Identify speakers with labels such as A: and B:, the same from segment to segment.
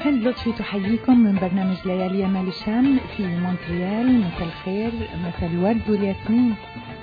A: هند لطفي تحييكم من برنامج ليالي يمال الشام في مونتريال. مساء الخير، مساء الورد والياسمين.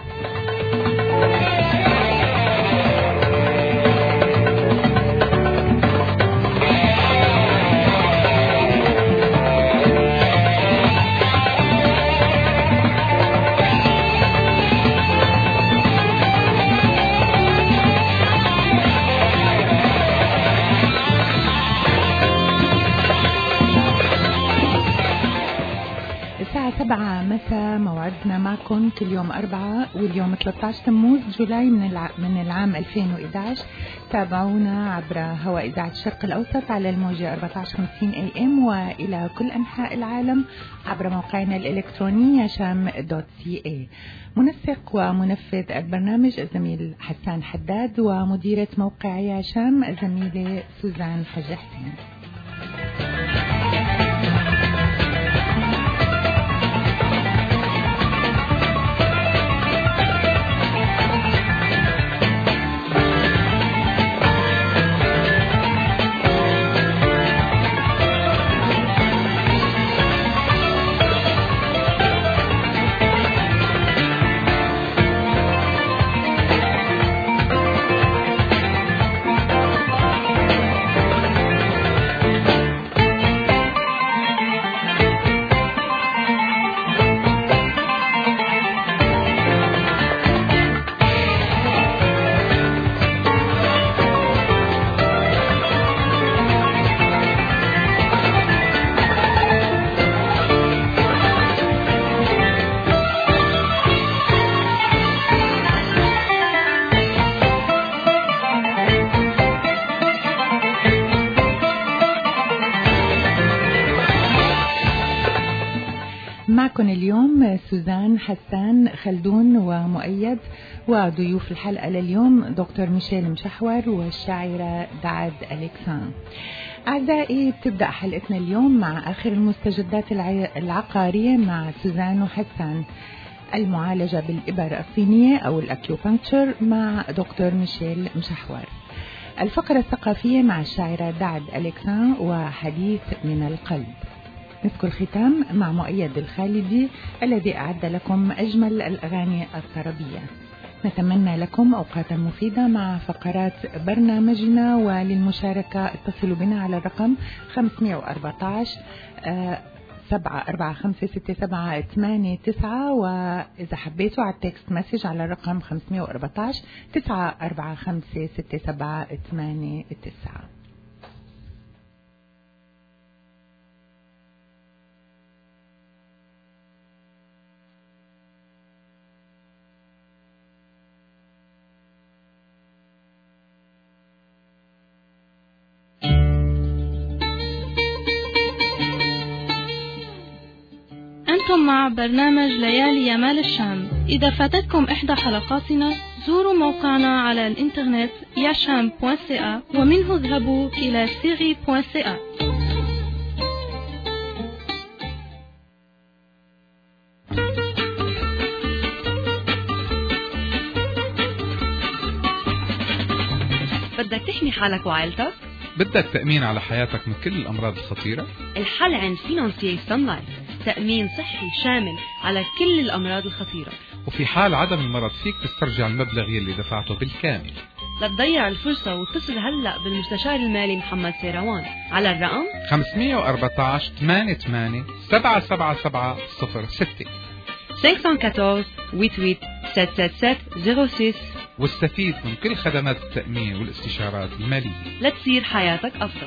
A: الساعة 7 مساء موعدنا معكم كل يوم 4 واليوم 13 تموز جولاي من العام 2011. تابعونا عبر هواء إذاعة الشرق الأوسط على الموجة 1450 AM وإلى كل أنحاء العالم عبر موقعنا الإلكتروني yasham.ca. منسق ومنفذ البرنامج الزميل حسان حداد، ومديرة موقع ياشام الزميلة سوزان حج حسين. معكم اليوم سوزان، حسان، خلدون ومؤيد، وضيوف الحلقة لليوم دكتور ميشيل مشحور والشاعرة دعد أليكسان. أعزائي، بتبدأ حلقتنا اليوم مع آخر المستجدات العقارية مع سوزان وحسان. المعالجة بالإبر الصينية أو الأكيوبانكتشر مع دكتور ميشيل مشحور. الفقرة الثقافية مع الشاعرة دعد أليكسان وحديث من القلب. مسك الختام مع مؤيد الخالدي الذي أعد لكم أجمل الأغاني الطربية. نتمنى لكم أوقاتا مفيدة مع فقرات برنامجنا، وللمشاركة اتصلوا بنا على الرقم 514 7456789، وإذا حبيتوا على التكست مسج على الرقم 514 9456789.
B: أنتم مع برنامج ليالي يمال الشام. إذا فاتتكم إحدى حلقاتنا زوروا موقعنا على الإنترنت yasham.ca ومنه اذهبوا إلى siri.ca.
C: بدك تحمي حالك وعائلتك؟
D: بدك تأمين على حياتك من كل الأمراض الخطيرة؟
C: الحل عند فينانسيي سان لايف، تأمين صحي شامل على كل الأمراض الخطيرة.
D: وفي حال عدم المرض فيك تسترجع المبلغ اللي دفعته بالكامل.
C: لا تضيع الفرصة واتصل هلأ بالمستشار المالي محمد سيروان على الرقم
D: 514 88 77706
C: 514 88 77706
D: واستفيد من كل خدمات التأمين والاستشارات المالية
C: لتصير حياتك أفضل.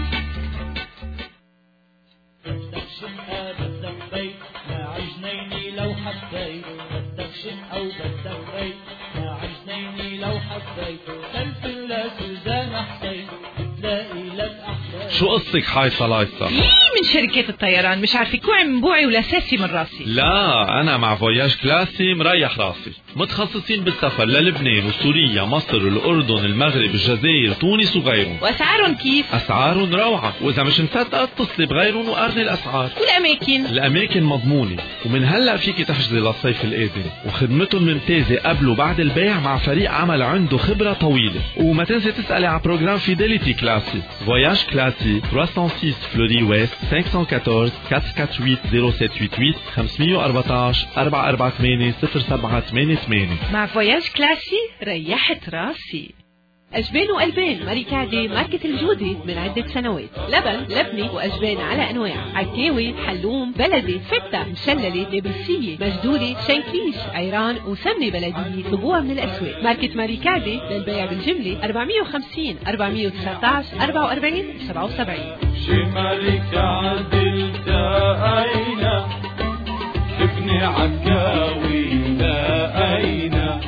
E: بدك شقة بدك بيت مع جنيني لو حبيت، بدك شقة وبدك بيت مع جنيني لو حبيت، تلفن لسوزان حسين بتلاقي لك أحلام.
F: شو قصتك حايصة لايصة؟
G: من شركة الطيران مش عارفة كوعي من بوعي ولا ساسي من راسي.
F: لا أنا مع فوياج كلاسي مريح راسي، متخصصين بالسفر للبنان وسوريا مصر الأردن المغرب الجزائر تونس وغيرهم.
G: وأسعارهم كيف؟
F: أسعارهم روعة، وإذا مش مصدقة اتصلي بغيرهم وقارني الأسعار.
G: والأماكن؟
F: الأماكن مضمونة، ومن هلأ فيكي تحجزي للصيف القادم، وخدمتهم ممتازة قبل وبعد البيع مع فريق عمل عنده خبرة طويلة. وما تنسي تسألي على بروجرام فيداليتي كلاسي. فوياج Voyage Classy 306 Fleury Ouest 514 448 0788 514 448 0788.
G: مع فواياج كلاسي ريحت راسي.
C: أجبان وألبان ماريكادي ماركة الجودة من عدة سنوات. لبن لبنة وأجبان على أنواع، عكاوي حلوم بلدي فتة مشللة نابلسية مجدولة شنكليش عيران وسمنة بلدية طبوها من الأسواق. ماركة ماريكادي للبيع بالجملة 450 419 44 77.
E: شمالك عدل داينا ابني عكاوي داينا.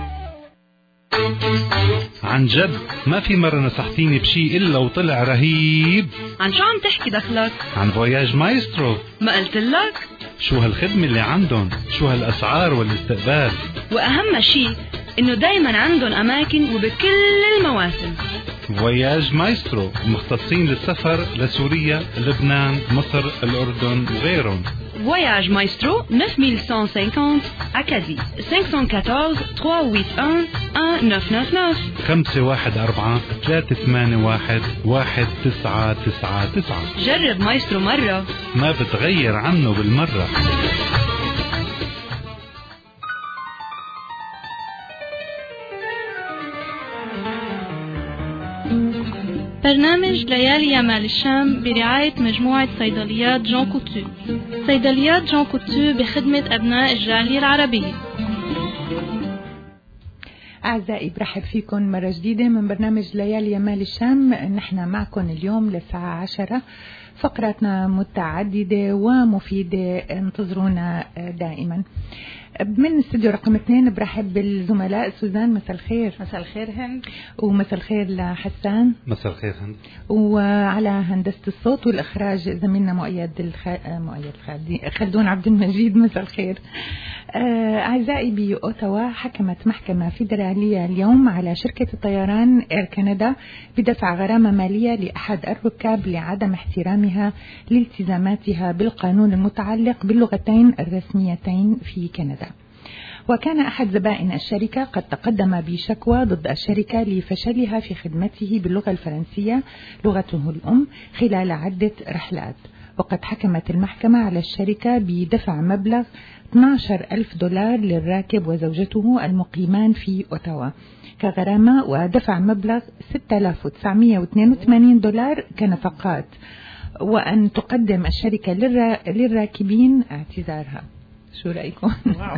D: عن جد ما في مرة نصحتيني بشي إلا وطلع رهيب.
C: عن شو عم تحكي دخلك؟
D: عن فواياج مايسترو.
C: ما قلت لك؟
D: شو هالخدمة اللي عندهم، شو هالأسعار والاستقبال،
C: وأهم شيء إنه دايما عندهم أماكن وبكل المواسم.
D: فواياج مايسترو مختصين للسفر لسوريا، لبنان، مصر، الأردن وغيرهم.
C: Voyage Maestro 9150 Acadie 514 381 1999
D: 514 381 1999.
C: جرب مايسترو مرة
D: ما بتغير عنه بالمرة.
B: برنامج ليالي يمال الشام برعاية مجموعة صيدليات جون كوتو. صيدليات جون كوتو بخدمة أبناء الجالية العربية.
A: أعزائي برحب فيكم مرة جديدة من برنامج ليالي يمال الشام. نحن معكم اليوم للساعة 10. فقراتنا متعددة ومفيدة، انتظرونا دائما. من استوديو رقم 2 برحب بالزملاء. سوزان مساء الخير.
G: مساء الخير هند.
A: ومساء الخير لحسان.
D: مساء الخير هند.
A: وعلى هندسة الصوت والإخراج زميلنا مؤيد خلدون عبد المجيد. مساء الخير. أعزائي، بأوتاوا حكمت محكمة فيدرالية اليوم على شركة الطيران إير كندا بدفع غرامة مالية لأحد الركاب لعدم احترامها لالتزاماتها بالقانون المتعلق باللغتين الرسميتين في كندا. وكان أحد زبائن الشركة قد تقدم بشكوى ضد الشركة لفشلها في خدمته باللغة الفرنسية لغته الأم خلال عدة رحلات. وقد حكمت المحكمة على الشركة بدفع مبلغ $12,000 للراكب وزوجته المقيمان في أوتاوا كغرامة، ودفع مبلغ $6,982 كنفقات، وأن تقدم الشركة للراكبين اعتذارها. شو رأيكم؟
H: واو.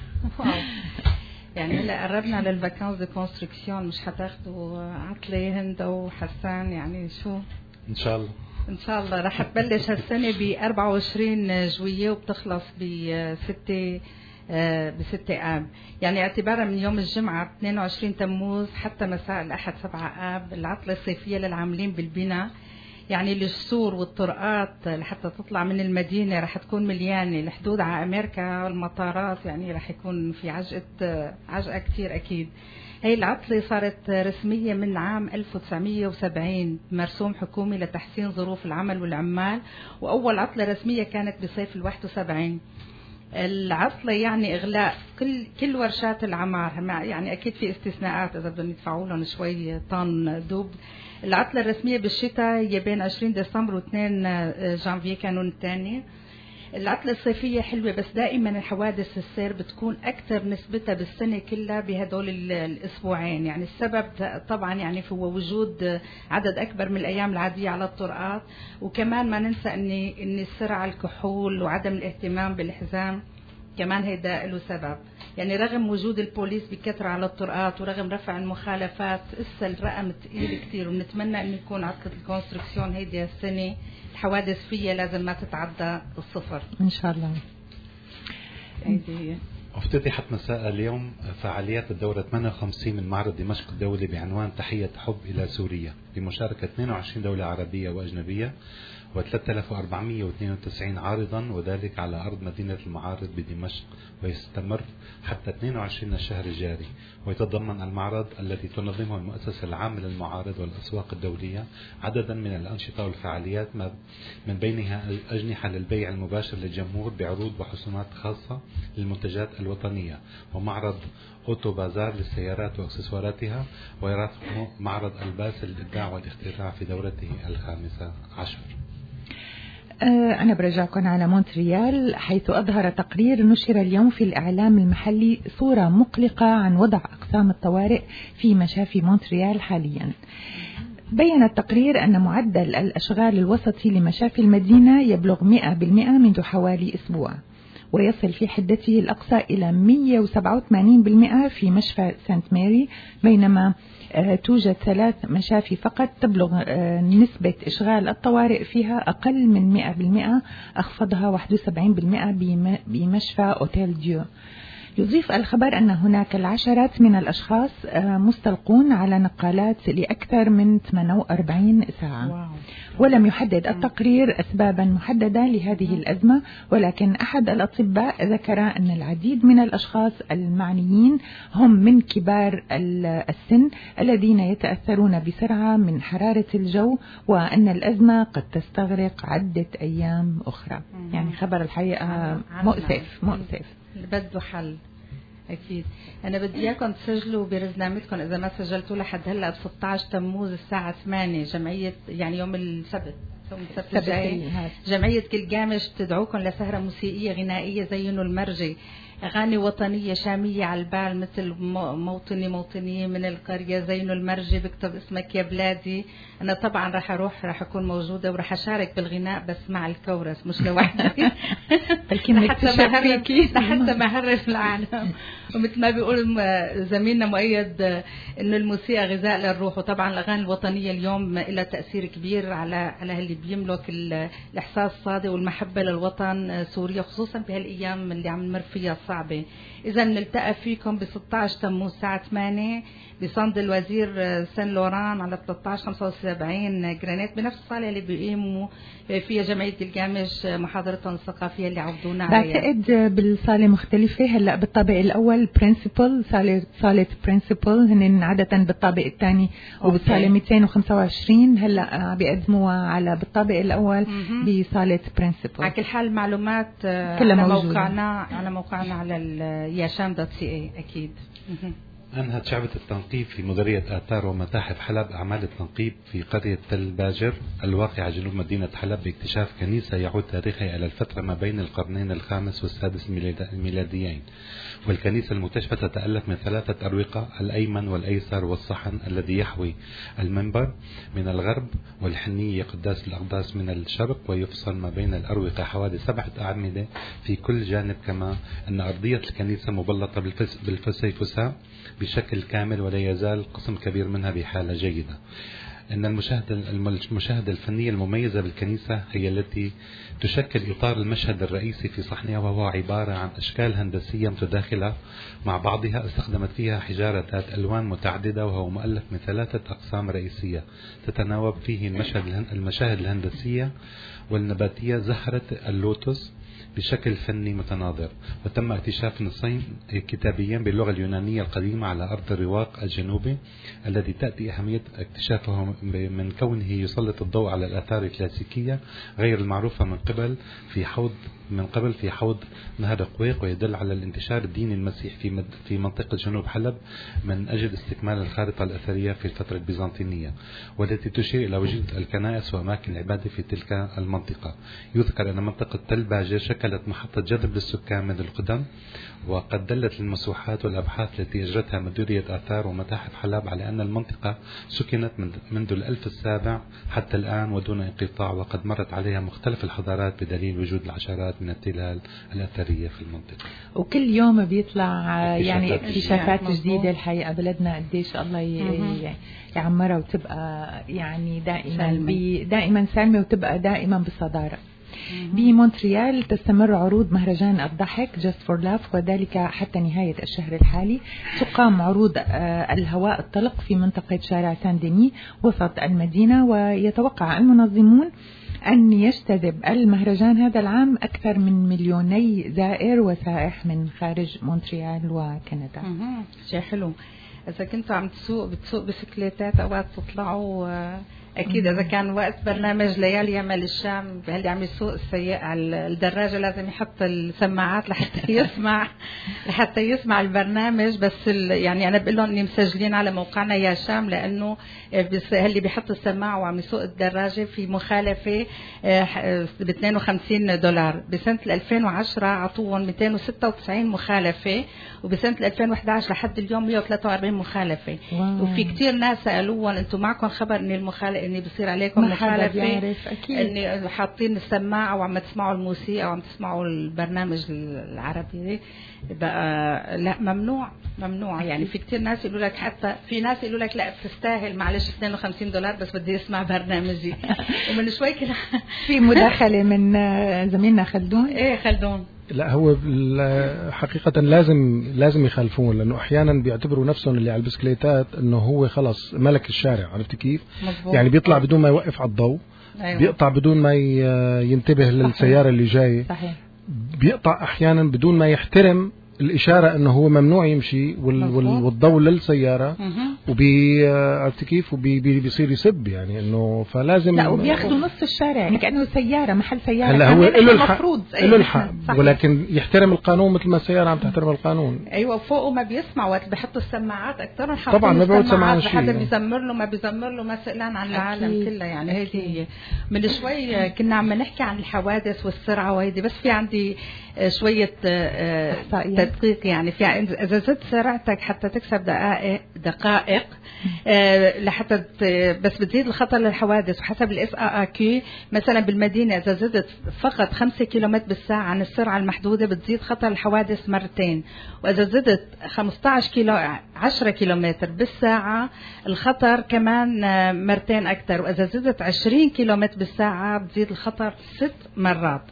H: يعني هلا قربنا للفاكانس دي كونستركسيون، مش حتاخدوا عطلة هند وحسان؟ يعني شو
D: إن شاء الله.
H: إن شاء الله رح تبلش هالسنة ب24 جوية وبتخلص ب6 آب. يعني اعتبارا من يوم الجمعة 22 تموز حتى مساء الأحد 7 آب العطلة الصيفية للعاملين بالبناء. يعني الجسور والطرقات لحتى تطلع من المدينة رح تكون مليانة. الحدود على أمريكا والمطارات يعني رح يكون في عجقة كتير أكيد. هي العطلة صارت رسمية من عام 1970 مرسوم حكومي لتحسين ظروف العمل والعمال، وأول عطلة رسمية كانت بصيف 71. العطلة يعني إغلاق كل ورشات العمار، يعني أكيد في استثناءات إذا بدهم يدفعوا لهم شوي طن دوب. العطلة الرسمية بالشتاء هي بين 20 ديسمبر و2 جانفية كانون الثاني. العطلة الصيفية حلوة، بس دائما الحوادث السير بتكون أكثر نسبتها بالسنة كلها بهدول الأسبوعين. يعني السبب طبعا يعني هو وجود عدد أكبر من الأيام العادية على الطرقات، وكمان ما ننسى إن السرعة الكحول وعدم الاهتمام بالحزام كمان هيدا له سبب. يعني رغم وجود البوليس بكثرة على الطرقات ورغم رفع المخالفات لسه الرقم ثقيل كثير، ونتمنى انه يكون عطلة الكونستركسيون هيدي السنة الحوادث فيها لازم ما تتعدى الصفر
A: ان شاء الله.
I: افتتحت مساء اليوم فعاليات الدورة 58 من معرض دمشق الدولي بعنوان تحية حب إلى سوريا بمشاركة 22 دولة عربية وأجنبية و3492 عارضا، وذلك على أرض مدينة المعارض بدمشق، ويستمر حتى 22 الشهر الجاري. ويتضمن المعرض الذي تنظمه المؤسسة العامة للمعارض والأسواق الدولية عددا من الأنشطة والفعاليات، من بينها أجنحة للبيع المباشر للجمهور بعروض وحصونات خاصة للمنتجات الوطنية، ومعرض أوتو بازار للسيارات وأكسسواراتها، ويرافق معرض ألباس الإبداع والاختراع في دورته 15.
A: أنا برجعكم على مونتريال، حيث أظهر تقرير نشر اليوم في الإعلام المحلي صورة مقلقة عن وضع أقسام الطوارئ في مشافي مونتريال حاليا. بين التقرير أن معدل الأشغال الوسطي لمشافي المدينة يبلغ 100% منذ حوالي أسبوع، ويصل في حدته الأقصى إلى 187% في مشفى سانت ماري، بينما توجد 3 مشافي فقط تبلغ نسبة إشغال الطوارئ فيها أقل من 100%، أخفضها 71% بمشفى أوتيل ديو. يضيف الخبر أن هناك العشرات من الأشخاص مستلقون على نقالات لأكثر من 48 ساعة. ولم يحدد التقرير أسبابا محددة لهذه الأزمة، ولكن أحد الأطباء ذكر أن العديد من الأشخاص المعنيين هم من كبار السن الذين يتأثرون بسرعة من حرارة الجو، وأن الأزمة قد تستغرق عدة أيام أخرى. يعني خبر الحقيقة مؤسف
H: بده حل أكيد. أنا بدي إياكم تسجلوا برزنامتكم إذا ما سجلتوا لحد هلا ب 16 تموز الساعة 8 جمعية، يعني يوم السبت الجاي، جمعية كلجامش تدعوكم لسهرة موسيقية غنائية زينوا المرجي، أغاني وطنية شامية على البال مثل موطني من القرية زينوا المرجي، بكتب اسمك يا بلادي. أنا طبعا راح أكون موجودة وراح أشارك بالغناء بس مع الكورس مش لوحدي حتى ما هرف العالم. ومثل ما بيقول زميلنا مؤيد إنه الموسيقى غذاء للروح، وطبعا الأغاني الوطنية اليوم لها تأثير كبير على اللي بيملك الإحساس الصادق والمحبة للوطن سوريا، خصوصا بهالأيام اللي عم نمر فيها صعبة. إذا نلتقى فيكم ب 16 تموز الساعة 8 بصند الوزير سان لوران على 1375 جرانيت، بنفس الصالة اللي بيقيموا فيها جمعية الجامش محاضرتهم الثقافية اللي عودونا عليها.
A: بعتقد بالصالة مختلفة، هلا بالطابق الأول برينسيبل، صالة برينسيبل هن عادة بالطابق الثاني، وبالصالة 225 هلا بيقدموها على بالطابق الأول بصالة برينسيبل.
H: على كل حال المعلومات على موقعنا على yasham.ca أكيد.
I: أنهت شعبة التنقيب في مديرية آثار ومتاحف حلب أعمال التنقيب في قرية تل باجر الواقعة جنوب مدينة حلب باكتشاف كنيسة يعود تاريخها إلى الفترة ما بين القرنين الخامس والسادس الميلاديين. والكنيسة المكتشفة تتألف من 3 أروقة، الأيمن والأيسر والصحن الذي يحوي المنبر من الغرب، والحنية قداس الأقداس من الشرق، ويفصل ما بين الأروقة حوالي 7 أعمدة في كل جانب، كما أن أرضية الكنيسة مبلطة بالفسيفساء بشكل كامل، ولا يزال قسم كبير منها بحالة جيدة. أن المشاهدة الفنية المميزة بالكنيسة هي التي تشكل إطار المشهد الرئيسي في صحنها، وهو عبارة عن أشكال هندسية متداخلة مع بعضها استخدمت فيها حجارة ذات ألوان متعددة، وهو مؤلف من 3 أقسام رئيسية تتناوب فيه المشاهد الهندسية والنباتية زهرة اللوتس بشكل فني متناظر. وتم اكتشاف نصين كتابيين باللغة اليونانية القديمة على أرض الرواق الجنوبي، الذي تأتي أهمية اكتشافه من كونه يسلط الضوء على الآثار الكلاسيكية غير المعروفة من قبل في حوض نهر قويق، ويدل على الانتشار الديني المسيحي في منطقة جنوب حلب من أجل استكمال الخارطة الأثرية في الفترة البيزنطينية، والتي تشير إلى وجود الكنائس وأماكن العبادة في تلك المنطقة. يذكر أن منطقة تل باجر شكلت محطة جذب للسكان من القدم، وقد دلت المسوحات والأبحاث التي أجرتها مديرية آثار ومتاحف حلب على أن المنطقة سكنت منذ الألف السابع حتى الآن ودون انقطاع، وقد مرت عليها مختلف الحضارات بدليل وجود العشرات من التلال الأثرية في المنطقة.
A: وكل يوم بيطلع يعني اكتشافات جديدة. الحقيقة بلدنا قديش الله يعمرها وتبقى يعني دائما سالمة وتبقى دائما بالصدارة. بمونتريال تستمر عروض مهرجان الضحك Just for Laugh، وذلك حتى نهاية الشهر الحالي. تقام عروض الهواء الطلق في منطقة شارع سان ديني وسط المدينة، ويتوقع المنظمون أن يجتذب المهرجان هذا العام أكثر من 2,000,000 زائر وسائح من خارج مونتريال وكندا.
H: شيء حلو. إذا كنتوا عم بتسوق بسكليتات أوقات تطلعوا اكيد اذا كان وقت برنامج ليالي يمال الشام اللي عم يسوق السياق على الدراجه لازم يحط السماعات لحتى يسمع البرنامج. بس يعني انا بقول لهم اني مسجلين على موقعنا يا شام، لانه اللي بيحط السماعه وعم يسوق الدراجه في مخالفه ب $52. بسنه 2010 عطوهم 296 مخالفه، وبسنه 2011 لحد اليوم 143 مخالفه. وفي كتير ناس سالوهم انتم معكم خبر ان اني بصير عليكم مخالفه، اني حاطين السماعه وعم تسمعوا الموسيقى وعم تسمعوا البرنامج العربي بقى لا ممنوع. يعني في كتير ناس يقولوا لك، حتى في ناس يقولوا لك لا بتستاهل معلش $52 بس بدي اسمع برنامجي. ومن شوي كده
A: في مداخله من زميلنا خلدون.
H: ايه خلدون.
J: لا هو حقيقة لازم يخالفون، لأنه أحيانا بيعتبروا نفسهم اللي على البسكليتات إنه هو خلص ملك الشارع. عرفت كيف؟ مزبوط. يعني بيطلع بدون ما يوقف على الضوء. أيوة. بيقطع بدون ما ينتبه للسيارة اللي جاي. صحيح. بيقطع أحيانا بدون ما يحترم الإشارة إنه هو ممنوع يمشي والضوء للسيارة. عرفت كيف؟ بيصير يسب يعني إنه فلازم.
A: لا وبياخدوا نص الشارع يعني كأنه سيارة محل سيارة.
J: هلا هو له الحق ولكن يحترم القانون مثل ما السيارة عم تحترم القانون.
H: أيوة فوقه ما بيسمع وقت بيحطوا السماعات أكثر.
J: طبعا ما بيقعد سمعان شيء.
H: حدا بيزمر له ما بيزمر له ما سئلان عن العالم كله يعني. هيدي من شوي كنا عم نحكي عن الحوادث والسرعة وهيدي، بس في عندي شوية تدقيق يعني. في إذا زدت سرعتك حتى تكسب دقائق لحتى بس بتزيد الخطر للحوادث. وحسب الاس ا كيو مثلا بالمدينة إذا زدت فقط 5 كيلومتر بالساعة عن السرعة المحدودة بتزيد خطر الحوادث مرتين. وإذا زدت 10 كيلومتر بالساعة الخطر كمان مرتين أكثر. وإذا زدت 20 كيلومتر بالساعة بتزيد الخطر 6 مرات.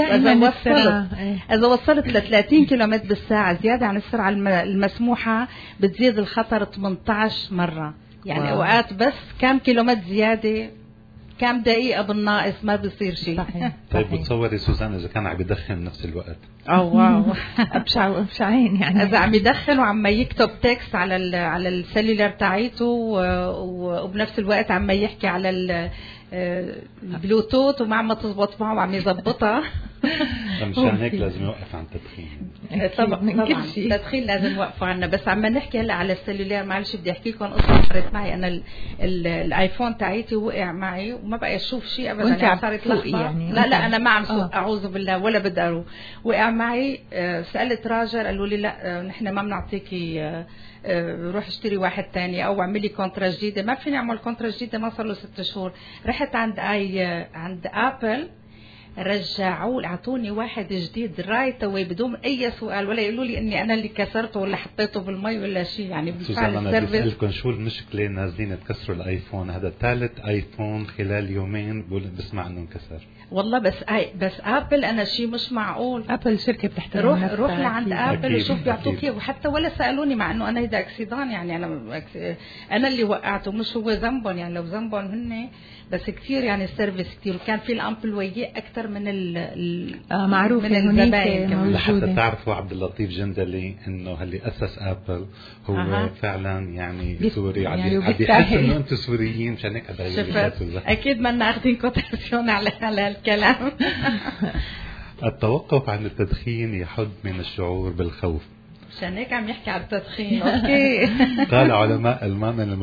H: إذا وصلت ل 30 كيلومتر بالساعة زيادة عن السرعة المسموحة بتزيد الخطر 18 مرة. يعني أوقات بس كم كيلومتر زيادة كم دقيقة بالناقص ما بيصير شيء.
I: طيب بتصوري سوزان إذا كان عم يدخن نفس الوقت؟
H: واو
A: أبشعين يعني.
H: إذا عم يدخن وعم يكتب تكست على السيلولر تاعيته وبنفس الوقت عم يحكي على البلوتوث وما عم تزبط معه وعم يزبطها.
I: مشان هيك لازم يوقف عن التدخين.
H: طبعا التدخين لازم يوقفوا عنا. بس عم نحكي هلا على السيلولر. معلش بدي احكي لكم قصه صارت معي. انا الايفون تاعيتي وقع معي وما بقى اشوف شيء ابدا.
A: يعني صارت لخبطه يعني.
H: لا انا ما عم سوق اعوذ بالله ولا بدي اروح. وقع معي. سالت راجل قالوا لي لا نحن ما بنعطيكي روح اشتري واحد تاني او اعملي كونترا جديده. ما فيني اعمل كونترا جديده ما صار له 6 شهور. رحت عند ابل رجعوا اعطوني واحد جديد رايت اواي بدون اي سؤال ولا يقولوا لي اني انا اللي كسرته ولا حطيته بالمي ولا شيء. يعني
I: بالفعل انا بسالكم شو المشكله نازلين تكسروا الايفون. هذا ثالث ايفون خلال يومين بسمع انه انكسر.
H: والله بس ابل انا شيء مش معقول.
A: ابل شركه بتحترم.
H: روح لعند ابل وشوف بيعطوك اياه. وحتى ولا سالوني مع انه انا هيدا اكسيدان يعني انا اللي وقعته مش هو ذنبهم. يعني لو ذنبهم هن بس كثير يعني السيرفيس كثير. وكان في الامبلويي اكثر من
A: معروف
H: من الزباين.
I: لحتى تعرفوا عبد اللطيف جندلي انه اللي اسس ابل هو فعلا يعني سوري. عم يحس انه انتم سوريين مشان هيك
H: اكيد ما ناخذين كوتاسيون على الكلام.
I: التوقف عن التدخين يحد من الشعور بالخوف.
H: عشان هيك عم يحكي على التدخين. اوكي.
I: قال علماء ألمان أن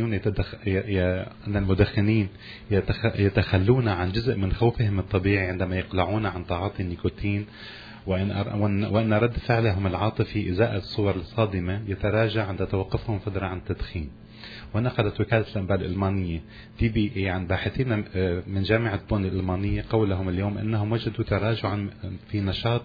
I: المدخنين يتخلون عن جزء من خوفهم الطبيعي عندما يقلعون عن تعاطي النيكوتين، وأن رد فعلهم العاطفي إزاء الصور الصادمة يتراجع عند توقفهم فترة عن التدخين. ونقلت وكالة الأنباء الألمانية TBA عن باحثين من جامعة بون الألمانية قولهم اليوم أنهم وجدوا تراجعا في نشاط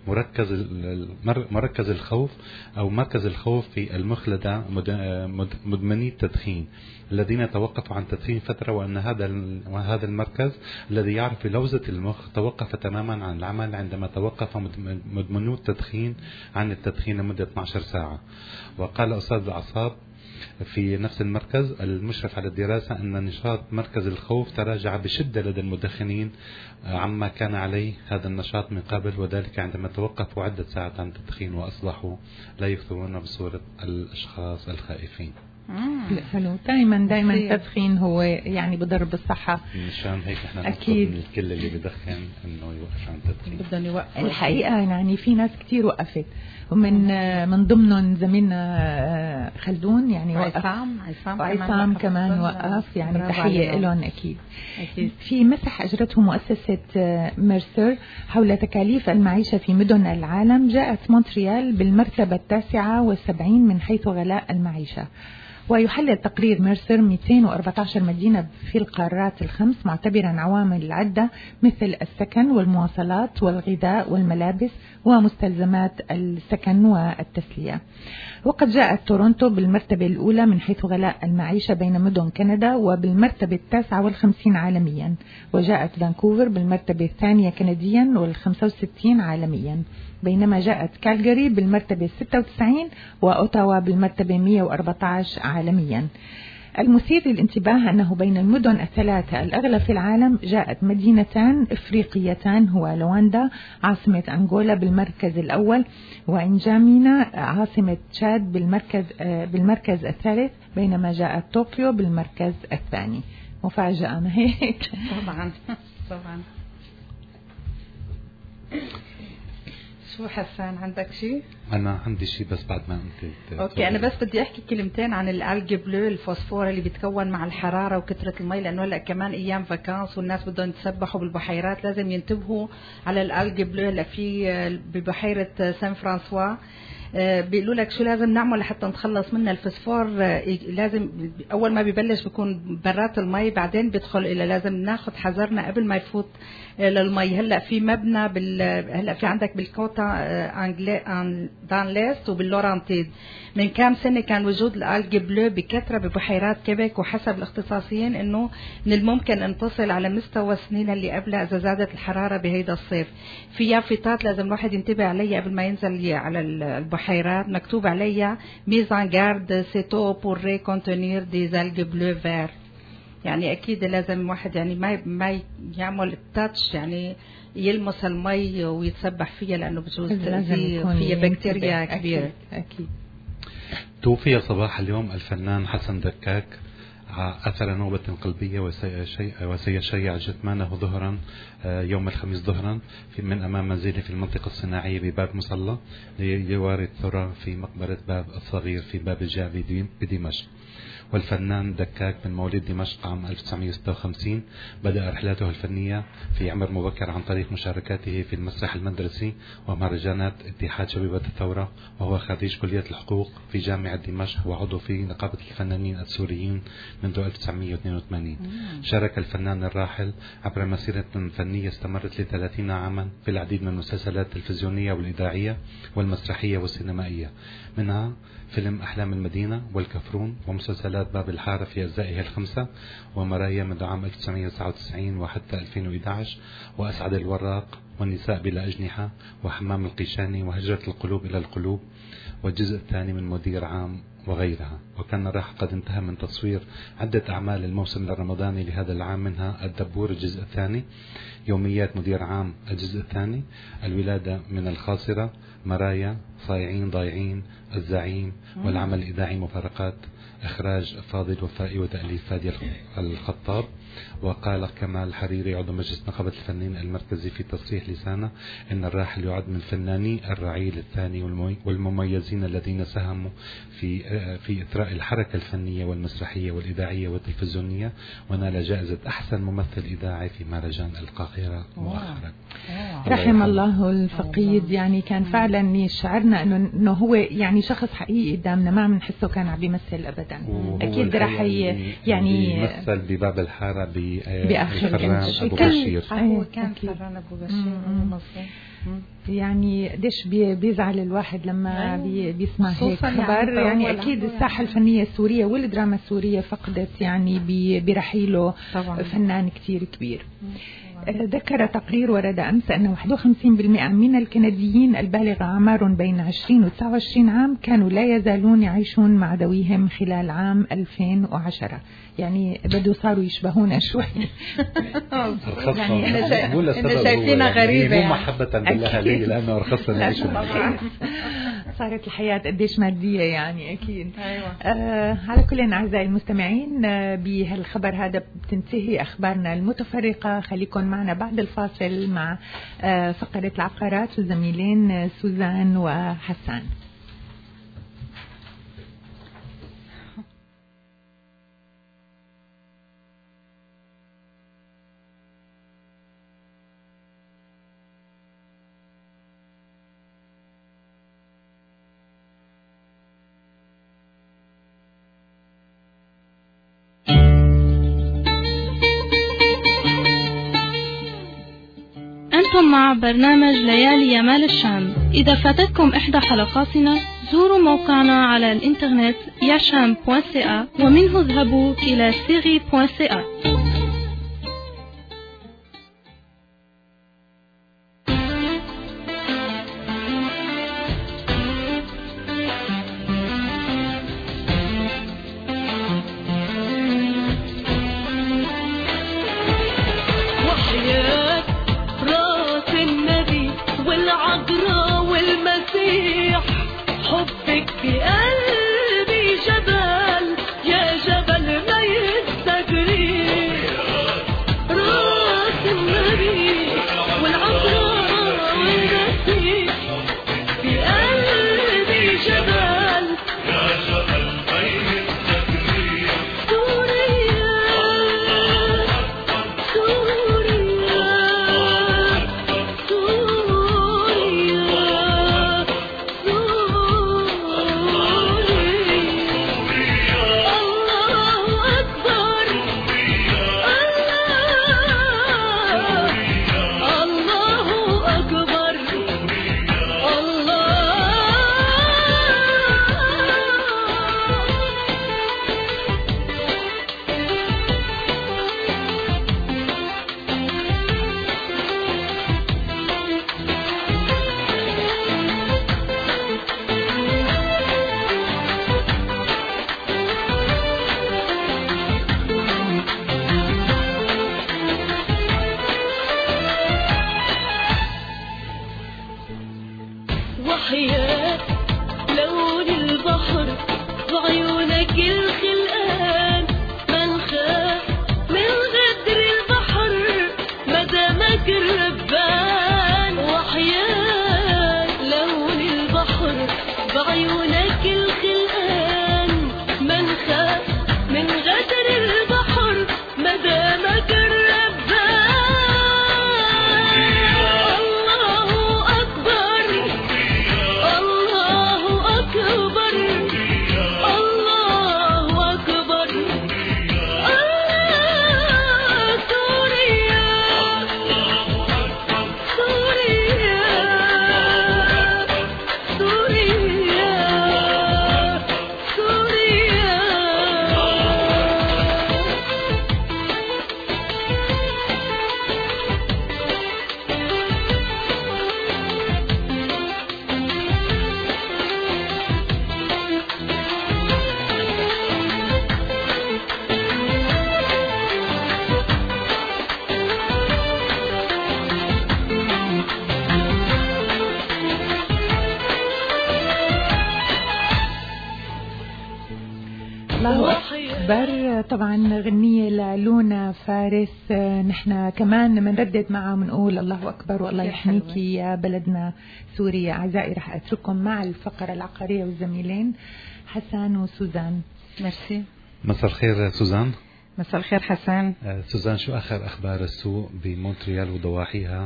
I: مركز الخوف أو مركز الخوف في المخلدة مدمني التدخين الذين توقفوا عن التدخين فترة. وأن هذا المركز الذي يعرف لوزة المخ توقف تماما عن العمل عندما توقف مدمنو التدخين عن التدخين لمدة 12 ساعة. وقال أستاذ الأعصاب في نفس المركز المشرف على الدراسة أن نشاط مركز الخوف تراجع بشدة لدى المدخنين عما كان عليه هذا النشاط من قبل، وذلك عندما توقفوا عدة ساعات عن التدخين وأصبحوا لا يكتبون بصورة الأشخاص الخائفين.
A: حلو. دائما التدخين هو يعني بضر بالصحة.
I: مشان هيك احنا أكيد من الكل اللي بدخن انه يوقف عن التدخين.
H: بدهم يوقفوا.
A: الحقيقة يعني في ناس كتير وقفت، ومن ضمنهم زميلنا خلدون يعني وقف. عصام كمان وقف، يعني تحية لهم أكيد. في مسح أجرته مؤسسة ميرسر حول تكاليف المعيشة في مدن العالم، جاءت مونتريال بالمرتبة 79 من حيث غلاء المعيشة. ويحلل تقرير ميرسر 214 مدينة في القارات الخمس، معتبرا عوامل عدة مثل السكن والمواصلات والغذاء والملابس ومستلزمات السكن والتسلية. وقد جاءت تورونتو بالمرتبة الأولى من حيث غلاء المعيشة بين مدن كندا، وبالمرتبة 59 عالميا، وجاءت فانكوفر بالمرتبة الثانية كنديا وال65 عالميا، بينما جاءت كالجاري بالمرتبة 96 وأوتاوا بالمرتبة 114 عالميا. المثير للانتباه أنه بين المدن الثلاثة الأغلى في العالم جاءت مدينتان إفريقيتان، هو لواندا عاصمة أنغولا بالمركز الأول، وإنجامينا عاصمة تشاد بالمركز الثالث، بينما جاءت طوكيو بالمركز الثاني. مفاجأة ما هيك؟
H: طبعا. شو حسان، عندك شيء؟
I: أنا عندي شيء بس بعد ما أنت.
H: أوكي، أنا بس بدي أحكي كلمتين عن الألج بلو، الفوسفور اللي بيتكون مع الحرارة وكثرة المي، لأنه هلا كمان أيام فاكانس والناس بدهم يتسبحوا بالبحيرات، لازم ينتبهوا على الألج بلو. هلا في ببحيرة سان فرانسوا بيقولوا لك شو لازم نعمل لحتى نتخلص منها. الفوسفور لازم أول ما بيبلش بيكون برات المي، بعدين بيدخل إلى لازم ناخد حذرنا قبل ما يفوت للمي. هلا في مبنى هلا في عندك بالكوتا دانليست وباللورانتيد من كام سنة كان وجود الألج بلو بكثرة ببحيرات كيبك، وحسب الاختصاصيين انه من الممكن ان تصل على مستوى السنين اللي قبلها اذا زادت الحرارة بهيدا الصيف. في يافطات لازم الواحد ينتبه عليها قبل ما ينزل على البحيرات، مكتوب عليها ميزان جارد سيتو بور ري كونتينير دي ألج بلو فير. يعني اكيد لازم واحد يعني ما يعمل تاتش، يعني يلمس المي ويتسبح فيها، لانه بجوز فيها بكتيريا كبيرة.
A: أكيد.
I: توفي صباح اليوم الفنان حسن دكاك أثر نوبة قلبية وسيشيع جثمانه ظهرا يوم الخميس ظهرا من أمام منزله في المنطقة الصناعية بباب مصلى ليواري الثرى في مقبرة باب الصغير في باب الجابي بدمشق. والفنان دكاك من مواليد دمشق عام 1956 بدأ رحلاته الفنية في عمر مبكر عن طريق مشاركاته في المسرح المدرسي ومهرجانات اتحاد شبيبة الثورة، وهو خريج كلية الحقوق في جامعة دمشق وعضو في نقابة الفنانين السوريين منذ 1982. شارك الفنان الراحل عبر مسيرة فنية استمرت ل30 عاما في العديد من المسلسلات التلفزيونية والإذاعية والمسرحية والسينمائية، منها فيلم أحلام المدينة والكفرون ومسلسلات باب الحارة في أجزائها الخمسة ومرايا منذ عام 1999 وحتى 2011 وأسعد الوراق والنساء بلا أجنحة وحمام القيشاني وهجرة القلوب إلى القلوب والجزء الثاني من مدير عام وغيرها. وكان راح قد انتهى من تصوير عدة أعمال الموسم الرمضاني لهذا العام، منها الدبور الجزء الثاني، يوميات مدير عام الجزء الثاني، الولادة من الخاصرة، مرايا، صايعين ضايعين، الزعيم، والعمل الإذاعي مفارقات، إخراج فاضل وفائي وتأليف فادي الخطاب. وقال كمال حريري عضو مجلس نقابة الفنانين المركزي في تصريح لسانه إن الراحل يعد من فناني الرعيل الثاني والمميزين الذين ساهموا في إثراء الحركة الفنية والمسرحية والإذاعية والتلفزيونية، ونال جائزة أحسن ممثل إذاعي في مهرجان القاهرة مؤخرا.
A: رحم الله الفقيد. يعني كان فعلا يشعرنا انه هو يعني شخص حقيقي قدامنا، ما عم نحسه كان عم بيمثل ابدا. اكيد راح يعني
I: يمثل بباب الحارة
A: باخر
I: أبو بشير.
H: هو كان فران ابو بشير.
A: يعني قديش بيزعل الواحد لما بيسمع هيك خبر. يعني اكيد الساحة الفنية السورية والدراما السورية فقدت يعني برحيله فنان كتير كبير. ذكر تقرير ورد أمس أن 51% من الكنديين البالغ أعمار بين 20 و 29 عام كانوا لا يزالون يعيشون مع ذويهم خلال عام 2010. يعني بدو صاروا يشبهون شوي.
H: يعني احنا شايفينها غريبة،
I: مو محبة بالأهالي لأنه رخصنا نعيش.
A: صارت الحياة قديش مادية يعني أكيد.
H: أيوة.
A: على كل أعزائي المستمعين، بهالخبر هذا بتنتهي أخبارنا المتفرقة. خليكن معنا بعد الفاصل مع فقرة العقارات والزميلين سوزان وحسان.
B: أنتم مع برنامج ليالي يمال الشام. إذا فاتتكم إحدى حلقاتنا زوروا موقعنا على الإنترنت yasham.ca ومنه اذهبوا إلى siri.ca.
A: طبعا غنية للونا فارس. نحن كمان بنردد معها ونقول الله أكبر والله يحميكي يا بلدنا سوريا. أعزائي رح أترككم مع الفقرة العقارية والزميلين حسان وسوزان.
H: ميرسي.
I: مساء الخير سوزان.
H: مساء الخير حسان.
I: سوزان، شو آخر أخبار السوق بمونتريال وضواحيها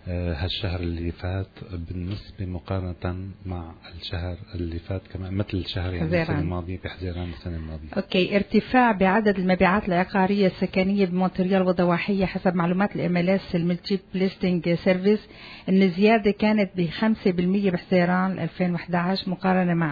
I: هالشهر اللي فات بالنسبة مقارنة مع الشهر اللي فات كمان مثل الشهر يعني السنة الماضية بحزيران السنة الماضية؟
H: اوكي، ارتفاع بعدد المبيعات العقارية السكنية بمونتريال وضواحية حسب معلومات الMLS الملتي ليستنج سيرفيس. ان زيادة كانت ب5% بحزيران 2011 مقارنة مع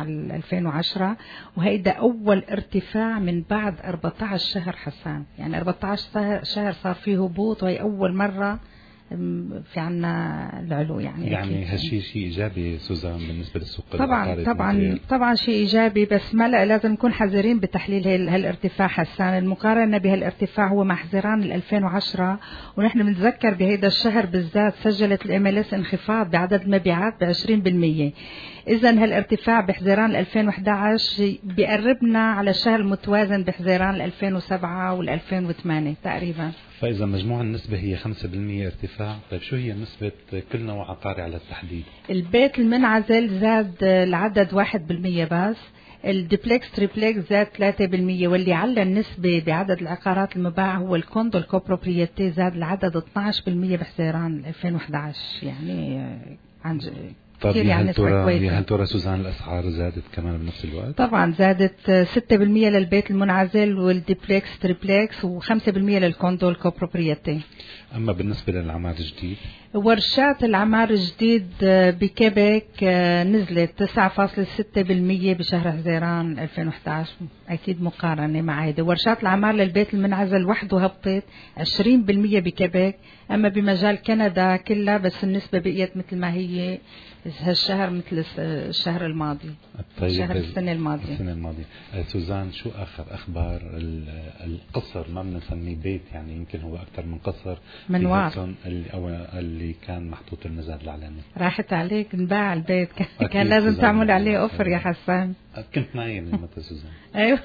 H: 2010، وهيدا اول ارتفاع من بعد 14 شهر حسان. يعني 14 شهر صار فيه هبوط، وهي اول مرة في عنا العلو
I: يعني هالشيء شيء إيجابي سوزان بالنسبة للسوق
H: طبعا شيء إيجابي، بس ما لازم نكون حذرين بتحليل هالارتفاع حسان. المقارنة بهالارتفاع هو مع حزيران 2010، ونحن بنتذكر بهيدا الشهر بالذات سجلت الMLS انخفاض بعدد المبيعات ب20%. إذا هالارتفاع بحزيران 2011 بيقربنا على الشهر المتوازن بحزيران 2007 وال2008 تقريبا.
I: فإذا مجموع النسبة هي 5% ارتفاع، طيب شو هي نسبة كل نوع عقاري على التحديد؟
H: البيت المنعزل زاد العدد 1% بس، الديبلكس تريبلكس زاد 3%، واللي على النسبة بعدد العقارات المباعة هو الكوندو الكوبروبريتي زاد العدد 12% بحزيران 2011. يعني عن
I: طب هل ترى سوزان الأسعار زادت كمان بنفس الوقت؟
H: طبعا زادت 6% للبيت المنعزل والديبلكس تريبلكس و5% للكوندو الكوبروبريتي.
I: أما بالنسبة للعمار الجديد؟
H: ورشات العمار الجديد بكيبيك نزلت 9.6% بشهر حزيران 2011، أكيد مقارنة مع هيدا. ورشات العمار للبيت المنعزل وحده هبطت 20% بكيبيك، أما بمجال كندا كلها بس النسبة بقيت مثل ما هي هالشهر مثل الشهر الماضي.
I: طيب
H: شهر السنة
I: الماضية. سوزان شو آخر أخبار القصر؟ ما بنسميه بيت، يعني يمكن هو أكثر من قصر،
H: منوار
I: اللي كان محطوط المزاد العلني.
H: راحت عليك انباع البيت، كان لازم تعمل عليه أوفر يا حسان.
I: كنت معي من متى سوزان؟
H: أيوة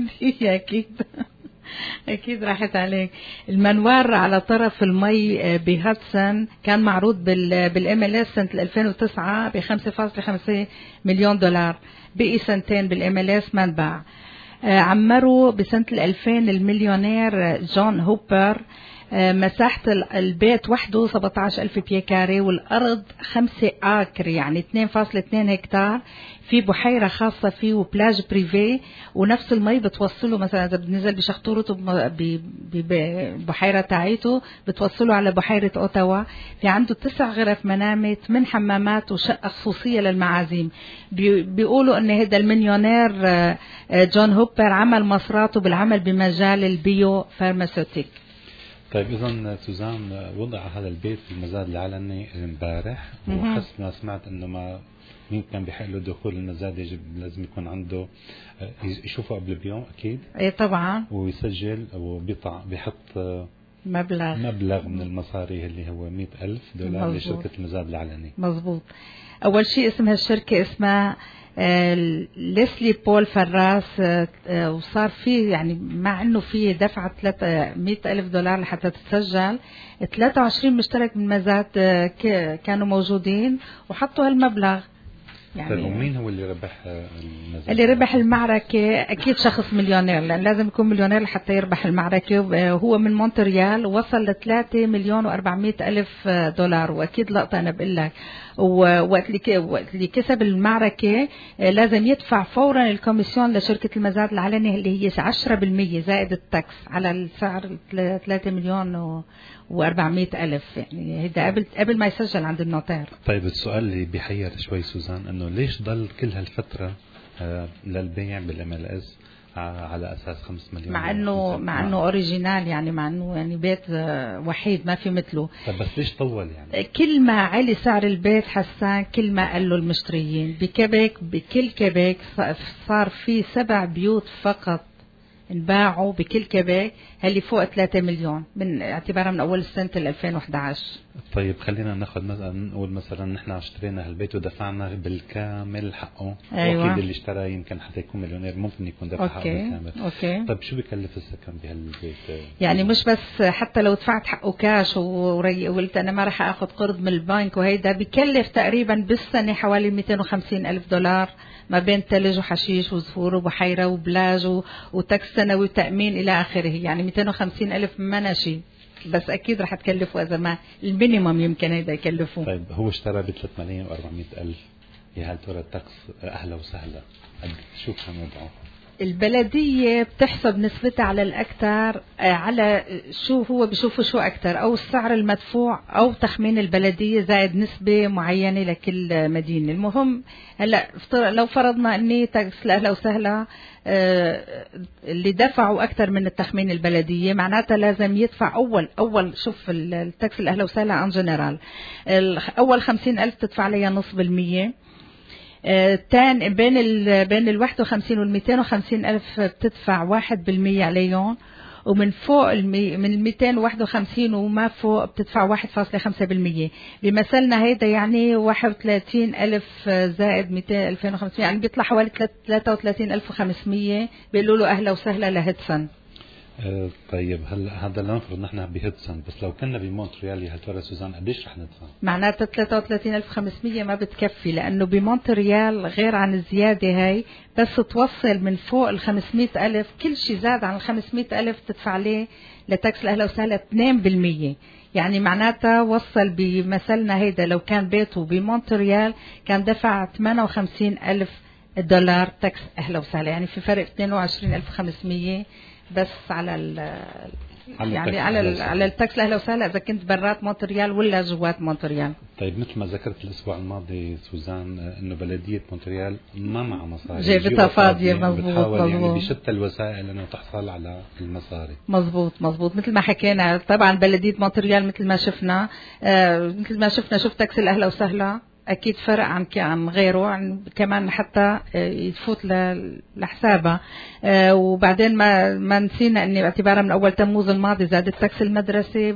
H: أكيد راحت عليك. المنوار على طرف المي بهاتسون كان معروض بالMLS سنة 2009 ب5.5 مليون دولار، بقي سنتين بالMLS ما انباع. عمروا بسنة 2000 المليونير جون هوبر، مساحة البيت وحده 17,000 بيه كاري، والأرض 5 آكر يعني 2.2 هكتار، في بحيرة خاصة فيه وبلاج بريفي، ونفس المي بتوصله مثلا إذا بنزل بشخطورته ببحيرة تاعيته بتوصله على بحيرة أوتاوا. في عنده 9 غرف منامة، 8 حمامات وشقة خصوصية للمعازيم. بيقولوا أن هذا المليونير جون هوبر عمل مصراته بالعمل بمجال البيو فارماسيوتيك.
I: طيب إذا سوزان وضع هذا البيت بالمزاد العلني امبارح، وحسب ما سمعت إنه ما مين كان بيحق له دخول المزاد يجب لازم يكون عنده يشوفه قبل بيوم أكيد.
H: إيه طبعا.
I: ويسجل بيحط مبلغ من المصاري اللي هو $100,000 لشركة المزاد العلني.
H: مزبوط. أول شيء اسمها الشركة اسمها ليسلي بول فراس، وصار فيه يعني مع انه فيه دفعة $100,000 لحتى تتسجل. 23 مشترك من مزاد كانوا موجودين وحطوا هالمبلغ.
I: يعني ومين هو اللي ربح المزاد؟
H: اللي ربح المعركة أكيد شخص مليونير، لأن لازم يكون مليونير لحتى يربح المعركة. هو من مونتريال ووصل $3,400,000، وأكيد لقطة أنا بقول لك. ووقت اللي كسب المعركة لازم يدفع فورا الكوميسيون لشركة المزاد العلني اللي هي 10% زائد التاكس على السعر 3,400,000. يعني هيدا قبل ما يسجل عند النوتير.
I: طيب السؤال اللي بيحير شوي سوزان انه ليش ضل كل هالفترة للبيع بالMLS على اساس 5 مليون،
H: مع انه اوريجينال، يعني مع انه يعني بيت وحيد ما في مثله.
I: طيب بس ليش طول يعني؟
H: كل ما علي سعر البيت حسان كل ما قالوا المشتريين. بكيبيك بكل كيبيك صار في 7 بيوت فقط انباعوا بكل كيبيك اللي فوق 3 مليون من اعتبارها من اول سنة 2011.
I: طيب خلينا ناخذ مثلا نقول مثلا نحن اشترينا هالبيت ودفعنا بالكامل حقه.
H: أيوة.
I: واكيد اللي اشترى يمكن حتى يكون مليونير ممكن يكون دفع حقه بالكامل.
H: أوكي.
I: طيب شو بكلف السكن بهالبيت؟
H: يعني مش بس حتى لو دفعت حقه كاش وقلت انا ما راح اخذ قرض من البنك وهيدا بكلف تقريبا بالسنة حوالي $250,000 ما بين ثلج وحشيش وزفور وبحيرة وبلاج وتاكس سنوي وتأمين إلى آخره. يعني 250,000 ما شيء، بس أكيد رح تكلفوا إذا ما المينيمم يمكن هيدا يكلفوه.
I: طيب هو اشترى ب3,400,000، يا هل ترى التاكس أهلا وسهلا شو كان وضعه؟
H: البلدية بتحسب نسبتها على الأكثر على شو هو بشوفوا شو أكثر، أو السعر المدفوع أو تخمين البلدية زائد نسبة معينة لكل مدينة. المهم هلا لو فرضنا أني تاكس لأهلا وسهلا اللي دفعوا أكثر من التخمين البلدية، معناتها لازم يدفع أول شوف التاكس الأهلا وسهلا عن جنرال أول 50,000 تدفع عليها 0.5%. تاني بين 51 وال 250 ألف بتدفع 1% عليهم، ومن فوق من 251 وما فوق بتدفع 1.5%. بمثلنا هيدا يعني 31 ألف زائد 2500 يعني بيطلع حوالي 33,500. بيقولوا له أهلا وسهلا لهيدسون.
I: طيب هلا هذا لنفرض نحن بهيدسون، بس لو كنا بمونتريال يا ترى سوزان قديش رح ندفع؟
H: معناتها 33,500 ما بتكفي، لأنه بمونتريال غير عن الزيادة هاي بس توصل من فوق 500,000 كل شيء زاد عن 500,000 تدفع عليه لتاكس الأهلا وسهلا 2%. يعني معناتها وصل بمثلنا هيدا لو كان بيته بمونتريال كان دفع 58,000 دولار تاكس أهلا وسهلا، يعني في فرق 22,500 بس على يعني على التاكس اهلا وسهلا اذا كنت برات مونتريال ولا جوات مونتريال.
I: طيب مثل ما ذكرت الاسبوع الماضي سوزان انه بلديه مونتريال ما معها مصاري،
H: جيبتها فاضيه. مزبوط
I: يعني بشتى الوسائل انه تحصل على المصاري.
H: مزبوط مثل ما حكينا. طبعا بلديه مونتريال مثل ما شفنا شوف تاكس الاهلا وسهلا اكيد فرق عن غيره، كمان حتى يفوت لحسابها. وبعدين ما نسينا اني باعتبارها من اول تموز الماضي زاد التاكس المدرسي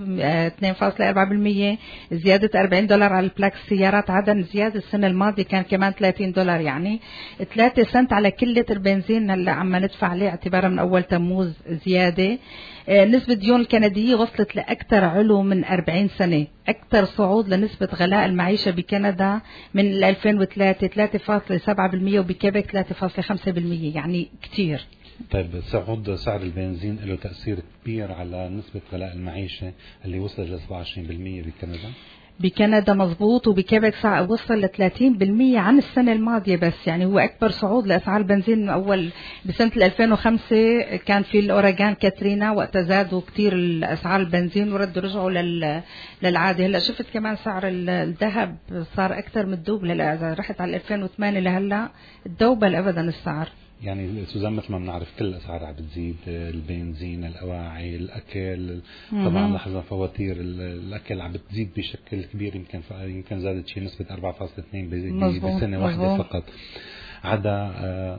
H: 2.4%، زيادة $40 على البلاكس سيارات عدن، زيادة السنة الماضية كان كمان $30، يعني 3 سنت على كل لتر بنزين هلا عم ندفع عليه اعتبارها من اول تموز زيادة. نسبة الديون الكندية وصلت لأكثر علو من 40 سنة، أكثر صعود لنسبة غلاء المعيشة بكندا من 2003 3.7% وبكيبك 3.5%، يعني كتير.
I: طيب صعود سعر البنزين له تأثير كبير على نسبة غلاء المعيشة اللي وصل ل 27% بكندا.
H: مزبوط، وبكيبك وصل ل 30% عن السنة الماضية بس، يعني هو أكبر صعود لأسعار البنزين من أول بسنة 2005 كان في الأوراغان كاترينا وقت زادوا كتير الأسعار البنزين وردوا رجعوا للعادة. هلا شفت كمان سعر الذهب صار أكثر من الدوبل، هلا رحت على 2008 لهلا الدوبل أبدا السعر.
I: يعني سوزان مثل ما بنعرف كل الأسعار عم بتزيد، البنزين، الأواعي، الأكل، طبعا لاحظنا فواتير الأكل عم بتزيد بشكل كبير، يمكن زادت شيء نسبة 4.2 بسنة واحدة فقط. عدا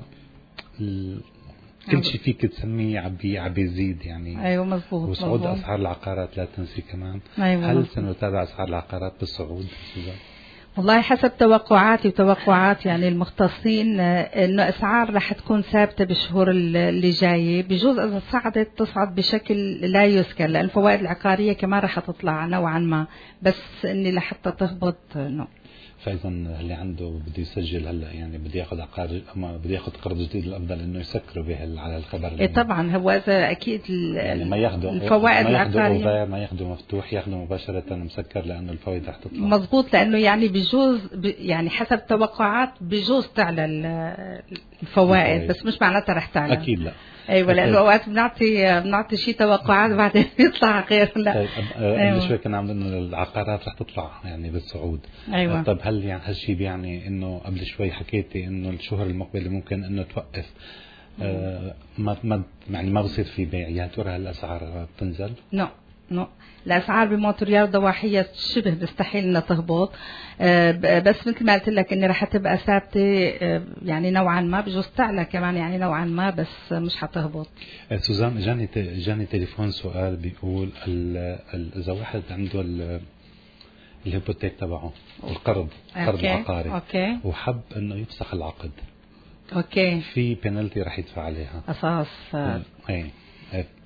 I: كل شيء فيك تسميه عم بيزيد يعني.
H: أيوة مزبوط.
I: وصعود أسعار العقارات لا تنسي كمان.
H: أيوة
I: هل سنتابع أسعار العقارات بالصعود سوزان؟
H: والله حسب توقعاتي وتوقعات يعني المختصين انه اسعار رح تكون ثابته بالشهور اللي جايه، بجوز اذا صعدت تصعد بشكل لا يذكر لان الفوائد العقاريه كمان رح تطلع نوعا ما، بس اني لحتى تهبط نو.
I: فاذا اللي عنده بده يسجل هلا يعني بده ياخذ عقار اما بده ياخذ قرض جديد، الافضل انه يسكره به على الخبر.
H: إيه طبعا هو اذا اكيد
I: يعني ما ياخذوا
H: الفوائد العقاريه
I: ما ياخذوا مفتوح، ياخذوا مباشره مسكر لانه الفوائد رح تطلع.
H: مزبوط، لانه يعني بجوز يعني حسب توقعات بجوز تعلى الفوائد بس مش معناتها رح تعلى.
I: اكيد لا.
H: ايوه لانه اوقات بنعطي شيء توقعات بعدين يطلع غير. لا
I: طيب قبل شوي كنا عم نقول العقارات رح تطلع يعني بالصعود.
H: ايوه.
I: طيب هل يعني هالشيء بيعني انه قبل شوي حكيتي انه الشهور المقبله ممكن انه توقف ما يعني ما بصير في بيع، يا ترى هالاسعار بتنزل؟
H: نو الاسعار بمونتريال ضواحيه شبه مستحيل انها تهبط، بس مثل ما قلت لك اني رح تبقى ثابته يعني نوعا ما، بجوز تعلى كمان يعني نوعا ما بس مش حتهبط.
I: سوزان جاني تليفون سؤال بيقول اذا واحد عنده الهيبوتيك تبعه القرض العقاري وحب انه يفسخ العقد،
H: اوكي،
I: في بينالتي رح يدفع عليها
H: اساس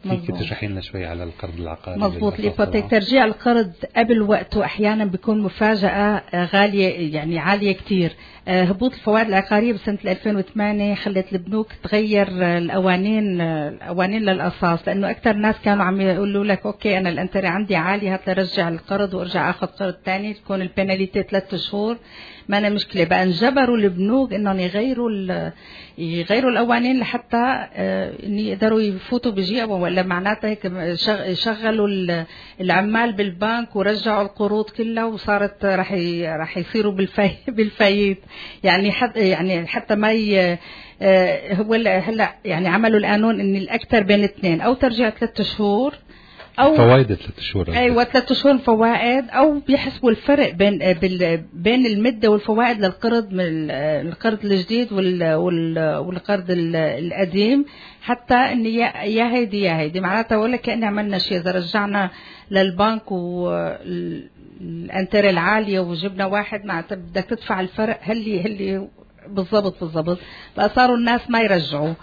I: فيك تشرحي لنا شوي على القرض العقاري؟
H: مضبوط. الإيبوتيك ترجيع القرض قبل وقته أحيانا بيكون مفاجأة غالية، يعني عالية كتير. هبوط الفوائد العقارية بسنة 2008 خلت البنوك تغير القوانين للأساس، لأنه أكثر ناس كانوا عم يقولوا لك أوكي أنا الانتري عندي عالي، هات لرجع القرض وارجع أخذ قرض تاني، تكون البناليتي 3 شهور، ما أنا مشكلة. بقى انجبروا البنوك إنهم يغيروا القوانين لحتى إن يقدروا يفوتوا بجيبهم، ولا معناتها هيك يشغلوا العمال بالبنك ورجعوا القروض كلها، وصارت راح يصيروا بالفايت. يعني حتى ما هو هلا يعني عملوا القانون إن الأكثر بين 2 أو ترجع 3 شهور أو
I: فوائد 3 شهور.
H: أيوة 3 شهور فوائد، أو بيحسبوا الفرق بين المدة والفوائد للقرض من القرض الجديد والقرض القديم، حتى إن يا هيدي معناتها ولا كأن عملنا شيء. إذا رجعنا للبنك والأنتر العالية وجبنا واحد معناتها بدك تدفع الفرق هل بالضبط. بقى صاروا الناس ما يرجعوا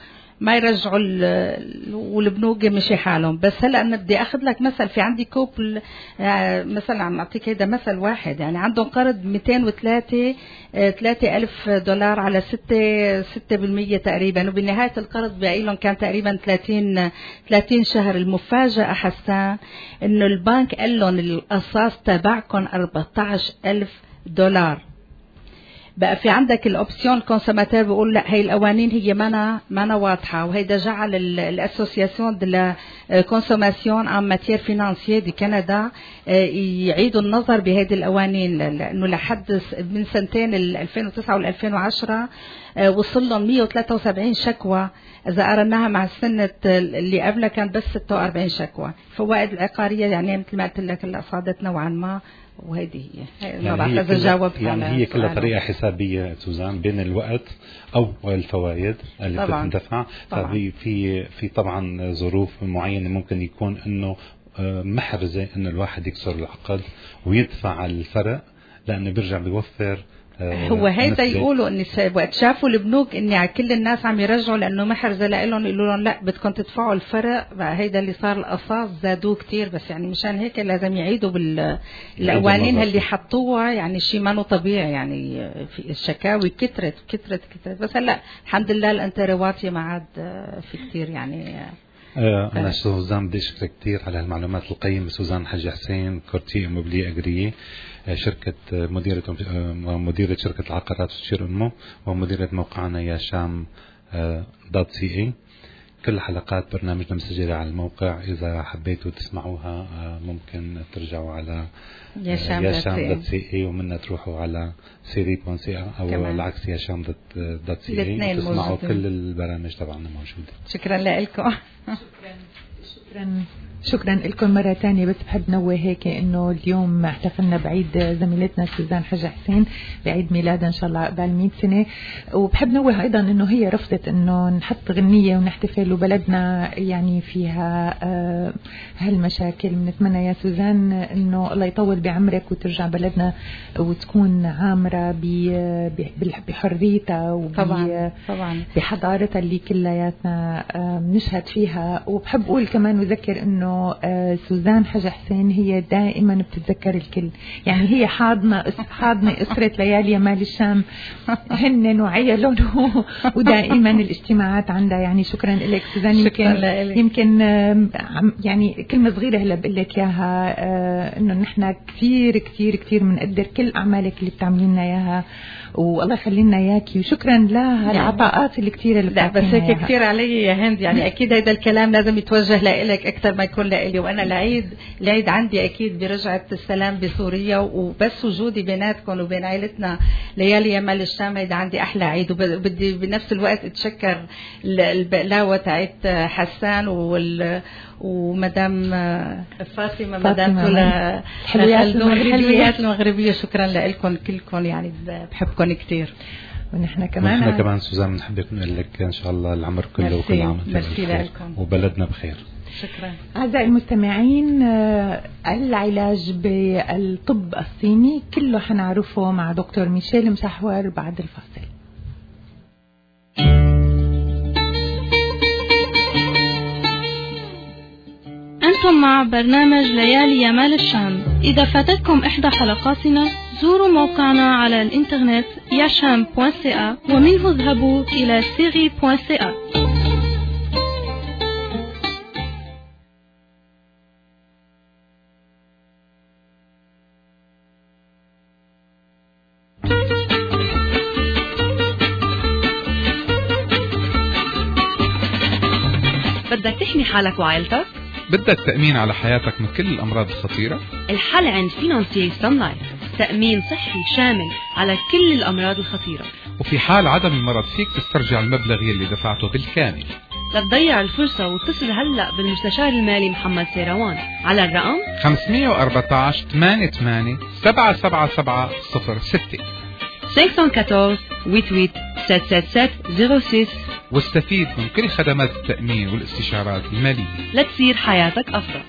H: والبنوك مشي حالهم. بس هلا انا بدي اخذ لك مثل، في عندي كوبل مثلا عم اعطيك هيدا مثل واحد، يعني عندهم قرض 203,000 دولار على 6% تقريبا، وبنهايه القرض باقي لهم كان تقريبا 30 شهر. المفاجاه حسان انه البنك قال لهم القصاص تبعكم 14,000 دولار. بقى في عندك الاوبسيون الكونسوماتور بيقول لا هي القوانين هي مانا واضحه، وهيدا جعل الاسوسياسيون دو لا كونسوماسيون ان ماتير فينانسيير دي كندا يعيدوا النظر بهذه القوانين، لانه لحد من سنتين 2009 وال 2010 وصل لهم 173 شكوى، اذا قارناها مع السنه اللي قبلها كان بس 46 شكوى. الفوائد العقاريه يعني مثل ما قلت لك هلا صعدت نوعا ما، وهذه
I: هي كلها طريقة حسابية سوزان بين الوقت أو الفوائد اللي بتندفع. في طبعا ظروف معينة ممكن يكون إنه محرزة إنه الواحد يكسر العقد ويدفع الفرق، لأنه بيرجع بيوفر.
H: هو هيدا يقولوا ان وقت شافوا البنوك ان كل الناس عم يرجعوا لانه محرزه لهم، يقولوا لهم لا بدكم تدفعوا الفرق. بقى هيدا اللي صار القصاص زادوه كتير، بس يعني مشان هيك لازم يعيدوا بالقوانين اللي حطوها، يعني شيء ما طبيعي. يعني في الشكاوي كترت بس هلا الحمد لله الانترواتي ما عاد في كتير يعني.
I: أنا سوزان بدي أشكرك كتير على هالمعلومات القيمة. سوزان حجي حسين، كورتي إموبلي أجري، شركة مديرة شركة العقارات تشير أمه، ومديرة موقعنا ياشام .ca. كل حلقات برنامجنا مسجلة على الموقع، إذا حبيتوا تسمعوها ممكن ترجعوا على ياشام.ca ومنها تروحوا على سيري.ca أو العكس ياشام.ca وتسمعوا كل البرامج تبعنا موجودة.
H: شكرا لكم.
A: شكرا لكم مرة تانية. بس بحب نوه هيك انه اليوم احتفلنا بعيد زميلتنا سوزان حجي حسين، بعيد ميلادها ان شاء الله قبل 100 سنة. وبحب نوه ايضا انه هي رفضت انه نحط غنية ونحتفل وبلدنا يعني فيها هالمشاكل. بنتمنى يا سوزان انه الله يطول بعمرك وترجع بلدنا وتكون عامرة بحريتها
H: طبعا
A: بحضارتها اللي كلياتنا نشهد فيها. وبحب اقول كمان وذكر انه سوزان حجي حسين هي دائما بتتذكر الكل، يعني هي حاضنة أسرة ليالي مال الشام هن وعيالهم ودائما الاجتماعات عندها. يعني شكرا لك سوزان. يمكن يعني كلمة صغيرة هلا بقول لك اياها، انه نحن كثير كثير كثير بنقدر كل اعمالك اللي بتعملي لنا اياها، والله يخلي لنا اياكي، وشكرا لها العطاءات اللي كثير اللي
H: بتعطينا. بس هيك كثير علي يا هند، يعني اكيد هذا الكلام لازم يتوجه لك اكثر ما يكون لإلي. وانا العيد عندي اكيد برجعة السلام بسوريا، وبس وجودي بيناتكم وبين عائلتنا ليالي يمال الشام هيدا عندي احلى عيد. وبدي بنفس الوقت اتشكر البقلاوه تاعت حسان ومدام فاطمه مدام الحلويات المغربيه. شكرا لكم كلكم، يعني بحبكم كثير.
A: ونحن كمان
I: سوزان بنحب نقول لك ان شاء الله العمر كله وكل عام
H: وانتم
I: وبلدنا بخير.
H: شكرا.
A: أعزائي المستمعين، العلاج بالطب الصيني كله حنعرفه مع دكتور ميشيل مشحور بعد الفاصل.
B: كنتم مع برنامج ليالي يمال الشام. إذا فاتتكم إحدى حلقاتنا زوروا موقعنا على الإنترنت yasham.ca ومنه اذهبوا إلى siri.ca.
C: بدك تحمي حالك وعائلتك؟
K: بدك تأمين على حياتك من كل الأمراض الخطيرة؟
C: الحل عند فينانسير سان لايف، تأمين صحي شامل على كل الأمراض الخطيرة.
K: وفي حال عدم المرض فيك تسترجع المبلغ يلي دفعته بالكامل.
C: لا تضيع الفرصة واتصل هلأ بالمستشار المالي محمد سيروان على الرقم
K: 514 88 77706
C: 514 88 777 06
K: واستفيد من كل خدمات التأمين والاستشارات المالية
C: لتصير حياتك أفضل.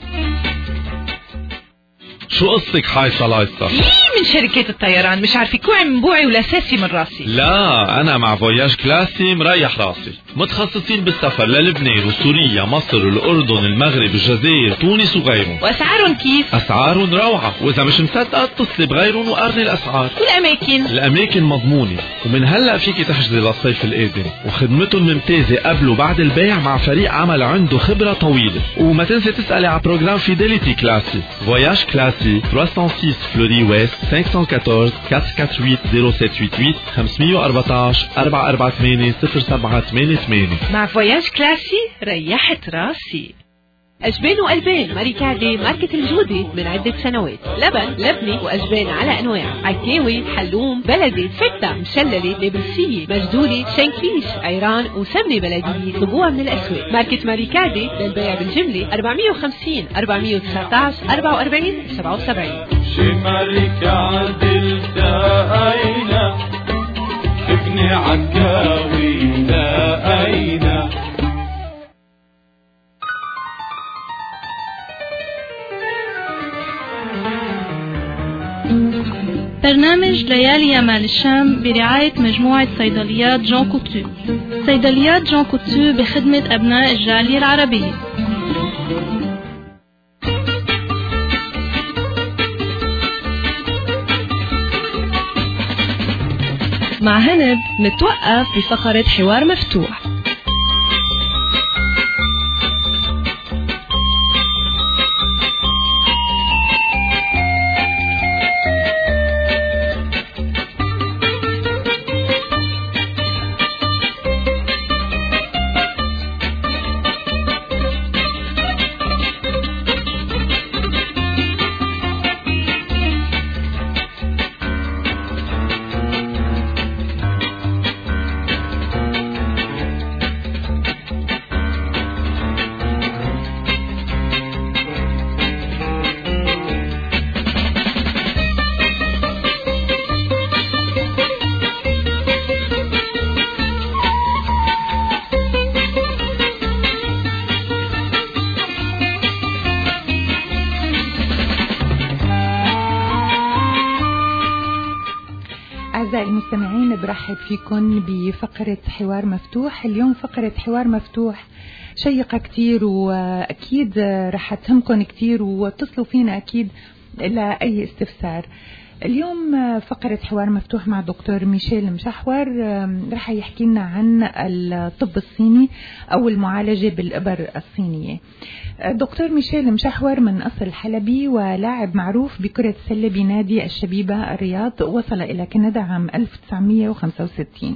F: شو قصتك حايصة لايصة؟
G: من شركة الطيران مش عارفة كوعي من بوعي ولاساسي من راسي.
F: لا أنا مع فواياج كلاسي مريح راسي، متخصصين بالسفر للبنان وسوريا مصر الأردن المغرب الجزائر تونس وغيرهم.
G: وأسعارهم كيف؟
F: أسعارهم روعة، وإذا مش مصدقة اتصلي بغيرهم وقارني الأسعار.
G: والأماكن؟
F: الأماكن مضمونة، ومن هلأ فيكي تحجزي للصيف القادم، وخدمتهم ممتازة قبل وبعد البيع مع فريق عمل عنده خبرة طويلة. وما تنسي تسألي على بروجرام فيديليتي كلاسي. فواياج كلاسي 306 فلوري ويست 514 448 0788 514 448 0788.
G: مع فواياج كلاسي ريحت راسي.
C: أجبان وألبان ماريكادي ماركة الجودة من عدة سنوات. لبن لبني وأجبان على أنواع، عكاوي حلوم بلدي فتة مشللة نابلسية مجدولة شنكليش عيران وسمنة بلدية. طلبوها من الأسواق. ماركة ماريكادي للبيع بالجملة 450 419 44 77.
E: شي ماريكادي التقينا ابني عكاوي التقينا.
B: برنامج ليالي يمال الشام برعاية مجموعة صيدليات جون كوتو. صيدليات جون كوتو بخدمة أبناء الجالية العربية.
C: مع هند نتوقف بفقرة حوار مفتوح.
A: أعزائي المستمعين برحب فيكم بفقرة حوار مفتوح. اليوم فقرة حوار مفتوح شيقة كتير وأكيد رح تهمكم كتير واتصلوا فينا أكيد لأي استفسار. اليوم فقرة حوار مفتوح مع دكتور ميشيل مشحور رح يحكي لنا عن الطب الصيني أو المعالجة بالإبر الصينية. دكتور ميشيل مشحور من أصل حلبي ولاعب معروف بكرة السلة بنادي الشبيبة الرياض، وصل إلى كندا عام 1965.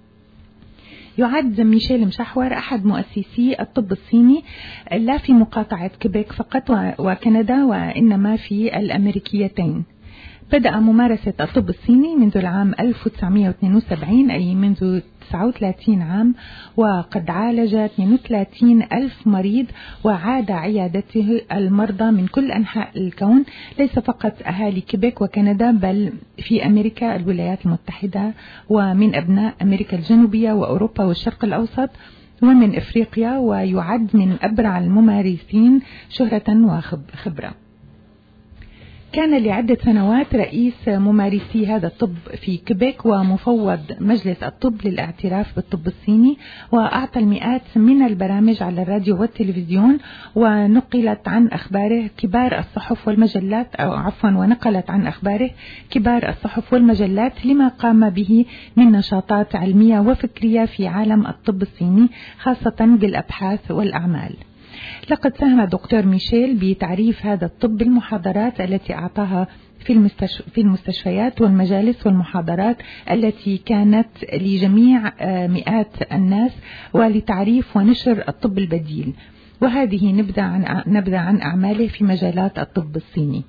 A: يعد ميشيل مشحور أحد مؤسسي الطب الصيني لا في مقاطعة كيبيك فقط وكندا وإنما في الأمريكيتين. بدأ ممارسة الطب الصيني منذ العام 1972 أي منذ 39 عام، وقد عالج 32 ألف مريض وعاد عيادته المرضى من كل أنحاء الكون، ليس فقط أهالي كيبيك وكندا بل في أمريكا الولايات المتحدة ومن أبناء أمريكا الجنوبية وأوروبا والشرق الأوسط ومن إفريقيا، ويعد من أبرع الممارسين شهرة وخبرة. كان لعدة سنوات رئيس ممارسي هذا الطب في كيبيك ومفوض مجلس الطب للاعتراف بالطب الصيني، وأعطى المئات من البرامج على الراديو والتلفزيون، ونقلت عن أخباره كبار الصحف والمجلات ونقلت عن أخباره كبار الصحف والمجلات لما قام به من نشاطات علمية وفكرية في عالم الطب الصيني، خاصة بالأبحاث والأعمال. لقد ساهم دكتور ميشيل بتعريف هذا الطب بالمحاضرات التي أعطاها في المستشفيات والمجالس والمحاضرات التي كانت لجميع مئات الناس ولتعريف ونشر الطب البديل. وهذه نبذة عن أعماله في مجالات الطب الصيني.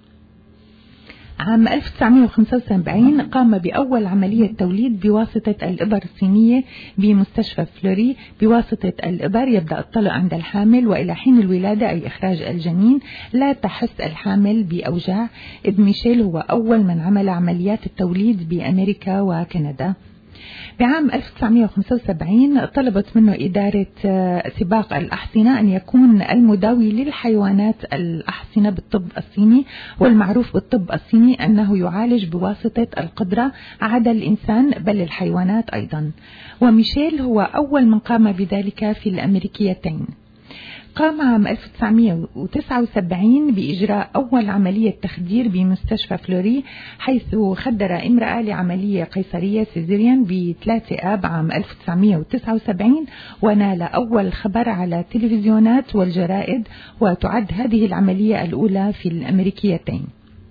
A: عام 1975 قام بأول عملية توليد بواسطة الإبر الصينية بمستشفى فلوري. بواسطة الإبر يبدأ الطلق عند الحامل، وإلى حين الولادة أي إخراج الجنين لا تحس الحامل بأوجاع. إذ ميشيل هو أول من عمل عمليات التوليد بأمريكا وكندا. بعام 1975 طلبت منه إدارة سباق الأحصنة أن يكون المداوي للحيوانات الأحصنة بالطب الصيني، والمعروف بالطب الصيني أنه يعالج بواسطة القدرة عدا الإنسان بل الحيوانات أيضا. وميشيل هو أول من قام بذلك في الأمريكيتين. قام عام 1979 بإجراء أول عملية تخدير بمستشفى فلوري، حيث خدر امرأة لعملية قيصرية سيزيريان ب3 آب عام 1979، ونال أول خبر على التلفزيونات والجرائد، وتعد هذه العملية الأولى في الأمريكيتين.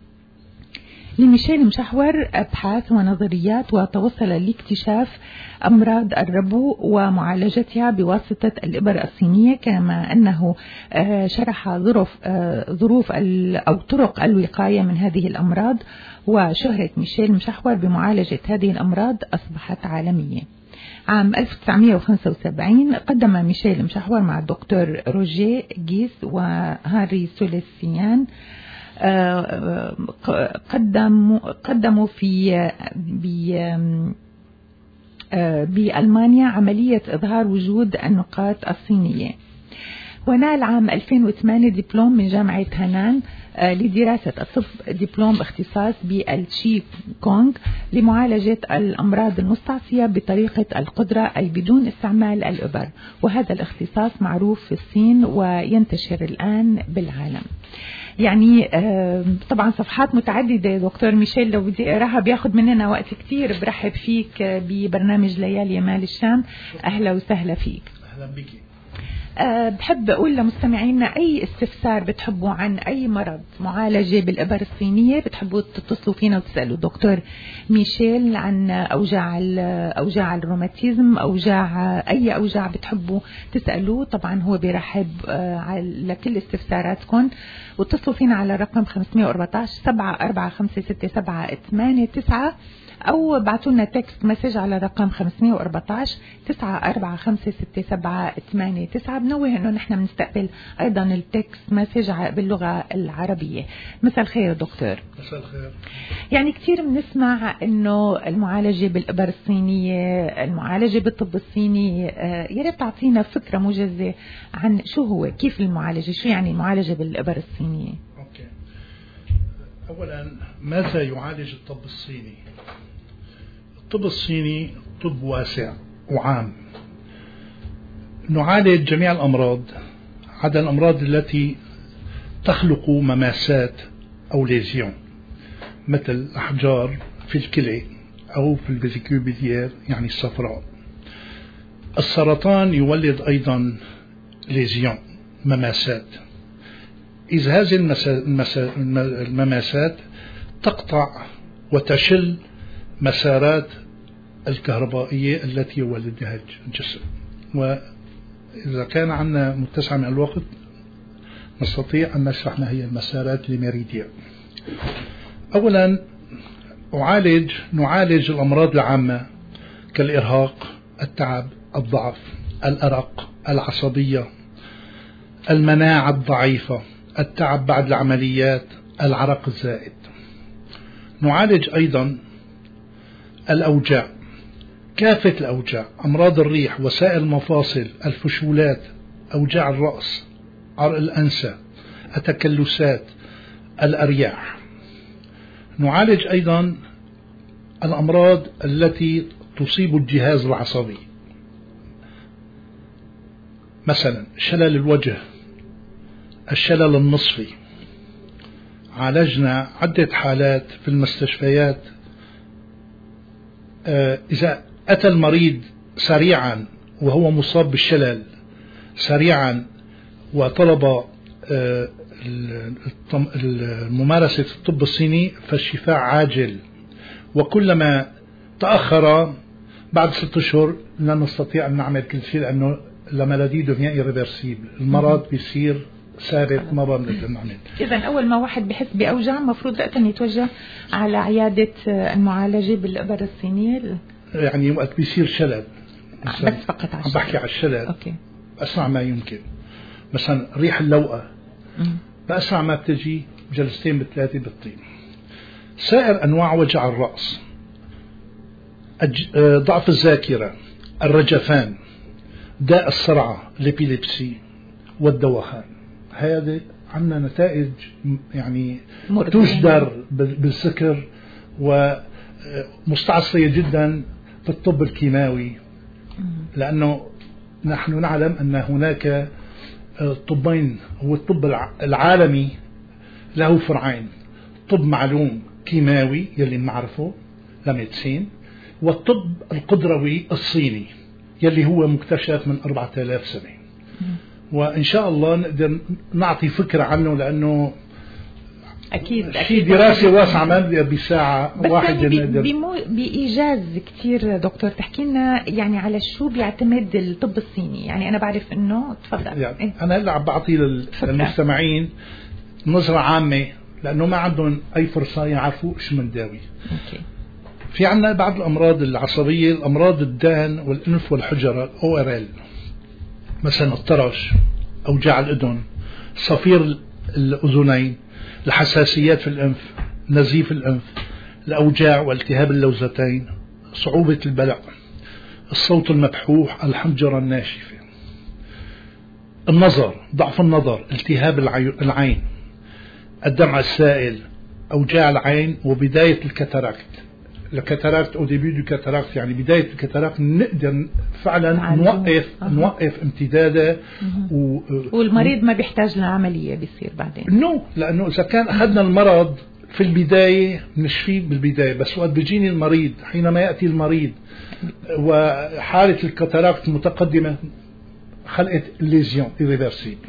A: لميشيل مشحور أبحاث ونظريات، وتوصل لاكتشاف أمراض الربو ومعالجتها بواسطة الإبر الصينية، كما أنه شرح ظروف أو طرق الوقاية من هذه الأمراض. وشهرة ميشيل مشحور بمعالجة هذه الأمراض أصبحت عالمية. عام 1975 قدم ميشيل مشحور مع الدكتور روجيه جيس وهاري سوليسيان قدموا بألمانيا عملية إظهار وجود النقاط الصينية. ونال عام 2008 دبلوم من جامعة هانان لدراسة الطب، دبلوم اختصاص بالشي كونغ لمعالجة الأمراض المستعصية بطريقة القدرة أي بدون استعمال الإبر، وهذا الاختصاص معروف في الصين وينتشر الآن بالعالم. يعني طبعا صفحات متعددة دكتور ميشيل، لو بدي اقراها بياخد مننا وقت كتير. برحب فيك ببرنامج ليالي مال الشام، أهلا وسهلا فيك.
L: أهلا بك.
A: بحب أقول لمستمعينا أي استفسار بتحبوا عن أي مرض معالجة بالإبر الصينية بتحبوا تتصلوا فينا وتسألوا دكتور ميشيل عن أوجاع الروماتيزم، أي أوجاع بتحبوا تسألوه. طبعا هو بيرحب لكل استفساراتكم، واتصلوا فينا على رقم 514 7456789 أو بعتوا لنا تكست مسج على رقم 514 9456789. بنوه إنه نحن بنستقبل أيضا التكست مسج باللغة العربية. مساء الخير دكتور.
L: مساء الخير.
A: يعني كثير بنسمع إنه المعالجة بالإبر الصينية، المعالجة بالطب الصيني، يا ريت تعطينا فكرة موجزة عن شو هو، كيف المعالجة، شو يعني المعالجة بالإبر الصينية؟
L: أوكي. أولا ماذا يعالج الطب الصيني؟ الطب الصيني طب واسع وعام، نعالج جميع الأمراض عدا الأمراض التي تخلق مماسات أو ليزيون، مثل أحجار في الكلى أو في الفيزيكول بيليير يعني الصفراء. السرطان يولد أيضا ليزيون، مماسات. إذا هذه المماسات تقطع وتشل مسارات الكهربائية التي يولدها الجسم. وإذا كان عندنا متسع من الوقت نستطيع أن نشرح ما هي المسارات الميريدية. أولا نعالج الأمراض العامة كالإرهاق، التعب، الضعف، الأرق، العصبية، المناعة الضعيفة، التعب بعد العمليات، العرق الزائد. نعالج أيضا الأوجاع، كافة الأوجاع، أمراض الريح، وسائل المفاصل، الفشولات، أوجاع الرأس، عرق الأنسة، التكلسات، الأرياح. نعالج أيضا الأمراض التي تصيب الجهاز العصبي، مثلا شلل الوجه، الشلل النصفي. عالجنا عدة حالات في المستشفيات. إذا أتى المريض سريعا وهو مصاب بالشلل سريعا وطلب ممارسة الطب الصيني فالشفاء عاجل، وكلما تأخر بعد 6 أشهر لا نستطيع أن نعمل كل شيء، لأنه لمالادي ديفيان إيريفرسيبل، المرض بيصير ثابت ما بنقدر نعمل.
A: إذا أول ما واحد بحس بأوجاع مفروض وقتا يتوجه على عيادة المعالجة بالإبر الصينية،
L: يعني وقت بيصير شلل
A: بس فقط على
L: عم بحكي على الشلل.
A: أوكي.
L: بأسرع ما يمكن، مثلا ريح اللوقة بأسرع ما بتجي 2 3 بتطيب. سائر أنواع وجع الرأس، ضعف الذاكرة، الرجفان، داء الصرعة الإبيليبسي والدوخان، هذه عندنا نتائج يعني تجدر بالسكر ومستعصية جدا في الطب الكيماوي، لأنه نحن نعلم أن هناك طبين. هو الطب العالمي له فرعين: طب معلوم كيماوي يلي نعرفه لميدسين، والطب القدروي الصيني يلي هو مكتشف من 4000 سنة. وإن شاء الله نقدر نعطي فكرة عنه، لأنه
A: أكيد
L: في دراسة واسعة ما بساعة واحد
A: نقدر بإيجاز كتير. دكتور تحكي لنا يعني على شو بيعتمد الطب الصيني؟ يعني أنا بعرف إنه تفضل.
L: يعني أنا هلا عم بعطي للمستمعين نظرة عامة، لأنه ما عندهم أي فرصة يعرفوا شو منداوي. في عنا بعض الأمراض العصبية، الأمراض الدهن والأنف والحجرة ORL، مثلا الطرش، أوجاع الأذن، صفير الأذنين، الحساسيات في الأنف، نزيف الأنف، الأوجاع والتهاب اللوزتين، صعوبة البلع، الصوت المبحوح، الحنجرة الناشفة، النظر، ضعف النظر، التهاب العين، الدمع السائل، أوجاع العين، وبداية الكاتاراكت. الكاتاراكت أو ديبيو دو كاتاراكت، يعني بداية الكاتاراكت نقدر فعلا نوقف امتداده
A: والمريض ما بيحتاج لعملية بيصير بعدين.
L: لأنه إذا كان أخذنا المرض في البداية نشفيه بالبداية، بس وقت بيجيني المريض، حينما يأتي المريض وحالة الكاتاراكت متقدمة خلقت الليزيون irreversible.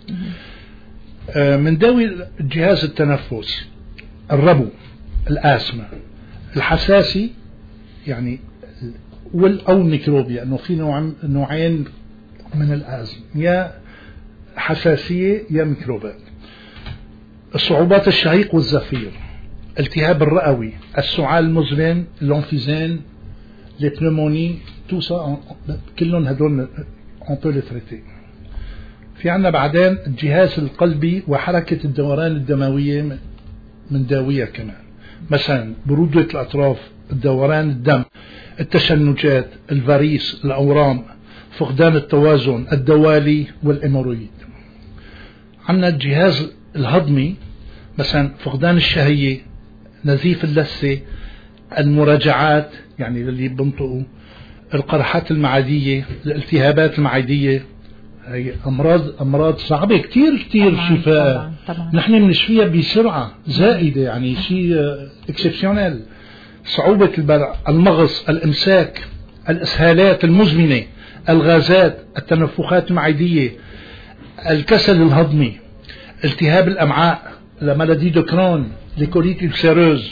L: من داوي الجهاز التنفس، الربو، الآسمة، الحساسي يعني أو الميكروبيا، أنه في نوعين من الآزمة، يا حساسية يا ميكروبات. الصعوبات الشهيق والزفير، التهاب الرئوي، السعال المزمن، اللونفيزين، البنوموني، كلهم هدول on peut les traiter. في عنا بعدين الجهاز القلبي وحركة الدوران الدموية من داوية كمان، مثلا برودة الأطراف، الدوران الدم، التشنجات، الفاريس، الأورام، فقدان التوازن، الدوالي والإمورويد. عنا الجهاز الهضمي، مثلا فقدان الشهية، نزيف اللثة، المراجعات يعني اللي بنطقوا، القرحات المعدية، الالتهابات المعدية. هي أمراض صعبة كتير شفاء. نحن بنشفيها بسرعة زائدة، يعني شيء اكسبسيونيل. صعوبة البلع، المغص، الإمساك، الإسهالات المزمنة، الغازات، التنفخات المعدية، الكسل الهضمي، التهاب الأمعاء، لمالادي دو كرون، ليكوليت ألسيروز.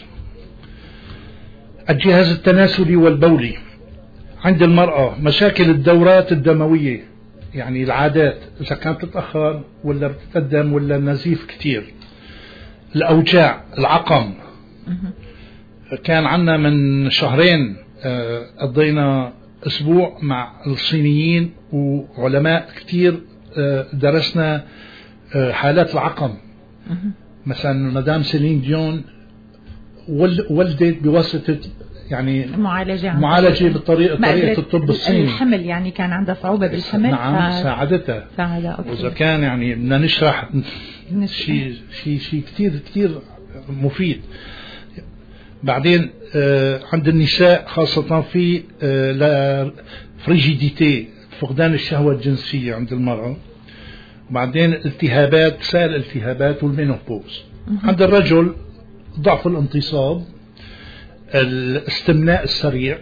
L: الجهاز التناسلي والبولي، عند المرأة مشاكل الدورات الدموية، يعني العادات إذا كانت تتأخر ولا بتتقدم ولا النزيف كتير. الأوجاع، العقم. كان عنا من شهرين قضينا أسبوع مع الصينيين وعلماء كتير، درسنا حالات العقم. مثلا مدام سيلين ديون ولدت بواسطة يعني معالجة بطريقة الطب الصيني.
A: الحمل يعني كان عندها صعوبة بالحمل.
L: نعم ساعدتها. وإذا كان يعني بدنا نشرح شيء كتير مفيد. بعدين عند النساء خاصة في فريجيديتي، فقدان الشهوة الجنسية عند المرأة. بعدين التهابات، سائر الالتهابات والمينوبوز. عند الرجل ضعف الانتصاب، الاستمناء السريع،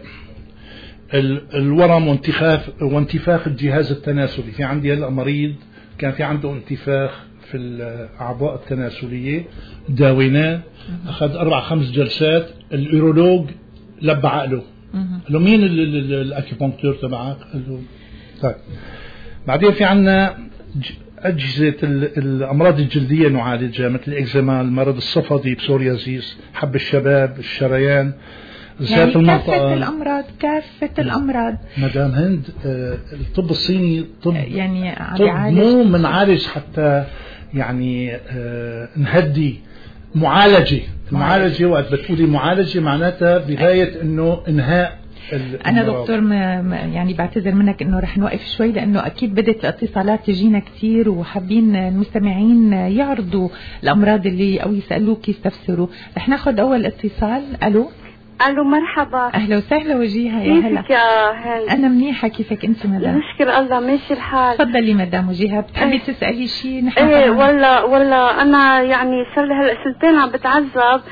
L: الورم وانتفاخ الجهاز التناسلي. في عندي هلا مريض كان في عنده انتفاخ في الأعضاء التناسلية، داويناه، أخذ 4-5 جلسات، الأورولوج لب عقله، قال له مين الأكيبونكتور تبعك؟ قال له طيب. بعدين في عنا أجهزة الأمراض الجلدية نعالجها، مثل الإكزيما، المرض الصفدي، بسوريازيس، حب الشباب، الشريان،
A: يعني كافة الأمراض
L: مدام هند. الطب الصيني طب
A: يعني
L: طب مو منعالج حتى يعني نهدي. معالجة وقت بتقولي معالجة معناتها بغاية انه انهاء.
A: أنا دكتور يعني بعتذر منك إنه رح نوقف شوي، لأنه أكيد بدت الاتصالات تجينا كتير، وحابين المستمعين يعرضوا الأمراض اللي أو يسألوك يستفسروا. رح ناخد أول اتصال.
M: ألو مرحبا.
A: أهلا وسهلا وجيها. يا هلا.
M: كيفك يا هند؟
A: أنا منيحة، كيفك أنت مدام؟
M: نشكر الله ماشي الحال.
A: تفضلي مدام وجيها، بتحبي تسألي شيء؟ نحن
M: والله أنا يعني صار لي هلا 2 سنين عم بتعذب،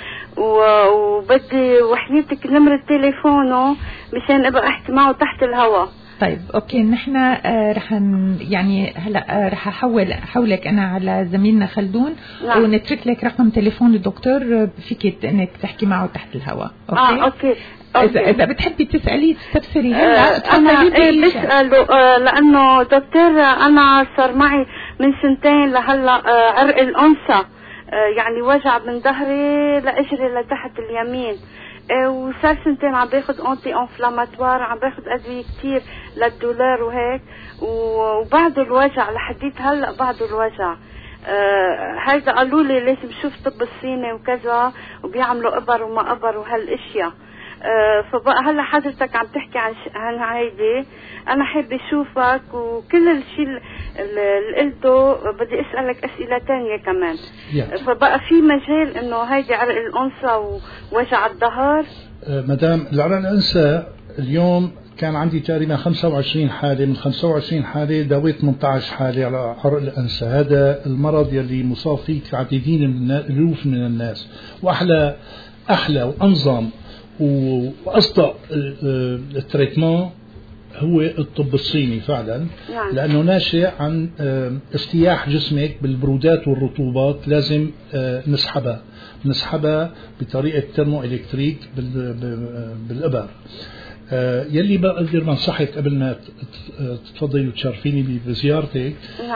M: وبدي وحياتك نمرة تليفونه مشان ابقى احكي معه تحت الهواء.
A: طيب اوكي، نحن رح يعني هلا رح حولك انا على زميلنا خلدون. نعم. ونترك لك رقم تليفون الدكتور، فيك انك تحكي معه تحت الهواء.
M: اوكي.
A: اذا بتحبي تسالي تستفسري هلا
M: انا بساله لانه دكتور انا صار معي من 2 سنين لهلا عرق الانثى، يعني وجع من ظهري لاجري لتحت اليمين، وصار 2 سنين عم باخذ انتي انفلاماتوار، عم باخذ ادويه كثير للدولار وهيك، وبعد الوجع لحديت هلا بعد الوجع. هيدا قالوا لي لازم شوف طب الصيني وكذا، وبيعملوا ابر وما ابر وهالاشياء. فبقى هلا حضرتك عم تحكي عن هيدي، انا حابه اشوفك وكل الشيء اللي قلته بدي اسالك اسئله تانية كمان. فبقى في مجال انه هيدي عرق الانثى ووجع الظهر؟
L: مدام العرق الانثى اليوم كان عندي تقريبا 25 حاله، من 25 حاله داويت 18 حاله على عرق الانثى. هذا المرض يلي مصاب فيه عديدين من الالوف من الناس، واحلى وانظم واصدق التريتمون هو الطب الصيني فعلا. يعني. لانه ناشئ عن استياح جسمك بالبرودات والرطوبات، لازم نسحبها بطريقه ترمو الكتريك بالابر. يلي بقدر بنصحك قبل ما تتفضلي وتشرفيني بزيارتك.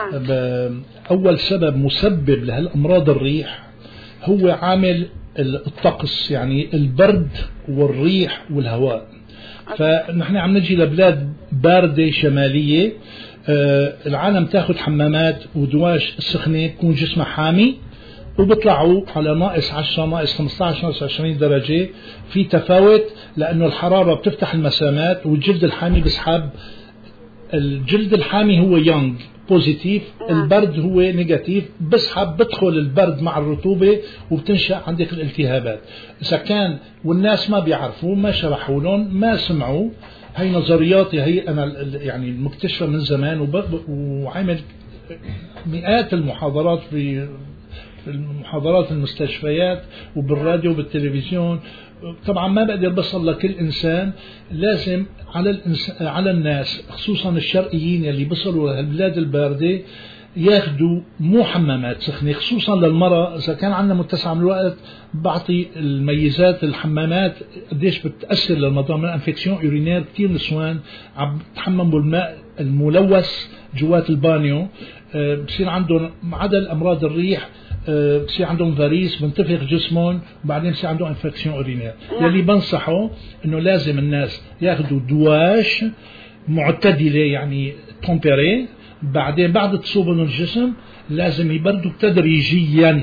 L: اول مسبب لهالامراض الريح هو عامل الطقس، يعني البرد والريح والهواء. فنحن عم نجي لبلاد باردة شمالية، العالم تاخد حمامات ودواش سخنة بكون جسمها حامي، وبيطلعوا على -10 -15 -20 درجة. في تفاوت لأنه الحرارة بتفتح المسامات، والجلد الحامي بسحب. الجلد الحامي هو يونغ بوزيتيف، البرد هو نيجاتيف، بسحب بدخل البرد مع الرطوبة وبتنشأ عندك الالتهابات. إذا كان والناس ما بيعرفوا، ما شرحوا لهم، ما سمعوا، هي نظرياتي، هي أنا يعني المكتشفة من زمان، وعمل مئات المحاضرات في المحاضرات المستشفيات وبالراديو وبالتلفزيون. طبعا ما بقدر بصل لكل إنسان، لازم على الناس خصوصا الشرقيين اللي بصلوا للبلاد الباردة ياخدوا مو حمامات سخنة، خصوصا للمرأة. إذا كان عندنا متسع من الوقت بعطي الميزات الحمامات قديش بتأثر للموضوع من انفكسيون يورينير. كتير نسوان عم تحمموا بالماء الملوث جوات البانيو، بصير عندهم عدا الأمراض الريح، بصير عندهم فاريس، بنتفخ جسمهم، وبعدين بصير عندهم انفكسيون اورينير. يلي بنصحه انه لازم الناس ياخذوا دواش معتدله، يعني تمبري، بعدين بعد تصوب الجسم لازم يبردوا تدريجيا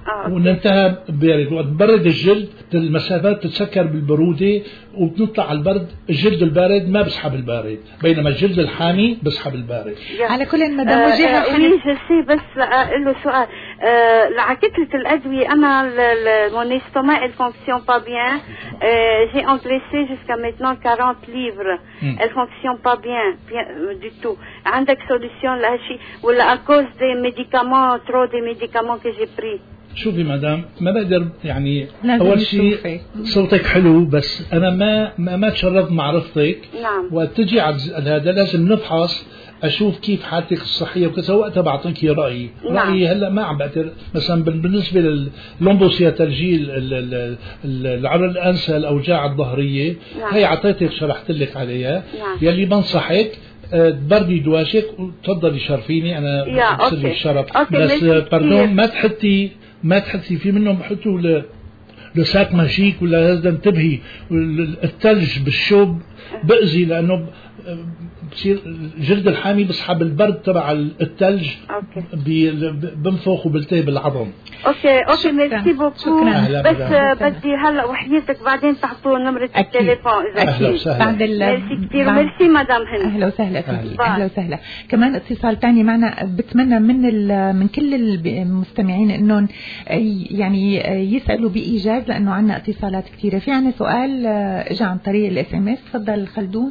L: وننتهى بارد. وقت برد الجلد المسافات تتسكر بالبرودة وبنطلع على البرد. الجلد البارد ما بسحب البارد، بينما الجلد الحامي بسحب البارد.
A: على كل مدام وجهها
M: وي بس له سؤال على كتلة الأدوية. أنا mon estomac elle fonctionne pas bien. J'ai engraissé jusqu'à maintenant 40 livres. Elle fonctionne pas bien du tout. عندك solution لهالشيء ولا à cause des médicaments trop des médicaments que j'ai pris؟
L: شوفي مدام، ما بقدر يعني أول شيء صوتك حلو، بس أنا ما تشرفت معرفتك.
M: نعم.
L: وتجي على هذا لازم نفحص أشوف كيف حالتك الصحية وكذا، وقتها بعطيك رأيي.
M: نعم.
L: رأيي هلا ما عم بقدر. مثلا بالنسبة لللومبوسياتالجي العرق الأنسة الأوجاع الظهرية،
M: نعم.
L: هي عطيتك شرحت لك عليها.
M: نعم.
L: يلي بنصحك تبردي دواشك وتفضلي شرفيني، أنا بصير الشرف. بس باردون ما تحطي في منهم بحطوا لساك ماجيك ولا هذا. انتبهي، الثلج بالشوب بأذي لأنه بصير جلد الحامي بسحب البرد تبع الثلج بنفخ وبلتهب العظم.
M: اوكي ميرسي بوكو. بس بدي هلا وحياتك بعدين تعطوا نمرة التليفون اذا
L: اهلا وسهلا.
A: بعد
M: ميرسي كثير. ميرسي مدام هند.
A: اهلا وسهلا فيك. اهلا وسهلا. كمان اتصال ثاني معنا، بتمنى من كل المستمعين انهم يعني يسالوا بايجاز لانه عندنا اتصالات كثيره. في عنا سؤال اجى عن طريق الSMS. تفضل خلدون.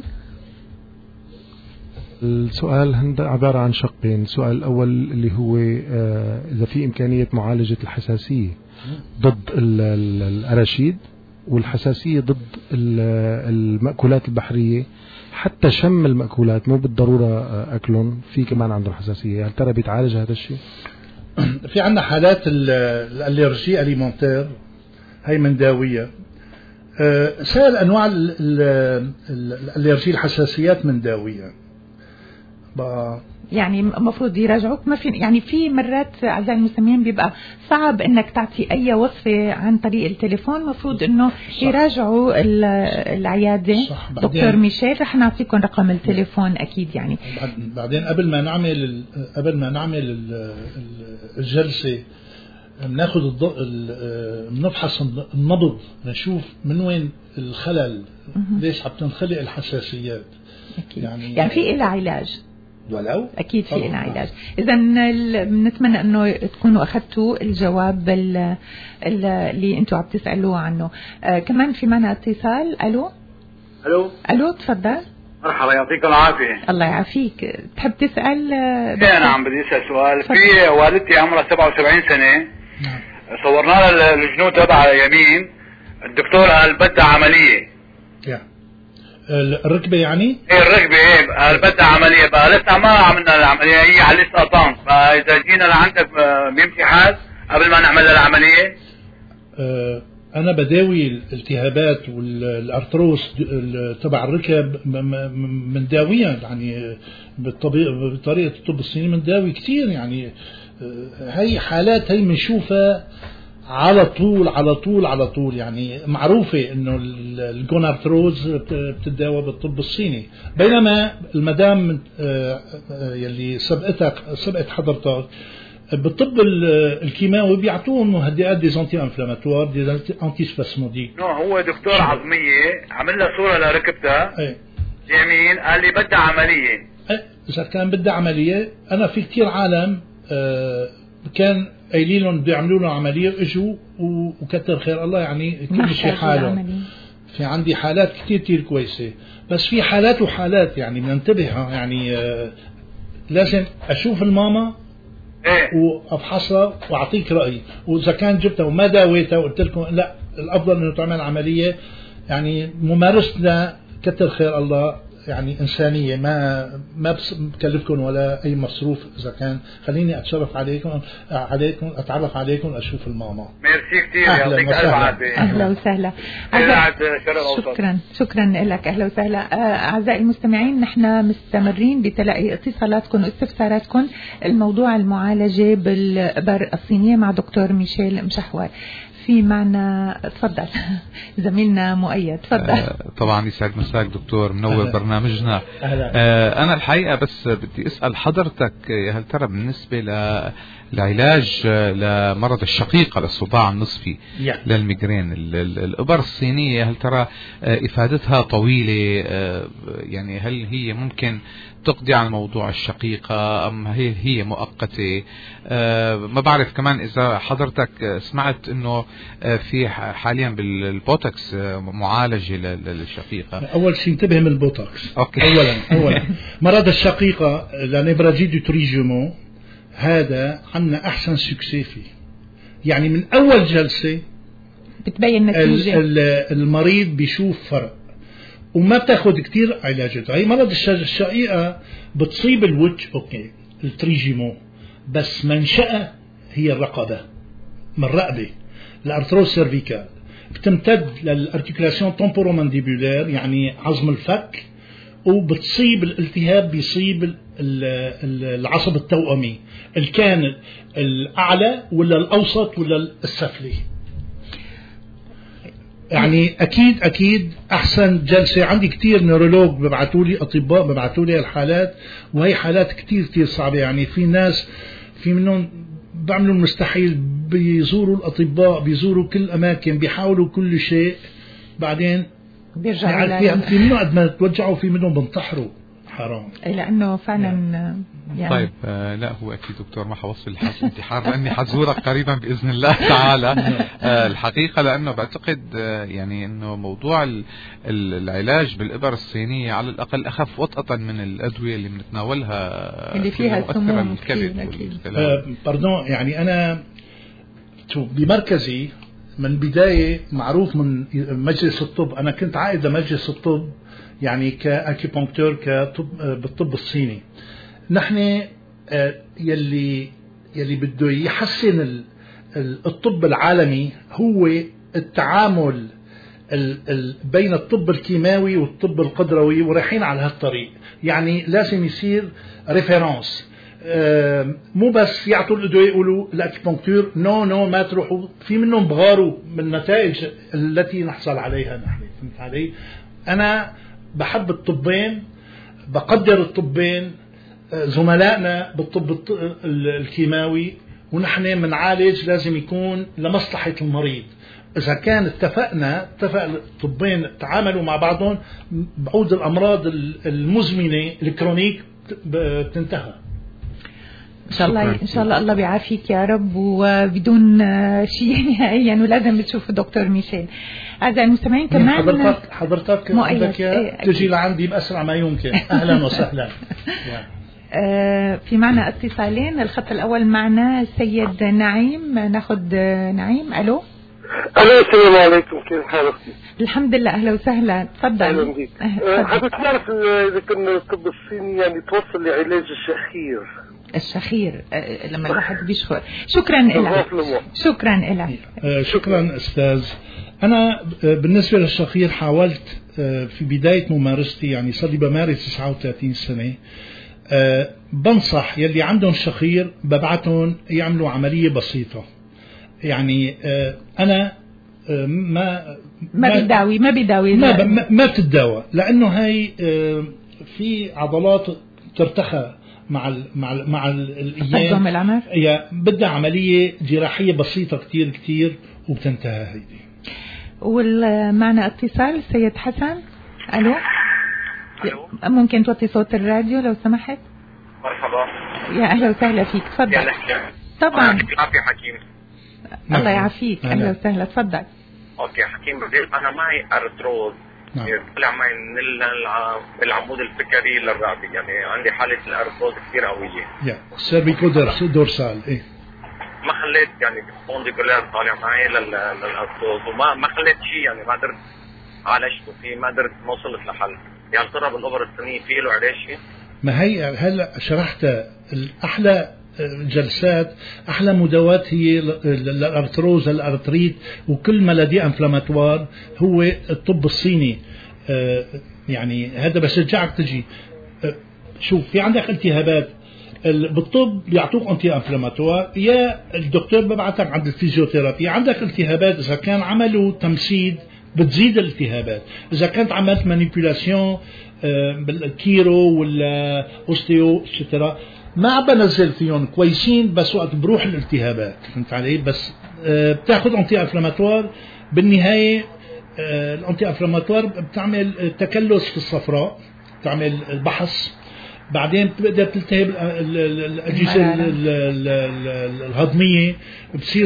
J: السؤال عبارة عن شقين. السؤال الأول اللي هو إذا في إمكانية معالجة الحساسية ضد الأراشيد والحساسية ضد المأكولات البحرية، حتى شم المأكولات مو بالضرورة أكلهم في كمان عندهم حساسية. هل ترى بيتعالج هذا الشيء؟
L: في عنا حالات الألرجي أليمونتير، هي منداوية. سائر أنواع الألرجي الحساسيات منداوية.
A: يعني المفروض يراجعوك. ما في يعني في مرات اعزائي المستمعين بيبقى صعب انك تعطي اي وصفه عن طريق التليفون. المفروض انه يراجعوا العياده. دكتور ميشيل رح نعطيكم رقم التليفون اكيد. يعني
L: بعدين قبل ما نعمل الجلسه بناخذ بنفحص النبض نشوف من وين الخلل، ليش عم تنخلق الحساسيات.
A: أكيد. يعني في إلها علاج
L: ولو
A: أكيد في إلها علاج. إذا بنتمنى أنه تكونوا أخذتوا الجواب اللي أنتوا عم تسألوا عنه. كمان في معنا اتصال. ألو تفضل.
N: مرحبا، يعطيكم العافية.
A: الله يعافيك. تحب تسأل؟
N: أنا عم بدي أسأل سؤال. في والدتي عمرها 77 سنة، صورنا لها الجنود تبعها يمين، الدكتور قال بدها عملية.
L: الركبة يعني؟
N: ايه الركبة، ايه بدها عملية. بقى لسه ما عملنا العملية، هي على لسه طنط. فإذا جينا لعندك بيمشي حال قبل ما نعمل العملية؟
L: أنا بداوي الالتهابات والأرتروس تبع الركب من داوية، يعني بطريقة الطب الصيني من داوي كتير. يعني هي حالات هي بنشوفها على طول. يعني معروفة انه الجونارتروز بتداوى بالطب الصيني. بينما المدام يلي سبقت حضرتك بالطب الكيماوي بيعطوهم مهدئات دي انتي انفلاماتوار دي انتي سباسموديك.
N: هو دكتور عظمية عمل لها صورة لركبتها يمين، قال لي بدها عملية.
L: اذا كان بدها عملية، انا في كتير عالم كان قايلين لهم بيعملوا له عملية اجوا وكتر خير الله، يعني كل شيء حاله. في عندي حالات كتير كويسة، بس في حالات وحالات يعني بننتبه. يعني لازم اشوف الماما وافحصها واعطيك رأيي، واذا كان جبتها وما داويتها وقلت لكم لا الافضل انه تعمل عملية، يعني ممارستنا كتر خير الله يعني إنسانية، ما بكلفكم ولا أي مصروف. إذا كان خليني أتشرف عليكم أتعرف عليكم أشوف الماما.
N: ميرسي كتير، يعطيك ألف عافية.
A: أهلا وسهلا. شكرا لك. أهلا وسهلا. أعزائي المستمعين، نحن مستمرين بتلقي اتصالاتكم واستفساراتكم. الموضوع المعالجة بالإبر الصينية مع دكتور ميشيل مشحور. في معنا تفضل زميلنا مؤيد. تفضل.
K: طبعا يسعد مساك دكتور، منور برنامجنا. أنا الحقيقة بس بدي أسأل حضرتك، هل ترى بالنسبة العلاج لمرض الشقيقة للصداع النصفي للميغرين، الإبر الصينية هل ترى إفادتها طويلة؟ يعني هل هي ممكن تقضي على موضوع الشقيقة أم هي مؤقتة؟ ما بعرف كمان إذا حضرتك سمعت إنه في حاليا بالبوتوكس معالجة للشقيقة.
L: أول شيء انتبه من البوتوكس.
K: أوكي.
L: أولا مرض الشقيقة لنبراجي دو تريجيمو هذا عنا أحسن سكسي فيه، يعني من أول جلسة
A: بتبين نتيجة،
L: المريض بيشوف فرق وما بتاخد كتير علاجات. هي مرض الشقيقة بتصيب الوجه أوكي التريجيمو، بس منشأة هي الرقبة، من الرقبة الارتروز سيرفيكال بتمتد للارتيكولاسيون تومبورومانديبولير يعني عظم الفك، وبتصيب الالتهاب بيصيب العصب التوأمي، الكان الأعلى ولا الأوسط ولا السفلي. يعني أكيد أحسن جلسة. عندي كتير نيرولوج ببعتولي، أطباء ببعتولي الحالات، وهي حالات كتير صعبة. يعني في ناس في منهم بعملوا المستحيل، بيزوروا الأطباء، بيزوروا كل الأماكن، بيحاولوا كل شيء، بعدين
A: بيرجعوا
L: في منهم قد ما توجعوا، في منهم بنتحروا. حرام.
A: لأنه فعلا يعني.
K: طيب لا هو أكيد دكتور ما حوصل الانتحار لأني حزورك قريبا بإذن الله تعالى. الحقيقة لأنه بعتقد يعني أنه موضوع العلاج بالإبر الصينية على الأقل أخف وطأة من الأدوية اللي بنتناولها
A: اللي فيها سموم
K: الكبد.
L: باردون يعني أنا بمركزي من بداية معروف من مجلس الطب، أنا كنت عائد لمجلس الطب يعني كأكيبونكتور بالطب الصيني. نحن يلي بده يحسن الطب العالمي هو التعامل بين الطب الكيماوي والطب القدروي، ورايحين على هالطريق. يعني لازم يصير ريفيرانس، مو بس يعطوا الأدوية يقولوا الأكيبونكتور نو ما تروحوا، في منهم بغاروا من النتائج التي نحصل عليها نحن. فهمت علي؟ أنا بحب الطبين، بقدر الطبين، زملائنا بالطب الكيماوي، ونحن منعالج لازم يكون لمصلحة المريض. إذا كان اتفق الطبين تعاملوا مع بعضهم، بعود الأمراض المزمنة الكرونيك بتنتهى.
A: إن شاء الله الله بيعافيك يا رب، وبدون شيء نهائيا، ولازم تشوف الدكتور ميشيل. أعزائي المستمعين كمان
L: حضرتك بدك تجي لعندي بأسرع ما يمكن. أهلا وسهلا.
A: في معنا اتصالين. الخط الأول معنا السيد نعيم، ناخد نعيم. ألو
O: السلام عليكم، كيف حالك؟
A: الحمد لله، أهلا وسهلا، تفضل.
O: أهلا بك. حابب تعرف إذا كان الطب الصيني يعني توصل لعلاج
A: الشخير لما الواحد بيشخر. شكرا لك.
L: شكرا أستاذ. أنا بالنسبة للشخير حاولت في بداية ممارستي، يعني صار لي بمارس 39 سنة. بنصح يلي عندهم شخير ببعتهم يعملوا عملية بسيطة. يعني أنا
A: ما بيداوي
L: ما بتداوى، لأنه هاي في عضلات ترتخى مع الأيام،
A: العمر
L: بدها عملية جراحية بسيطة كتير وبتنتهى هيدي.
A: والمعنى اتصال سيد حسن. ألو ممكن توطي صوت الراديو لو سمحت؟
P: مرحبا،
A: يا أهلا وسهلا فيك، تفضل. طبعا.
P: يعافي حكيم.
A: الله يعافيك، أهلا وسهلا، تفضل.
P: اوكي حكيم، انا معي ارتروز طلع معي من العمود الفقري للرقبه، يعني عندي حاله الارتروز كثير قويه.
L: سيرفيكو دورسال. ايه
P: ما خليت يعني سبونديبولار طالع معي للارتروز، وما خليت شيء، يعني ما قدرت عالجته فيه، ما قدرت ما وصلت لحل. يعني ترى بالابر الصينيه في له علاج شيء؟
L: ما هي هلا شرحت الاحلى جلسات، احلى مداوات هي الارتروز، الارتريت، وكل ما لديه انفلاماتوار هو الطب الصيني. يعني هذا بشجعك تجي. شوف، في عندك التهابات بالطب بيعطوك انتي انفلاماتوار، يا الدكتور ببعثك عند الفيزيوثيرابي. عندك التهابات اذا كان عملوا تمثيل بتزيد الالتهابات، اذا كانت عملت مانيبيولاسيون بالكيرو ولا اوستيو اتسترا ما عم بنزل فيهم كويسين، بس وقت بروح الالتهابات فهمت علي. بس بتاخذ انتي انفلاماتوار بالنهايه. الانتي انفلاماتوار بتعمل تكلس في الصفراء، بتعمل البحص، بعدين بتقدر تلتهب الاجهزه الهضميه، بتصير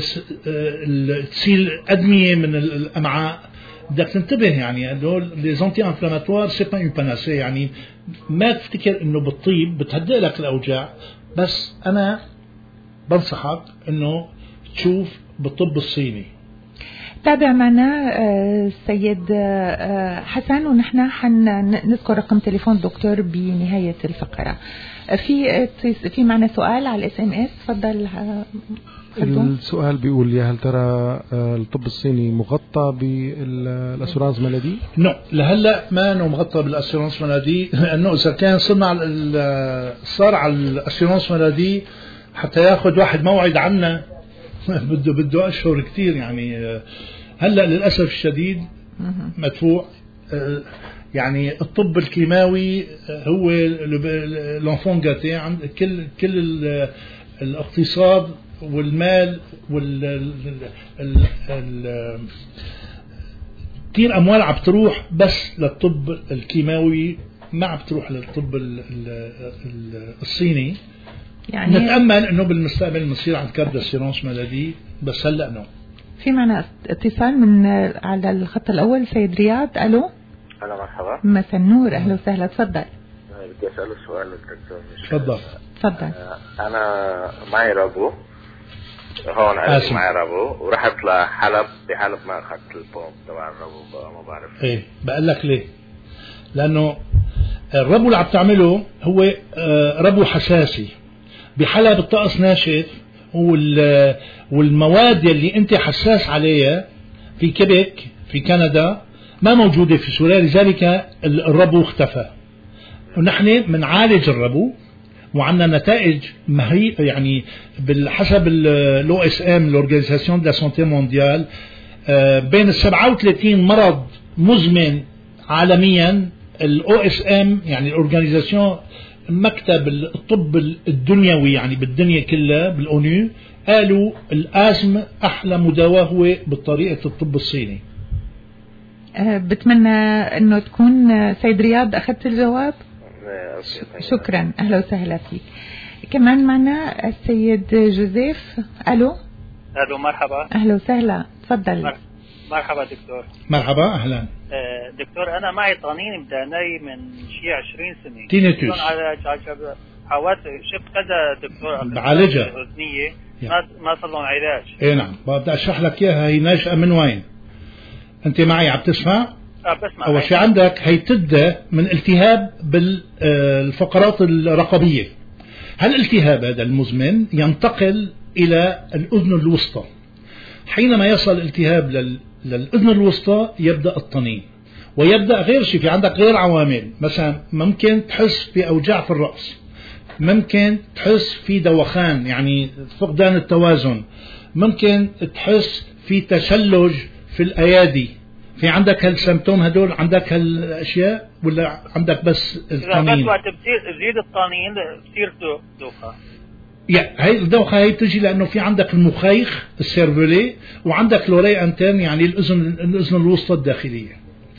L: تصير ادميه من الامعاء. بدك تنتبه يعني هدول لي زونتي انفلاماتوار سي با اون باناسي، يعني ما تفتكر انه بالطيب بتهدئ لك الاوجاع، بس انا بنصحك انه تشوف بالطب الصيني.
A: تابع معنا السيد حسن، ونحن حنذكر رقم تليفون الدكتور بنهاية الفقرة. في معنا سؤال على SMS. تفضل خلدون.
J: السؤال بيقول يا هل ترى الطب الصيني مغطى بالاسورانس مالادي؟
L: نو، لهلا ما انه مغطى بالاسورانس مالادي، لانه اذا كان صار على الاسورانس مالادي حتى ياخذ واحد موعد عنا بده اشهر كثير يعني. هلا للاسف الشديد مدفوع. يعني الطب الكيماوي هو لونفون جاتي عند كل الاقتصاد والمال كثير اموال عم تروح بس للطب الكيماوي، ما عم تروح للطب الصيني. يعني نتامل انه بالمستقبل بنصير عند كارد اسيرونس مالادي، بس هلا نو.
A: في معنا اتصال من على الخط الاول سيد رياض. الو.
Q: هلا مرحبا.
A: مساء النور، اهلا وسهلا. تفضل.
Q: بدي اساله سؤال للدكتور.
L: تفضل.
A: تفضل.
Q: انا معي ربو هون، عندي معي ربو ورحت لحلب. بحلب ما اخذت البوم تبع الربو، ما بعرف.
L: ايه بقول لك ليه؟ لانه الربو اللي عم تعمله هو ربو حساسي. بحلب الطقس ناشف، والمواد اللي انت حساس عليها في كيبك في كندا ما موجودة في سوريا، لذلك الربو اختفى. ونحن بنعالج الربو وعندنا نتائج يعني بالحسب l'OSM l'Organisation de la Santé Mondiale بين 37 مرض مزمن عالميا. الOSM يعني الأورجانيزاسيون مكتب الطب الدنيوي يعني بالدنيا كلها بالأونيو، قالوا الأزمة أحلى مداواة هو بطريقة الطب الصيني.
A: بتمنى أنه تكون سيد رياض أخذت الجواب. شكرا، أهلا وسهلا فيك. كمان معنا السيد جوزيف. ألو.
R: ألو مرحبا.
A: أهلا وسهلا، تفضل.
R: مرحبا دكتور.
L: مرحبا أهلا.
R: دكتور أنا معي طنين بداني من شيء 20 سنة.
L: تينيتوس.
R: حاولت شفت كذا دكتور
L: بعالجها
R: أذنية ما صار لهم علاج.
L: إيه نعم، بدي أشرح لك إياها. هي ناشئة من وين؟ أنت معي عم تسمع؟
R: بسمع.
L: أول شيء عندك هي تبدأ من التهاب بالفقرات الرقبية. هالالتهاب هذا المزمن ينتقل إلى الأذن الوسطى. حينما يصل الالتهاب للأذن الوسطى يبدأ الطنين، ويبدأ غير شيء. في عندك غير عوامل، مثلا ممكن تحس بأوجاع في الرأس، ممكن تحس في دوخان يعني فقدان التوازن، ممكن تحس في تشلج في الأيادي. في عندك هالسمتوم هدول؟ عندك هالأشياء ولا عندك بس الطنين؟
R: بس وقت بزيد الطنين بصير دوخة.
L: هاي الدوخة هي بتجي لأنه في عندك المخيخ السيرفولي، وعندك لوري أنتين يعني الأذن الوسطى الداخلية.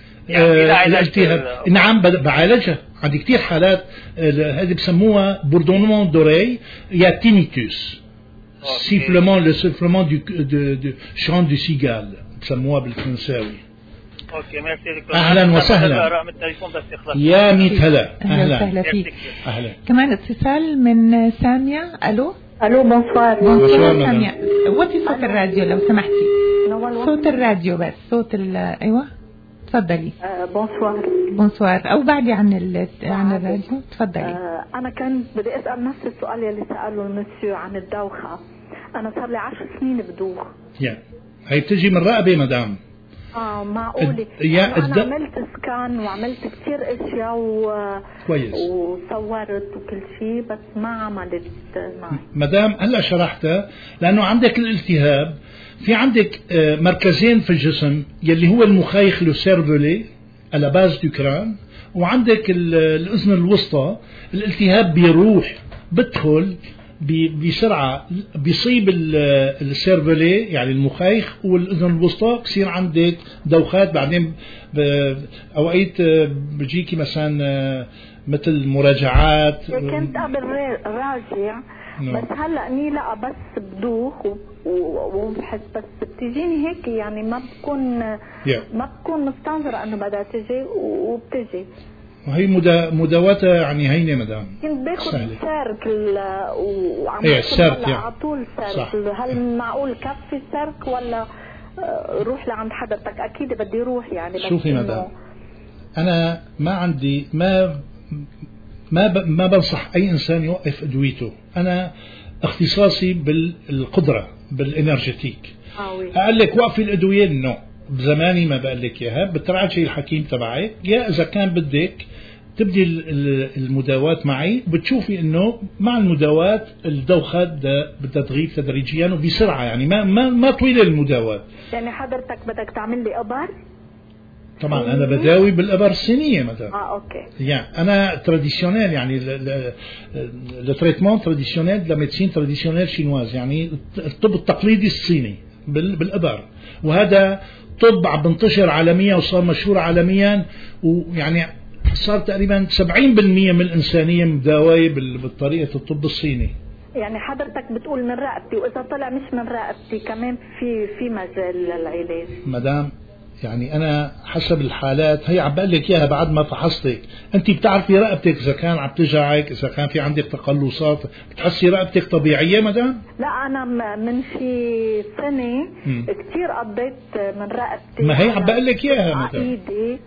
L: الالتهاب نعم بعالجها. عندي كتير حالات هذه بسموها بوردونمون دوري يا تينيتوس، سيفلمون لو سيفلمون دو شان دو سيغال بسموها بالفرنساوي.
R: اوكي ميرسي دكتور.
L: اهلا وسهلا. يا ميت هلا.
A: اهلا وسهلا فيك. اهلا. كمان اتصال من سامية. الو.
S: الو بونسوار.
A: بونسوار سامية. وطي صوت الراديو لو سمحتي. صوت الراديو بس، صوت ايوه تفضلي.
S: بونسوار.
A: بونسوار او بعدي عن الراديو. تفضلي.
S: انا كان بدي اسال نفس السؤال اللي ساله المسيو عن الدوخه. انا صار لي 10 سنين بدوخ.
L: هي بتجي من الرقبه مدام.
S: معقولة. أنا عملت سكان وعملت كتير أشياء
L: كويس
S: وصورت وكل شيء، بس ما عملت معي.
L: مدام هلا شرحتها لأنه عندك الالتهاب. في عندك مركزين في الجسم يلي هو المخيخ لو سيرفولي على باز دو كران، وعندك الأذن الوسطى. الالتهاب بيروح بدخل بسرعة بيصيب السيرفلي يعني المخيخ والأذن الوسطى، بصير عندك دوخات. بعدين أوقات بيجيكي مثلا مثل مراجعات.
S: كنت قبل راجع بس هلا لا بس بدوخ وبحس بس بتجيني هيك يعني ما بكون مستنظرة انه بدها تجي وبتجي.
L: وهي مداواتها يعني هينه مدام.
S: كنت باخذ سيرك وعم
L: يعني.
S: على طول سيرك. هل معقول كفي السيرك ولا روح لعند حضرتك؟ اكيد بدي روح يعني.
L: شوفي مدام، انا ما عندي ما بنصح اي انسان يوقف ادويته. انا اختصاصي بالقدرة بالانرجيتيك. اقول لك وقفي الادوية نو، بزماني ما بقول لك اياها، بتراجعي الحكيم تبعك. يا اذا كان بدك تبدي المداوات معي، بتشوفي انه مع المداوات الدوخات بدها تغيب تدريجيا وبسرعة يعني ما طويلة المداوات.
S: يعني حضرتك بدك تعمل لي ابر؟
L: طبعا انا بداوي بالابر الصينيه مثلا.
S: اوكي.
L: يعني انا تراديشنال يعني التريتمون تراديشنال لا ميديسين تراديشنال شينواز، يعني الطب التقليدي الصيني بالابر. وهذا طب عم بنتشر عالميا وصار مشهور عالميا، ويعني صار تقريبا 70% من الانسانيه مداويه بطريقه الطب الصيني.
S: يعني حضرتك بتقول من رقبتي، واذا طلع مش من رقبتي كمان في مجال للعلاج
L: مدام. يعني انا حسب الحالات هي عم بقول لك اياها بعد ما فحصتك. انت بتعرفي رقبتك اذا كان عم تجعك، اذا كان في عندك تقلصات، بتحسي رقبتك طبيعيه مدام؟
S: لا انا من شي سنه كثير قضيت من رقبتي.
L: ما هي عم بقول لك اياها مدام.
S: ايدي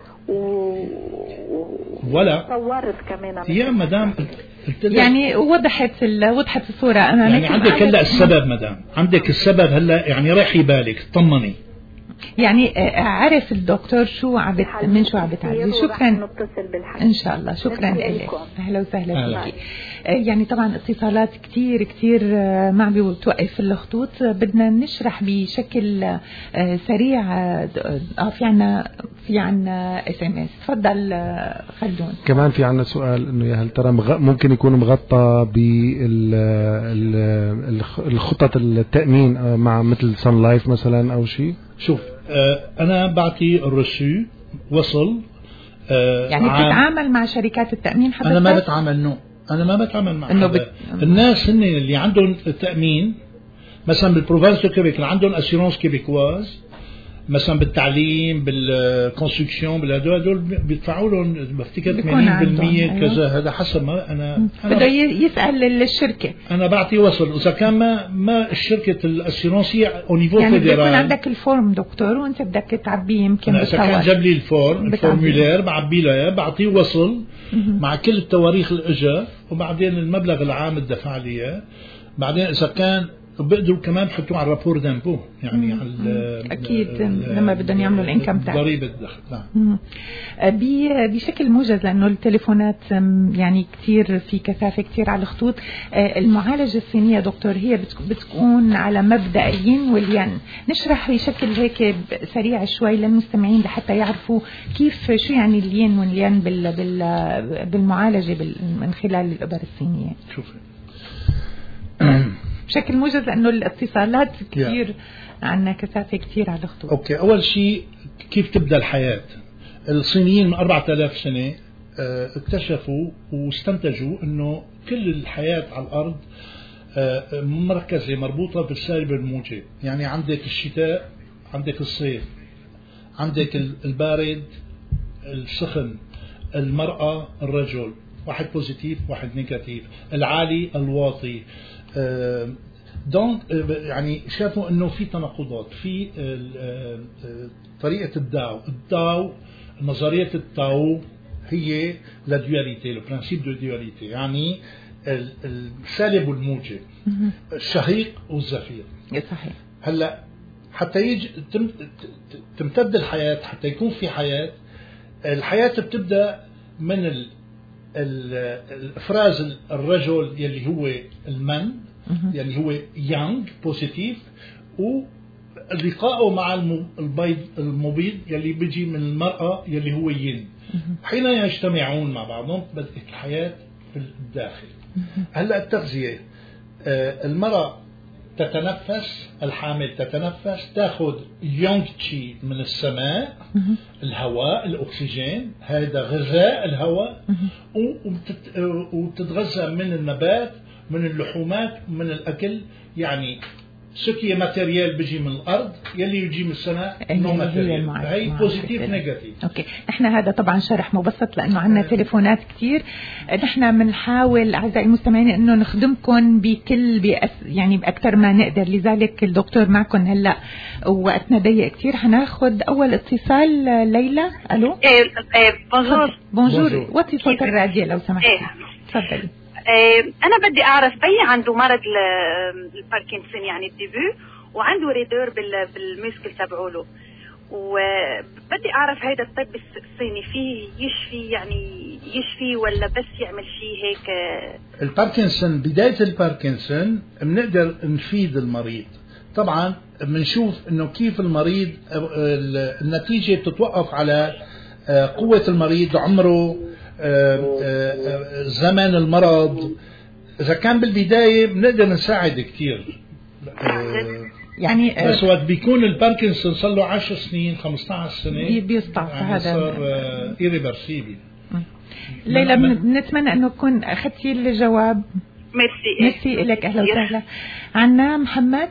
L: ولا
S: صورت كمان
L: يا مدام.
A: يعني وضحت الصوره امامك.
L: يعني عندك هلا السبب مدام، عندك السبب هلا، يعني ريحي بالك طمني.
A: يعني عرف الدكتور شو من شو عم بتعالجي. شكرا ان شاء الله. شكرا لك. اهلا وسهلا فيك. يعني طبعا اتصالات كتير ما عم بتوقف الخطوط. بدنا نشرح بشكل سريع. في عنا SMS. تفضل خلدون.
J: كمان في عنا سؤال انه يا هل ترى ممكن يكون مغطى بالخطط التأمين مع مثل سان لايف مثلا او شيء؟
L: شوف أنا بعطي الرسو وصل.
A: يعني بتتعامل مع شركات التأمين حضرتك؟
L: أنا ما بتعامل أنا ما بتعامل مع الناس هن اللي عندهم تأمين. مثلا بالبروفانس دو كيبيك اللي عندهم أسيرونس كيبيكواز، مثلا بالتعليم بالكونستركسيون بالهدول بيدفعوا لهم بفتكر 80% كذا. هذا حسب ما أنا
A: بده يسأل الشركة.
L: أنا بعطي وصل. إذا كان ما الشركة الأسيرونس هي أو نيفو
A: يعني
L: فيدرال.
A: بيكون عندك الفورم دكتور وأنت بدك تعبيه يمكن
L: إذا كان جاب لي الفورمولير بعبي له بعطيه وصل مع كل التواريخ الإجا، وبعدين المبلغ العام الدفع لي. بعدين إذا كان بقدروا كمان بحطوه على الرابور دامبو، يعني على
A: اكيد لما بدهم يعملوا الانكم تاعهم
L: ضريبه الدخل.
A: بشكل موجز لانه التليفونات يعني كثير في كثافه كثير على الخطوط. المعالجه الصينيه دكتور هي بتكون على مبدا الين والين. نشرح بشكل هيك سريع شوي للمستمعين لحتى يعرفوا كيف شو يعني الين والين بالمعالجه من خلال الابر الصينيه.
L: شوفي
A: بشكل موجز لأنه الاتصالات كثير عنا كثافة كثير على الخطوط.
L: أوكي. أول شيء كيف تبدأ الحياة. الصينيين من 4000 سنة اكتشفوا واستنتجوا أنه كل الحياة على الأرض مركزة مربوطة بالسالب الموجب. يعني عندك الشتاء، عندك الصيف، عندك البارد السخن، المرأة الرجل، واحد بوزيتيف واحد نيجاتيف، العالي الواطي. دونك يعني شافوا انه في تناقضات في طريقه الداو نظريه التاو هي لا دواليتي، لو برانسيب دو دواليتي، يعني السالب والموجب، الشهيق والزفير.
A: صحيح.
L: هلا حتى يجي تمتد الحياه، حتى يكون في حياه، الحياه بتبدا من الافراز الرجل يلي هو المن يلي هو يانغ بوزيتيف، ولقائه مع البيض المبيض يلي بيجي من المرأة يلي هو ين. حين يجتمعون مع بعضهم بدأت الحياة في الداخل. هلا التغذية، المرأة تتنفس، الحامل تتنفس، تاخذ يونغ تشي من السماء، الهواء، الأكسجين، هذا غذاء الهواء، وتتغذى من النبات، من اللحومات، من الأكل. يعني سكية ماتيريال بيجي من الأرض، يلي يجي من السماء نو ماتيريال. هي بوزيتيف نيجاتيف.
A: اوكي، احنا هذا طبعا شرح مبسط لانه عندنا تليفونات كثير. نحن بنحاول اعزائي المستمعين انه نخدمكم يعني باكثر ما نقدر، لذلك الدكتور معكم هلا وقتنا ضيق كثير. حناخذ اول اتصال. ليلى، الو. بونجور. وطي صوت الراديو لو سمحتي. تفضلي.
T: أنا بدي أعرف بي عنده مرض الباركنسون، يعني الديبو، وعنده ريدور بالمسكل تبعوله، وبدي أعرف هيدا الطب الصيني فيه يشفي ولا بس يعمل شيء هيك؟
L: الباركنسون، بداية الباركنسون بنقدر نفيد المريض. طبعا بنشوف انه كيف المريض النتيجة بتتوقف على قوة المريض، عمره، زمن المرض. إذا كان بالبداية بنقدر نساعد كتير.
A: يعني
L: بس وقت بيكون الباركنسون صار له 10 سنين 15 سنة
A: بيستعصى،
L: يعني
A: هذا
L: صار irreversible.
A: ليلى، بنتمنى انه تكون اخذتي الجواب. ميرسي لك. اهلا وسهلا. عنا محمد.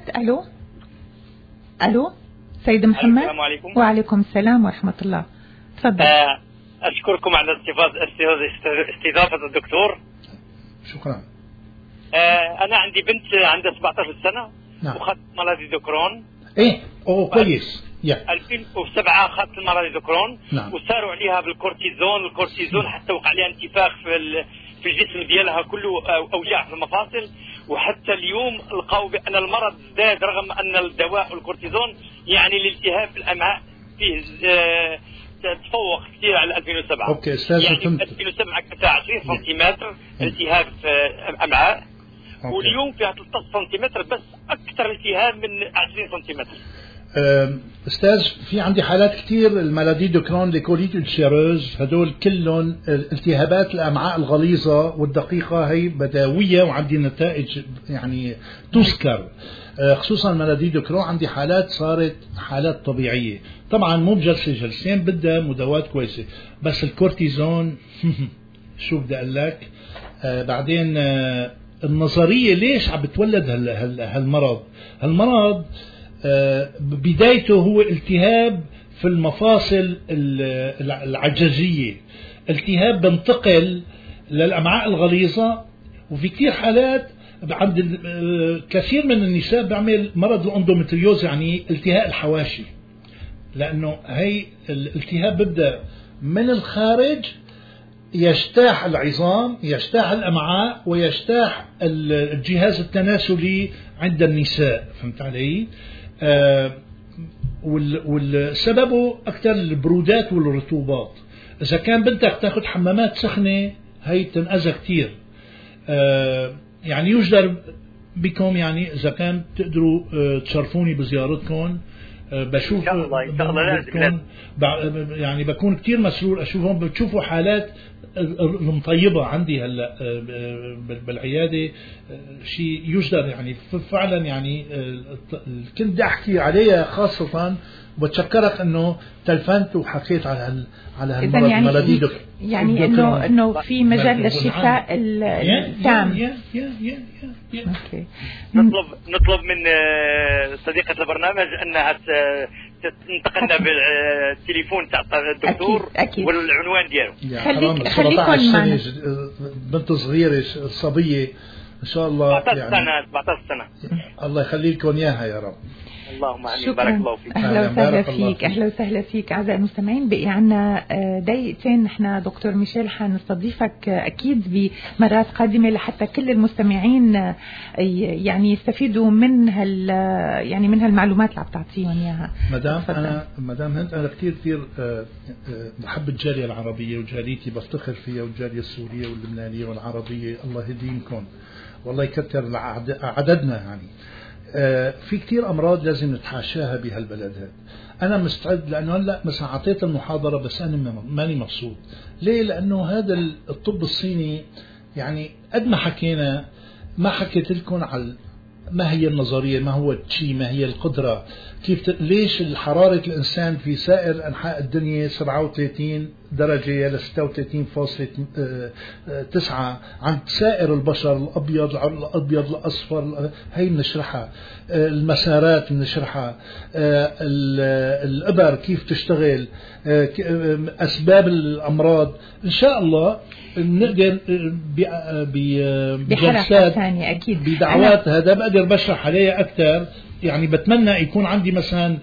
A: الو سيد محمد.
U: السلام عليكم.
A: وعليكم السلام ورحمة الله. تفضل.
U: أشكركم على استضافة الدكتور.
L: شكرا.
U: أنا عندي بنت عندها 17 سنة.
L: نعم.
U: وخدت مرض دوكرون.
L: كويس.
U: 2007 خدت المرض دوكرون.
L: نعم.
U: وساروا عليها بالكورتيزون حتى وقع عليها انتفاخ في الجسم ديالها كله، أوجاع في المفاصل. وحتى اليوم لقوا بأن المرض ازداد رغم أن الدواء والكورتيزون يعني الالتهاب في الأمعاء فيه تفوق كثير على 2007.
L: اوكي استاذ،
U: يعني 2007 كانت 20 سنتيمتر التهاب في الامعاء، واليوم فيها 13 سنتيمتر بس، اكثر التهاب من 20 سنتيمتر.
L: استاذ، في عندي حالات كثير المالادي دو كرون، ليكوليت الشيروز، هدول كلهم التهابات الامعاء الغليظه والدقيقه، هي بداويه وعندي نتائج يعني تذكر. خصوصا مالادي دو كرون عندي حالات صارت حالات طبيعيه، طبعا مو بجلسه جلسين، بدها مداوات كويسه، بس الكورتيزون شو بدي اقول لك. بعدين النظريه ليش عم بتولد هالمرض بدايته هو التهاب في المفاصل العجزية، التهاب بنتقل للأمعاء الغليظة. وفي كثير حالات عند كثير من النساء بعمل مرض الاندومتريوز، يعني التهاب الحواشي، لأنه هي الالتهاب بدأ من الخارج، يجتاح العظام، يجتاح الأمعاء، ويجتاح الجهاز التناسلي عند النساء. فهمت علي؟ والسبب أكثر البرودات والرطوبات. إذا كان بدك تأخذ حمامات سخنة هي تنأذى كتير. يعني يجدر بكم، يعني إذا كان تقدروا تشرفوني بزيارتكم، بشوف يعني بكون كتير مسرور أشوفهم. بتشوفوا حالات المطيبة عندي هلا بالعيادة، شيء يجدر يعني فعلا. يعني كنت بدي أحكي عليها خاصة، وبتشكرك انه تلفنت وحكيت على هالمرض.
A: يعني انه في مجال للشفاء التام.
U: نطلب من صديقة البرنامج انها تنتقلنا بالتليفون تاع الدكتور والعنوان ديالو.
A: خليكم معنا.
L: بنت صغيرة صبية ان شاء الله،
U: 17 سنة.
L: الله يخلي لكم اياها يا رب.
U: اللهم امين. بارك الله فيك.
A: اهلا وسهلا فيك اعزائي المستمعين. بقي عنا دقيقتين. نحن دكتور ميشيل حنستضيفك اكيد بمرات قادمه لحتى كل المستمعين يعني يستفيدوا من من هالمعلومات اللي عم تعطيهم اياها.
L: مدام هند، انا كثير بحب الجاليه العربيه، وجاليتي بفتخر فيها، والجاليه السوريه واللبنانيه والعربيه، الله يهديكم والله يكثر عددنا. يعني في كتير أمراض لازم نتحاشاها بهالبلد هذا. أنا مستعد، لأنه هلأ مثلا أعطيت المحاضرة بس أنا ماني مبسوط. ليه؟ لأنه هذا الطب الصيني يعني قد ما حكينا ما حكيت لكم على ما هي النظرية، ما هو الشيء، ما هي القدرة، كيف ليش حرارة الإنسان في سائر أنحاء الدنيا 37 درجة ل 36.9 عند سائر البشر، الأبيض الأصفر، هي بنشرحها، المسارات بنشرحها، الإبر كيف تشتغل، أسباب الأمراض. إن شاء الله نقدر بجلسات
A: أكيد
L: بدعوات هذا بقدر بشرح عليها أكثر. يعني بتمنى يكون عندي مثلا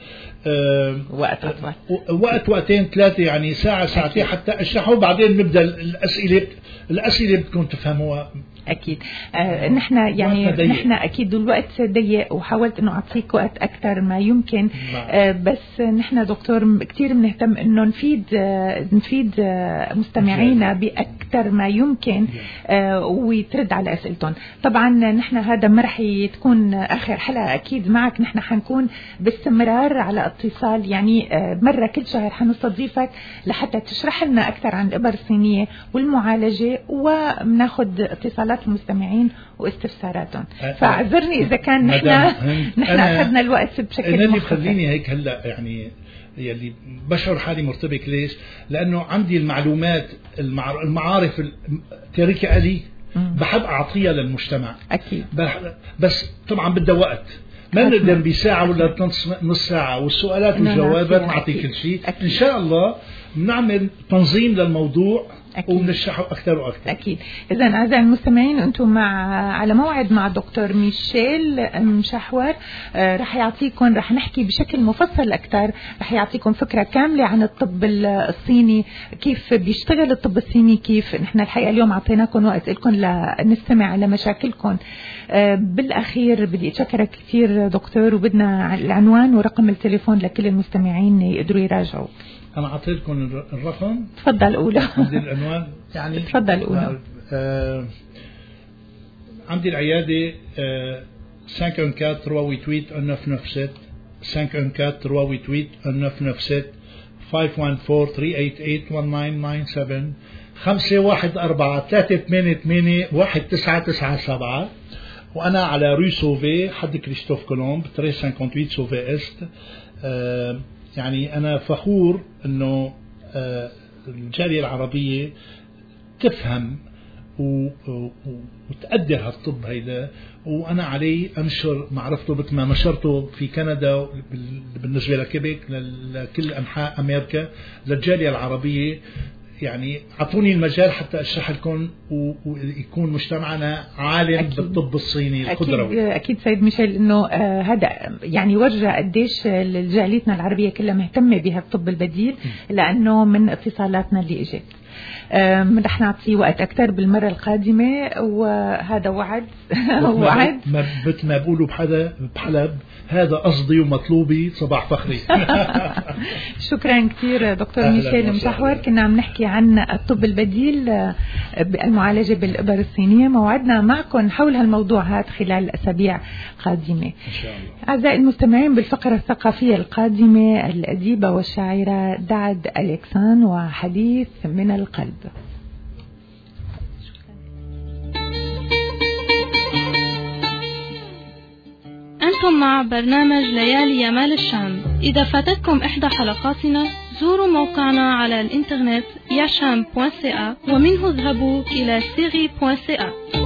L: وقتين ثلاثة، يعني ساعة ساعتين حتى أشرحه، وبعدين نبدأ الأسئلة بدكم تفهموها.
A: أكيد. نحن أكيد الوقت ضيق، وحاولت إنه أعطيك وقت أكثر ما يمكن. بس نحن دكتور كتير بنهتم إنه نفيد مستمعينا بأكثر ما يمكن ويترد على أسئلتهم. طبعا نحن هذا ما رح تكون آخر حلقة أكيد معك، نحن حنكون باستمرار على اتصال، يعني مرة كل شهر حنستضيفك لحتى تشرح لنا أكثر عن الإبر الصينية والمعالجة، وبناخذ اتصالات المستمعين واستفساراتهم. فاعذرني إذا كان نحن أخذنا الوقت بشكل
L: مختصر. اللي بخليني هيك هلا يعني يلي بشعر حالي مرتبك. ليش؟ لأنه عندي المعلومات المعارف تاركة لي، بحب أعطيها للمجتمع
A: أكيد.
L: بس طبعا بدها وقت، ما نقدر بساعة ولا نص ساعة، والسؤالات والجوابات نعطي كل شيء. إن شاء الله بنعمل تنظيم للموضوع ونشرحه أكثر وأكثر.
A: أكيد. إذا أعزائي المستمعين، أنتم على موعد مع دكتور ميشيل مشحور، رح نحكي بشكل مفصل أكثر، رح يعطيكم فكرة كاملة عن الطب الصيني، كيف بيشتغل الطب الصيني، كيف نحن الحقيقة اليوم عطيناكم وقت لكم لنستمع على مشاكلكم. بالأخير بدي أشكرك كثير دكتور، وبدنا العنوان ورقم التليفون لكل المستمعين يقدروا يراجعوا.
L: أنا أعطيتكم الرقم.
A: تفضل أولى.
L: عندي العنوان يعني.
A: تفضل أولى.
L: عندي العيادة 514-388-1997 514-388-1997 514-388-1997 514-388-1997. وأنا على روي سوفي حد كريستوف كولومب 358 سوفي إست. يعني أنا فخور أنه الجالية العربية تفهم وتقدر هالطب هيدا، وأنا علي أنشر معرفته مثل ما نشرته في كندا بالنسبة لكيبيك لكل أنحاء أمريكا للجالية العربية. يعني أعطوني المجال حتى أشرح لكم ويكون مجتمعنا عالم أكيد. بالطب الصيني القدروي.
A: أكيد سيد ميشيل، إنه هذا يعني ورجع قديش جاليتنا العربية كلها مهتمة بهالطب البديل، لأنه من اتصالاتنا اللي إجت. رح نعطي وقت أكثر بالمرة القادمة، وهذا وعد.
L: وعد ما بقولوا بحلب هذا قصدي ومطلوبي. صباح فخري.
A: شكرا كثير دكتور ميشيل مشحور. كنا عم نحكي عن الطب البديل بالمعالجة بالإبر الصينية. موعدنا معكم حول هالموضوع هذا خلال أسابيع قادمة إن شاء الله. أعزائي المستمعين، بالفقرة الثقافية القادمة الأديبة والشاعرة دعد أليكسان وحديث من القلب.
B: أنتم مع برنامج ليالي يمال الشام. إذا فاتتكم إحدى حلقاتنا زوروا موقعنا على الإنترنت yasham.ca، ومنه اذهبوا إلى siri.ca.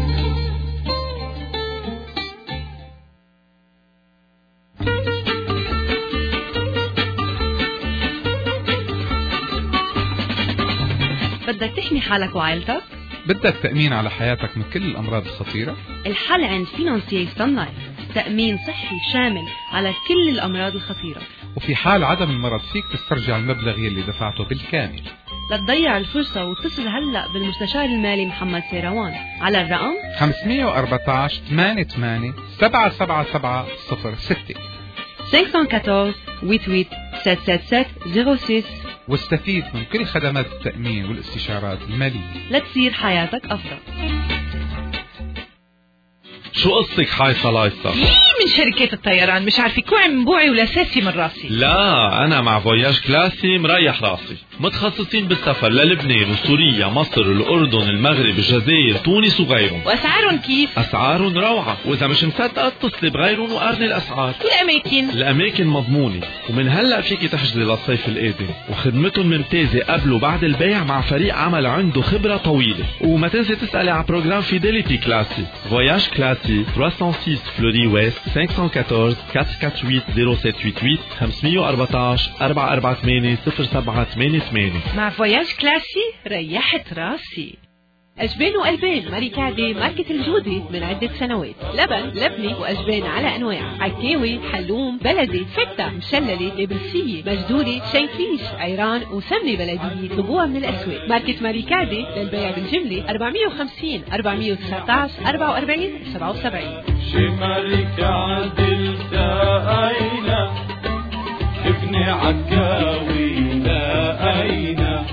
C: بدك تحمي حالك وعائلتك؟
K: بدك تأمين على حياتك من كل الأمراض الخطيرة؟
C: الحل عند فينانسيي سان لايف، تأمين صحي شامل على كل الأمراض الخطيرة،
K: وفي حال عدم المرض فيك تسترجع المبلغ يلي دفعته بالكامل.
C: لا تضيع الفرصة، واتصل هلأ بالمستشار المالي محمد سيروان على الرقم
K: 514 88 77706
C: 514 88 777 06.
K: واستفيد من كل خدمات التأمين والاستشارات المالية
C: لتصير حياتك أفضل.
F: شو قصتك حايصة لايصة؟
G: من شركات الطيران مش عارفة كوعي من بوعي ولاساسي من راسي.
F: لا أنا مع فواياج كلاسي مريح راسي، متخصصين بالسفر للبنان وسوريا مصر الأردن المغرب الجزائر تونس وغيرهم.
G: وأسعارهم كيف؟
F: أسعارهم روعة، وإذا مش مصدقة اتصلي بغيرهم وقارني الأسعار. الأماكن مضمونة، ومن هلأ فيكي تحجزي للصيف القادم، وخدمتهم ممتازة قبل وبعد البيع مع فريق عمل عنده خبرة طويلة. وما تنسي تسألي على بروجرام فيديليتي كلاسي. فواياج كلاسي 306 فلوري ويست 514 448 0788 514 448 0788.
G: مع فواياج كلاسي ريحت راسي.
C: أجبان وألبان ماريكادي ماركة الجودة من عدة سنوات. لبن لبني وأجبان على أنواع، عكاوي حلوم بلدي فتة مشللة نابلسية مجدولة شنكليش عيران وسمنة بلدية. طلبوها من الأسواق. ماركة ماريكادي للبيع بالجملة 450 419 44 77.
E: شي ماريكادي التقينا ابني عكاوي لقينا.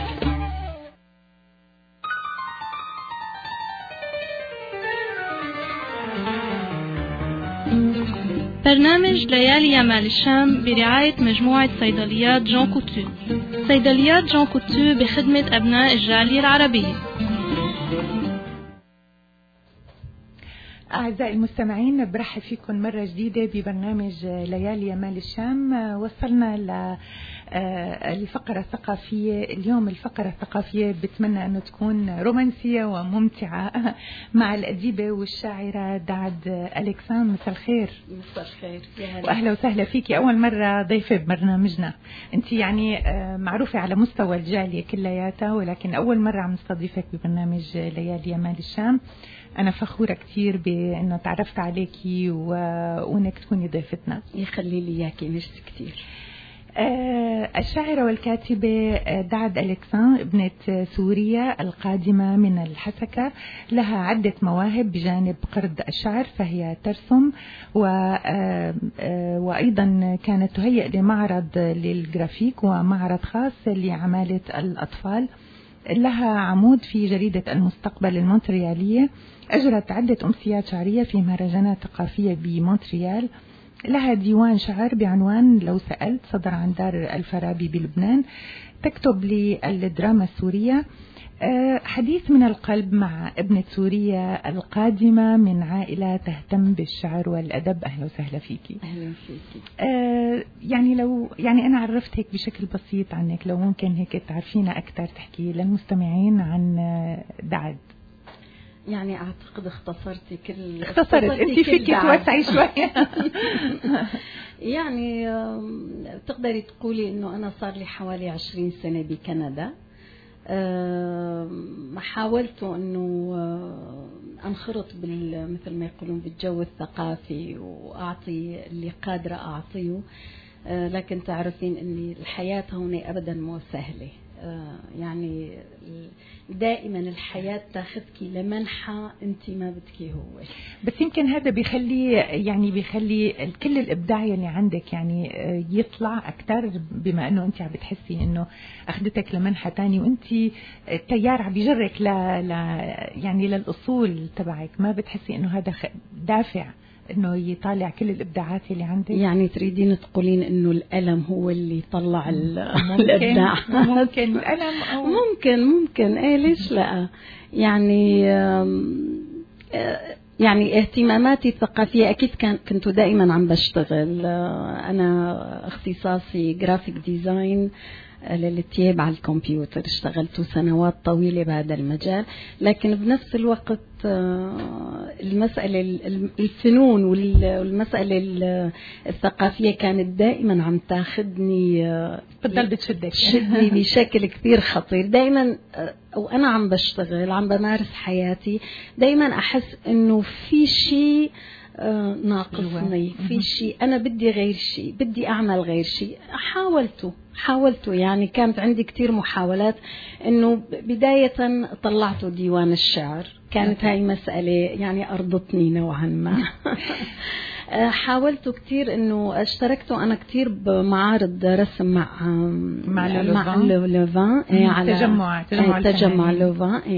B: برنامج ليالي يمال الشام برعاية مجموعة صيدليات جون كوتو. صيدليات جون كوتو بخدمة أبناء الجالية العربية.
A: أعزائي المستمعين، برحب فيكم مرة جديدة ببرنامج ليالي يمال الشام. وصلنا للفقرة الثقافية. اليوم الفقرة الثقافية بتمنى أنه تكون رومانسية وممتعة مع الأديبة والشاعرة دعد أليكسان. مساء الخير.
D: مساء الخير
A: وأهلا وسهلا فيكي، أول مرة ضيفة ببرنامجنا. أنت يعني معروفة على مستوى الجالية كلياتها، ولكن أول مرة عم نستضيفك ببرنامج ليالي يمال الشام. أنا فخورة كتير بأنه تعرفت عليكي وأنك تكوني ضيفتنا.
D: يخلي لي إياكي، ميرسي كتير.
A: الشاعرة والكاتبة دعد أليكسان ابنة سوريا القادمة من الحسكة، لها عدة مواهب بجانب قرض الشعر، فهي ترسم وأيضا كانت تهيئ لمعرض للجرافيك ومعرض خاص لعمالة الأطفال. لها عمود في جريدة المستقبل المونتريالية، أجرت عدة أمسيات شعرية في مهرجانات ثقافية بمونتريال. لها ديوان شعر بعنوان لو سألت، صدر عن دار الفارابي بلبنان. تكتب للدراما السورية. حديث من القلب مع ابنة سوريا القادمة من عائلة تهتم بالشعر والأدب. أهلا وسهلا فيكي.
D: أهلا فيكي.
A: يعني أنا عرفت هيك بشكل بسيط عنك، لو ممكن هيك تعرفينا أكثر، تحكي للمستمعين عن دعد.
D: يعني أعتقد اختصرت
A: أنت فيكي توسعي شوية.
D: يعني تقدري تقولي إنه أنا صار لي حوالي 20 سنة بكندا. حاولت انه انخرط مثل ما يقولون بالجو الثقافي واعطي اللي قادره اعطيه، لكن تعرفين ان الحياه هون ابدا مو سهله. يعني دائما الحياة تاخذك لمنحى انت ما بدك هو.
A: بس يمكن هذا بيخلي كل الابداع اللي عندك يعني يطلع اكثر، بما انه انت عم بتحسي انه اخذتك لمنحى تاني، وانت التيار عم بيجرك يعني للاصول تبعك. ما بتحسي انه هذا دافع انه يطالع كل الابداعات اللي عندك؟
D: يعني تريدين تقولين انه الالم هو اللي يطلع الابداع؟
A: ممكن الالم او
D: ممكن ايه، ليش لا؟ يعني اهتماماتي الثقافية أكيد كنت دائما عم بشتغل. أنا اختصاصي جرافيك ديزاين للتياب على الكمبيوتر، اشتغلت سنوات طويلة بهذا المجال، لكن بنفس الوقت المسألة الفنون والمسألة الثقافية كانت دائما عم تاخدني،
A: بتضل تشدني
D: بشكل كثير خطير. دائما وأنا عم بشتغل عم بمارس حياتي دائما أحس إنه في شيء ناقصني، في شيء أنا بدي غير شيء، بدي أعمل غير شيء. حاولت يعني كانت عندي كتير محاولات. إنه بداية طلعت ديوان الشعر، كانت هاي مسألة يعني أرضتني نوعا ما. حاولت كتير إنه اشتركت أنا كتير بمعارض رسم مع لوفان،
A: تجمع
D: لوفان.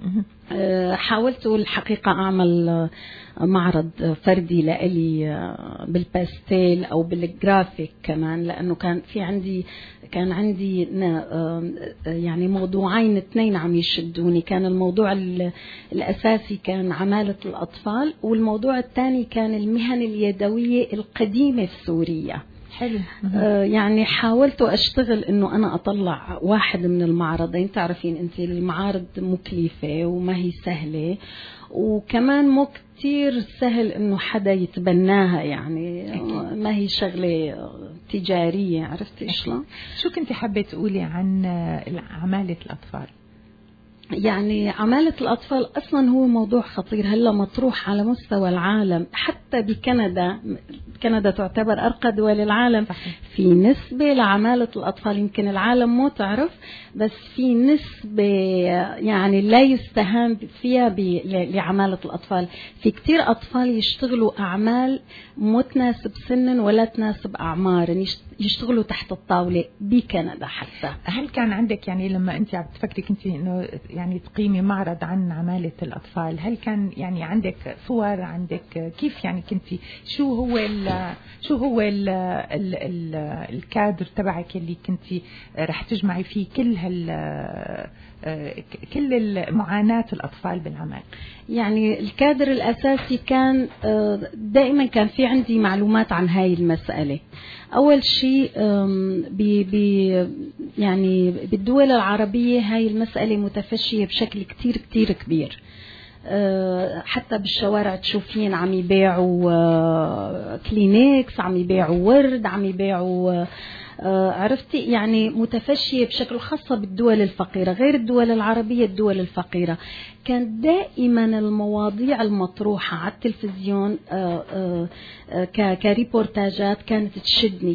D: حاولت الحقيقة أعمل معرض فردي لإلي بالباستيل أو بالجرافيك كمان، لأنه كان عندي يعني موضوعين اثنين عم يشدوني. كان الموضوع الأساسي كان عمالة الأطفال، والموضوع الثاني كان المهن اليدوية القديمة في سوريا.
A: حلو.
D: يعني حاولت أشتغل إنه أنا أطلع واحد من المعرضين. تعرفين أنت المعارض مكلفة وما هي سهلة، وكمان مو كتير سهل إنه حدا يتبناها، يعني ما هي شغلة تجارية. عرفتي شلون؟
A: شو كنتي حابة تقولي عن عمالة الأطفال؟
D: يعني عمالة الأطفال أصلا هو موضوع خطير، هلا مطروح على مستوى العالم، حتى بكندا. كندا تعتبر أرقى دول العالم في نسبة لعمالة الأطفال. يمكن العالم مو تعرف، بس في نسبة يعني لا يستهان فيها لعمالة الأطفال. في كتير أطفال يشتغلوا أعمال مو تناسب سنا ولا تناسب أعمار، يشتغلوا تحت الطاولة بكندا حتى.
A: هل كان عندك يعني لما أنت عم تفكري كنتي إنه يعني تقيمي معرض عن عمالة الأطفال، هل كان يعني عندك صور، عندك كيف يعني كنتي شو هو الكادر تبعك اللي كنتي رح تجمعي فيه كل معاناة الأطفال بالعمل؟ يعني
D: الكادر الأساسي كان دائما كان في عندي معلومات عن هاي المسألة. أول شيء يعني بالدول العربية هاي المسألة متفشية بشكل كتير كتير كبير. حتى بالشوارع تشوفين عم يبيعوا كلينكس، عم يبيعوا ورد، عم يبيعوا عرفتي يعني متفشية بشكل خاصة بالدول الفقيرة غير الدول العربية. الدول الفقيرة كان دائما المواضيع المطروحة على التلفزيون كريبورتاجات كانت تشدني.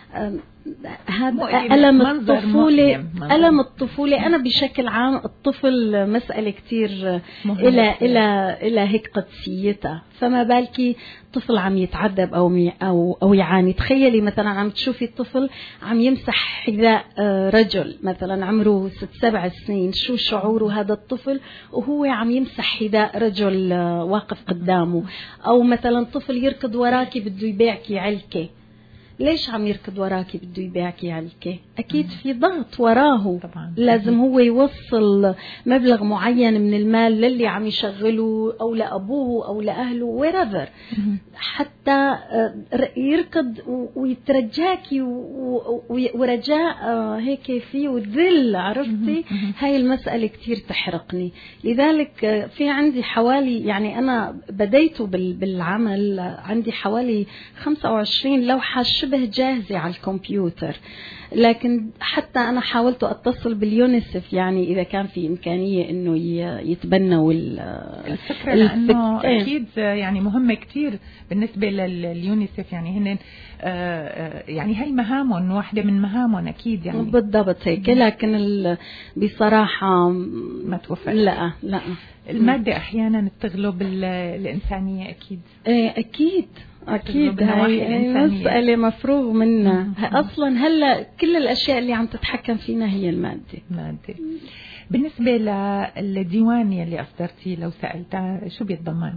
D: هذا ألم الطفولة. أنا بشكل عام الطفل مسألة كتير إلى هيك قدسيتها، فما بالكي طفل عم يتعذب أو يعاني. تخيلي مثلا عم تشوفي الطفل عم يمسح حذاء رجل مثلا عمره 6-7 سنين، شو شعوره هذا الطفل وهو عم يمسح حذاء رجل واقف قدامه؟ أو مثلا طفل يركض وراكي بده يبيعكي علكة. ليش عم يركض وراكي بده يبيعكي علكة؟ أكيد في ضغط وراه طبعا. لازم هو يوصل مبلغ معين من المال للي عم يشغله أو لأبوه أو لأهله wherever، حتى يركض ويترجاكي ورجاء هيك فيه وذل. عرفتي؟ هاي المسألة كتير تحرقني. لذلك في عندي حوالي، يعني أنا بديت بالعمل عندي حوالي 25 لوحة شبه جاهزة على الكمبيوتر، لكن حتى أنا حاولت أتصل باليونيسف يعني إذا كان في إمكانية إنه يتبنوا
A: الفكرة، لأنه أكيد يعني مهمة كتير بالنسبة لليونيسف. يعني هن يعني هاي مهامهم، واحدة من مهامهم أكيد يعني
D: بالضبط هيك. لكن بصراحة
A: ما توفق.
D: لا
A: المادة أحيانا تغلب الإنسانية. أكيد
D: أكيد هاي مسألة مفروغ منها. أصلا هلا كل الأشياء اللي عم تتحكم فينا هي المادة.
A: بالنسبة للديوان اللي أصدرتي لو سألتها شو بيتضمن؟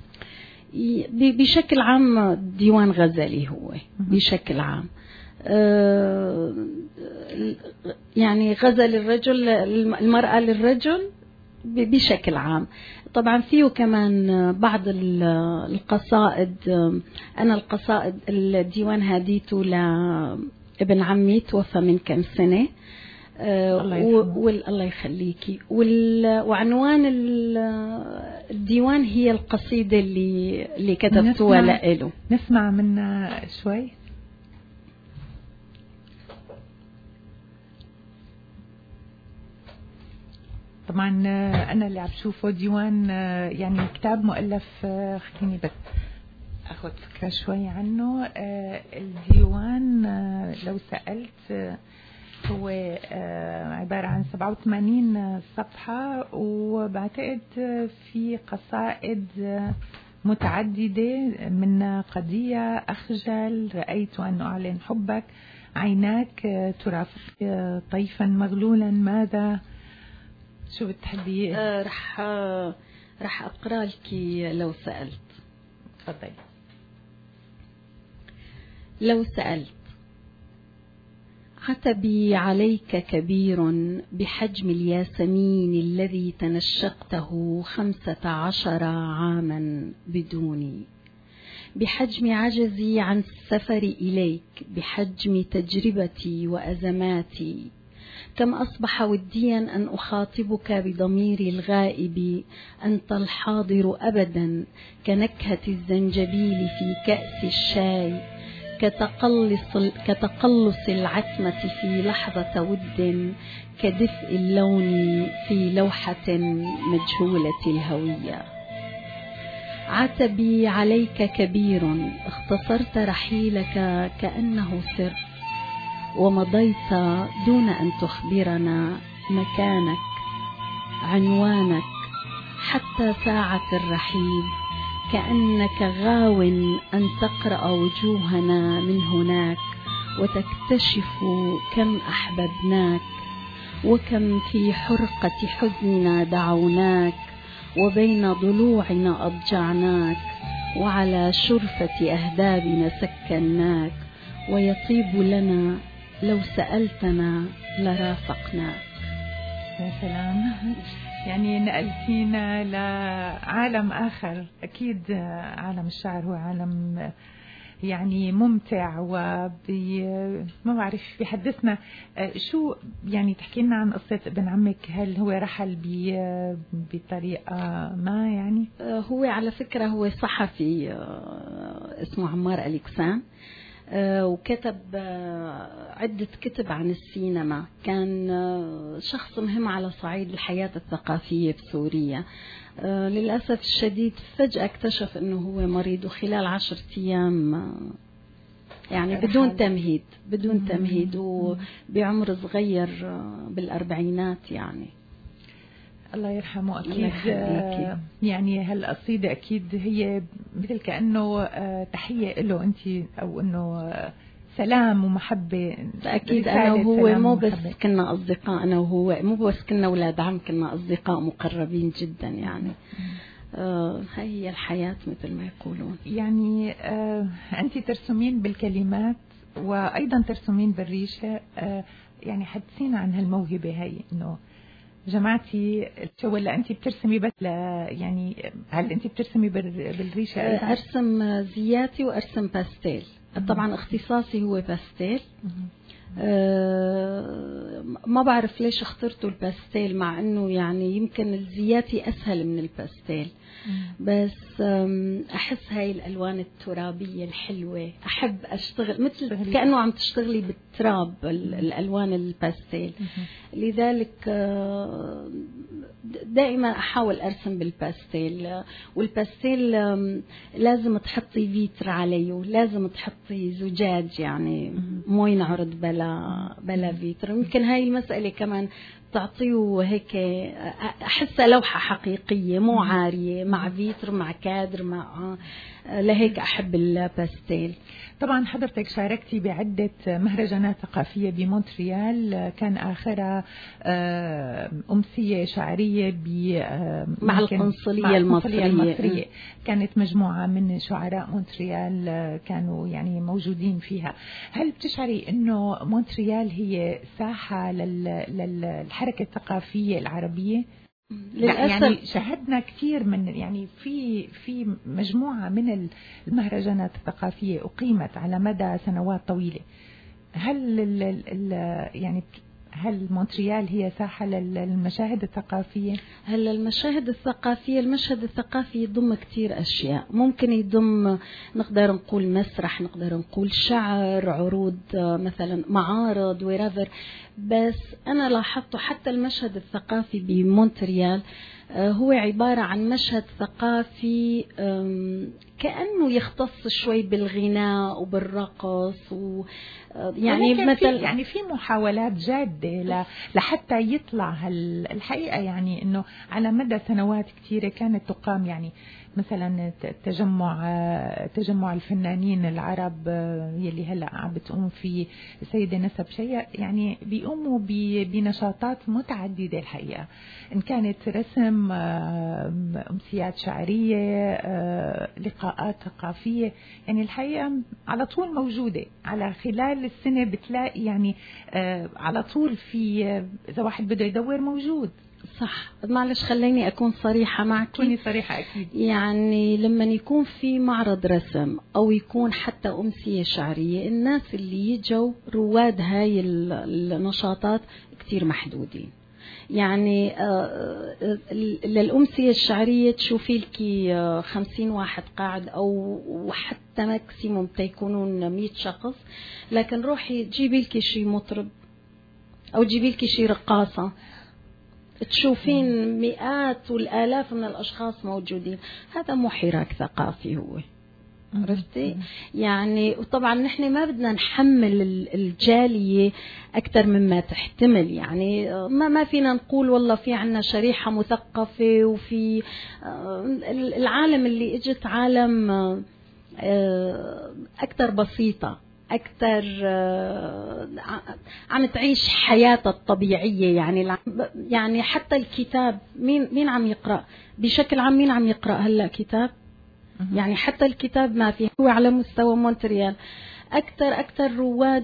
D: بشكل عام ديوان غزلي هو بشكل عام. يعني غزل الرجل، المرأة للرجل بشكل عام. طبعا فيه كمان بعض القصائد. أنا القصائد الديوان هديته لابن عمي توفى من كم سنة، الله يخليكي. وعنوان الديوان هي القصيدة اللي كتبتها له.
A: نسمع منها شوي. طبعا أنا اللي عم شوفه ديوان يعني كتاب مؤلف. خليني بس أخذ فكرة شوي عنه. الديوان لو سألت هو عبارة عن 87 صفحة، وبعتقد في قصائد متعددة من قضية، أخجل، رأيت أن أعلن حبك، عيناك ترافق طيفا مغلولا، ماذا شو بتحبي؟
D: رح أقرأ لك لو سألت.
A: تفضلي.
D: لو سألت: عتبي عليك كبير بحجم الياسمين الذي تنشقته 15 عاما بدوني، بحجم عجزي عن السفر إليك، بحجم تجربتي وأزماتي. كم أصبح وديا أن أخاطبك بضميري الغائب، أنت الحاضر أبدا، كنكهة الزنجبيل في كأس الشاي، كتقلص العتمة في لحظة ود، كدفء اللون في لوحة مجهولة الهوية. عتبي عليك كبير، اختصرت رحيلك كأنه سر، ومضيت دون أن تخبرنا مكانك، عنوانك، حتى ساعة الرحيل، كأنك غاو أن تقرأ وجوهنا من هناك، وتكتشف كم أحببناك، وكم في حرقة حزننا دعوناك، وبين ضلوعنا أضجعناك، وعلى شرفة أهدابنا سكناك، ويطيب لنا لو سألتنا لرافقناك.
A: يا سلام، يعني نقلتينا لعالم آخر. أكيد عالم الشعر هو عالم يعني ممتع، ما بعرف بيحدثنا شو يعني. تحكي لنا عن قصة ابن عمك، هل هو رحل بطريقة ما يعني؟
D: هو على فكرة هو صحفي اسمه عمار أليكسان، وكتب عدة كتب عن السينما. كان شخص مهم على صعيد الحياة الثقافية بسوريا. للأسف الشديد فجأة اكتشف أنه هو مريض، وخلال 10 أيام يعني بدون تمهيد وبعمر صغير بالأربعينات يعني.
A: الله يرحمه. أكيد يعني هالقصيدة أكيد هي مثل كأنه تحية له أنت، أو أنه سلام ومحبة.
D: أكيد أنا وهو مو بس كنا أصدقاء، أنا وهو مو بس كنا أولاد عم، كنا أصدقاء مقربين جدا يعني. هي الحياة مثل ما يقولون.
A: يعني أنت ترسمين بالكلمات وأيضا ترسمين بالريشة. يعني حدثينا عن هالموهبة هاي، إنه جماعتي ولا أنت بترسمي بس يعني هل أنت بترسمي بالريشة؟
D: أرسم زياتي وأرسم باستيل. طبعا اختصاصي هو باستيل. ما بعرف ليش اخترتوا الباستيل، مع انه يعني يمكن الزياتي اسهل من الباستيل، بس احس هاي الالوان الترابيه الحلوه، احب اشتغل مثل كانه عم تشتغلي بالتراب الالوان الباستيل. لذلك دائما احاول ارسم بالباستيل. والباستيل لازم تحطي فيتر عليه، لازم تحطي زجاج يعني مو ينعرض بلا فيتر. يمكن هاي المسألة كمان تعطيه هيك أحسها لوحة حقيقية مو عارية، مع فيتر مع كادر مع لهيك أحب الباستيل.
A: طبعا حضرتك شاركتي بعدة مهرجانات ثقافية بمونتريال، كان آخرها أمسية شعرية
D: مع القنصلية المصرية.
A: كانت مجموعة من شعراء مونتريال كانوا يعني موجودين فيها. هل بتشعري أنه مونتريال هي ساحة للحركة الثقافية العربية؟
D: للأسف
A: يعني شاهدنا كثير من يعني في مجموعة من المهرجانات الثقافية أقيمت على مدى سنوات طويلة. هل مونتريال هي ساحة للمشاهد الثقافية؟
D: هلا المشاهد الثقافية، المشهد الثقافي يضم كتير أشياء. ممكن يضم نقدر نقول مسرح، نقدر نقول شعر، عروض مثلا، معارض ورافر. بس أنا لاحظت حتى المشهد الثقافي بمونتريال هو عبارة عن مشهد ثقافي كأنه يختص شوي بالغناء وبالرقص يعني مثلا
A: يعني في محاولات جادة لحتى يطلع الحقيقة يعني إنه على مدى سنوات كثيرة كانت تقام يعني مثلا تجمع الفنانين العرب يلي هلا عم بتقوم فيه السيدة نسب شيء، يعني بيقوموا بنشاطات متعددة الحقيقة، إن كانت رسم، أمسيات شعرية، لقاءات ثقافية، يعني الحقيقة على طول موجودة على خلال السنة، بتلاقي يعني على طول في إذا واحد بده يدور موجود.
D: صح. معلش خليني أكون صريحة معك.
A: كوني صريحة أكيد.
D: يعني لما يكون في معرض رسم أو يكون حتى أمسية شعرية، الناس اللي يجوا رواد هاي النشاطات كتير محدودين. يعني للأمسية الشعرية تشوفي لكي 50 واحد قاعد أو حتى ماكسيموم تيكونون 100 شخص، لكن روحي جيبي لكي شي مطرب أو جيبي لكي شي رقاصة، تشوفين مئات والآلاف من الأشخاص موجودين. هذا مو حراك ثقافي هو، عرفتي؟ يعني وطبعا نحن ما بدنا نحمل الجالية أكثر مما تحتمل. يعني ما فينا نقول والله في عنا شريحة مثقفة، وفي العالم اللي اجت عالم أكثر بسيطة، أكثر عم تعيش حياتها الطبيعية. يعني حتى الكتاب مين عم يقرأ بشكل عام؟ مين عم يقرأ هلأ كتاب؟ يعني حتى الكتاب ما فيه. هو على مستوى مونتريال أكثر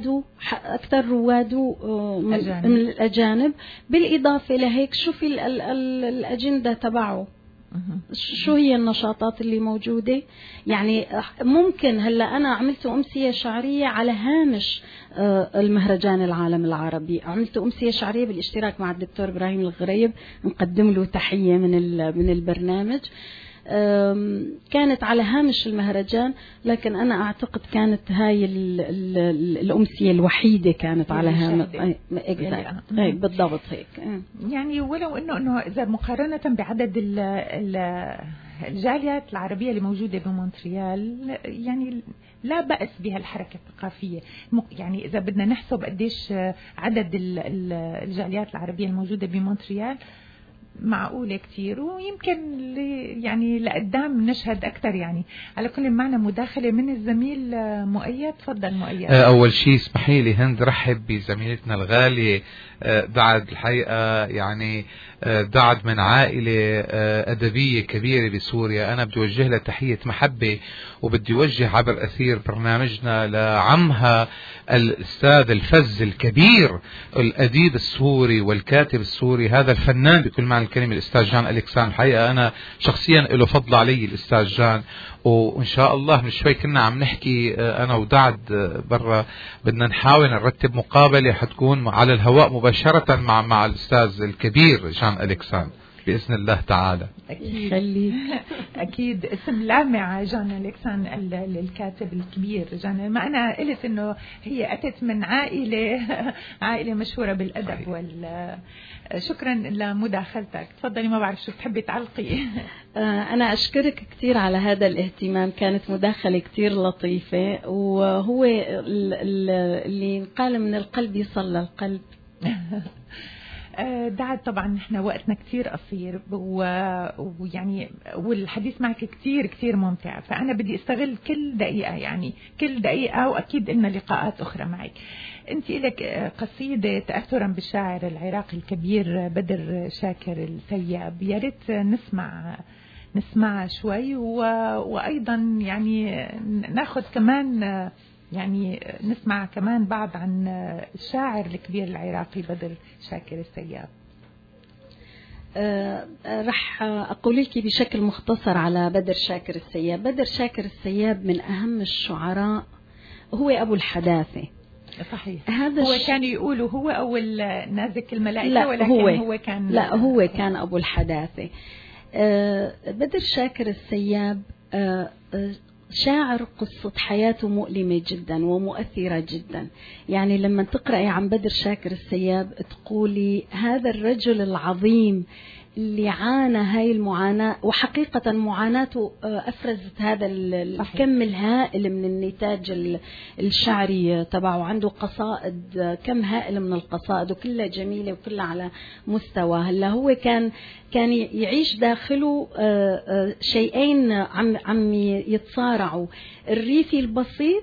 D: رواد من الأجانب. بالإضافة لهيك شوفي الأجندة تبعه، شو هي النشاطات اللي موجودة. يعني ممكن هلا أنا عملت أمسية شعرية على هامش المهرجان العالم العربي، عملت أمسية شعرية بالاشتراك مع الدكتور إبراهيم الغريب، نقدم له تحية من البرنامج. كانت على هامش المهرجان، لكن أنا أعتقد كانت هاي الأمسية الوحيدة كانت على هامش. بالضبط هيك.
A: يعني ولو إنه إذا مقارنة بعدد الجاليات العربية اللي موجودة بمونتريال، يعني لا بأس بها الحركة الثقافية. يعني إذا بدنا نحسب قديش عدد الجاليات العربية الموجودة بمونتريال، معقولة كتير، ويمكن يعني لقدام نشهد أكتر. يعني على كل معنا مداخلة من الزميل مؤيد. تفضل مؤيد.
K: أول شيء اسمحي لي هند رحب بزميلتنا الغالية دعد. الحقيقة يعني دعد من عائلة أدبية كبيرة بسوريا، أنا بدي أوجه لها تحية محبة، وبدي أوجه عبر أثير برنامجنا لعمها الأستاذ الفز الكبير الأديب السوري والكاتب السوري، هذا الفنان بكل معنى الكلمة، الأستاذ جان أليكسان. الحقيقة أنا شخصيا له فضل علي الأستاذ جان، وإن شاء الله من شوي كنا عم نحكي أنا ودعد برا، بدنا نحاول نرتب مقابلة حتكون على الهواء مباشرة مع الأستاذ الكبير جان أليكسان بإذن الله تعالى.
A: أكيد اسم لامع جان أليكسان الكاتب الكبير. جان ما أنا قلت إنه هي أتت من عائلة مشهورة بالأدب شكرا لمداخلتك. تفضلي، ما بعرف شو بتحبي تعلقي.
D: أنا أشكرك كثير على هذا الاهتمام، كانت مداخلة كثير لطيفة، وهو اللي قال من القلب يصل للقلب.
A: دعد طبعا نحن وقتنا كتير قصير، ويعني والحديث معك كتير ممتع، فأنا بدي استغل كل دقيقة، يعني كل دقيقة، وأكيد إن لقاءات أخرى معك. أنت لك قصيدة تأثرا بالشاعر العراقي الكبير بدر شاكر السياب، يا ريت نسمع شوي، وأيضا يعني ناخذ كمان يعني نسمع كمان بعض عن الشاعر الكبير العراقي بدر شاكر السياب.
D: رح أقول لك بشكل مختصر على بدر شاكر السياب. بدر شاكر السياب من أهم الشعراء، هو أبو الحداثة.
A: صحيح. هو كان يقولوا هو أول نازك الملائكة، لا ولكن
D: هو كان أبو الحداثة. بدر شاكر السياب شاعر قصة حياته مؤلمة جدا ومؤثرة جدا. يعني لما تقرأي عن بدر شاكر السياب تقولي هذا الرجل العظيم اللي عانى هاي المعاناة، وحقيقة معاناته أفرزت هذا الكم الهائل من النتاج الشعري تبعه. عنده قصائد، كم هائل من القصائد وكلها جميلة وكلها على مستوى. هلا هو كان يعيش داخله شيئين عم يتصارعوا، الريفي البسيط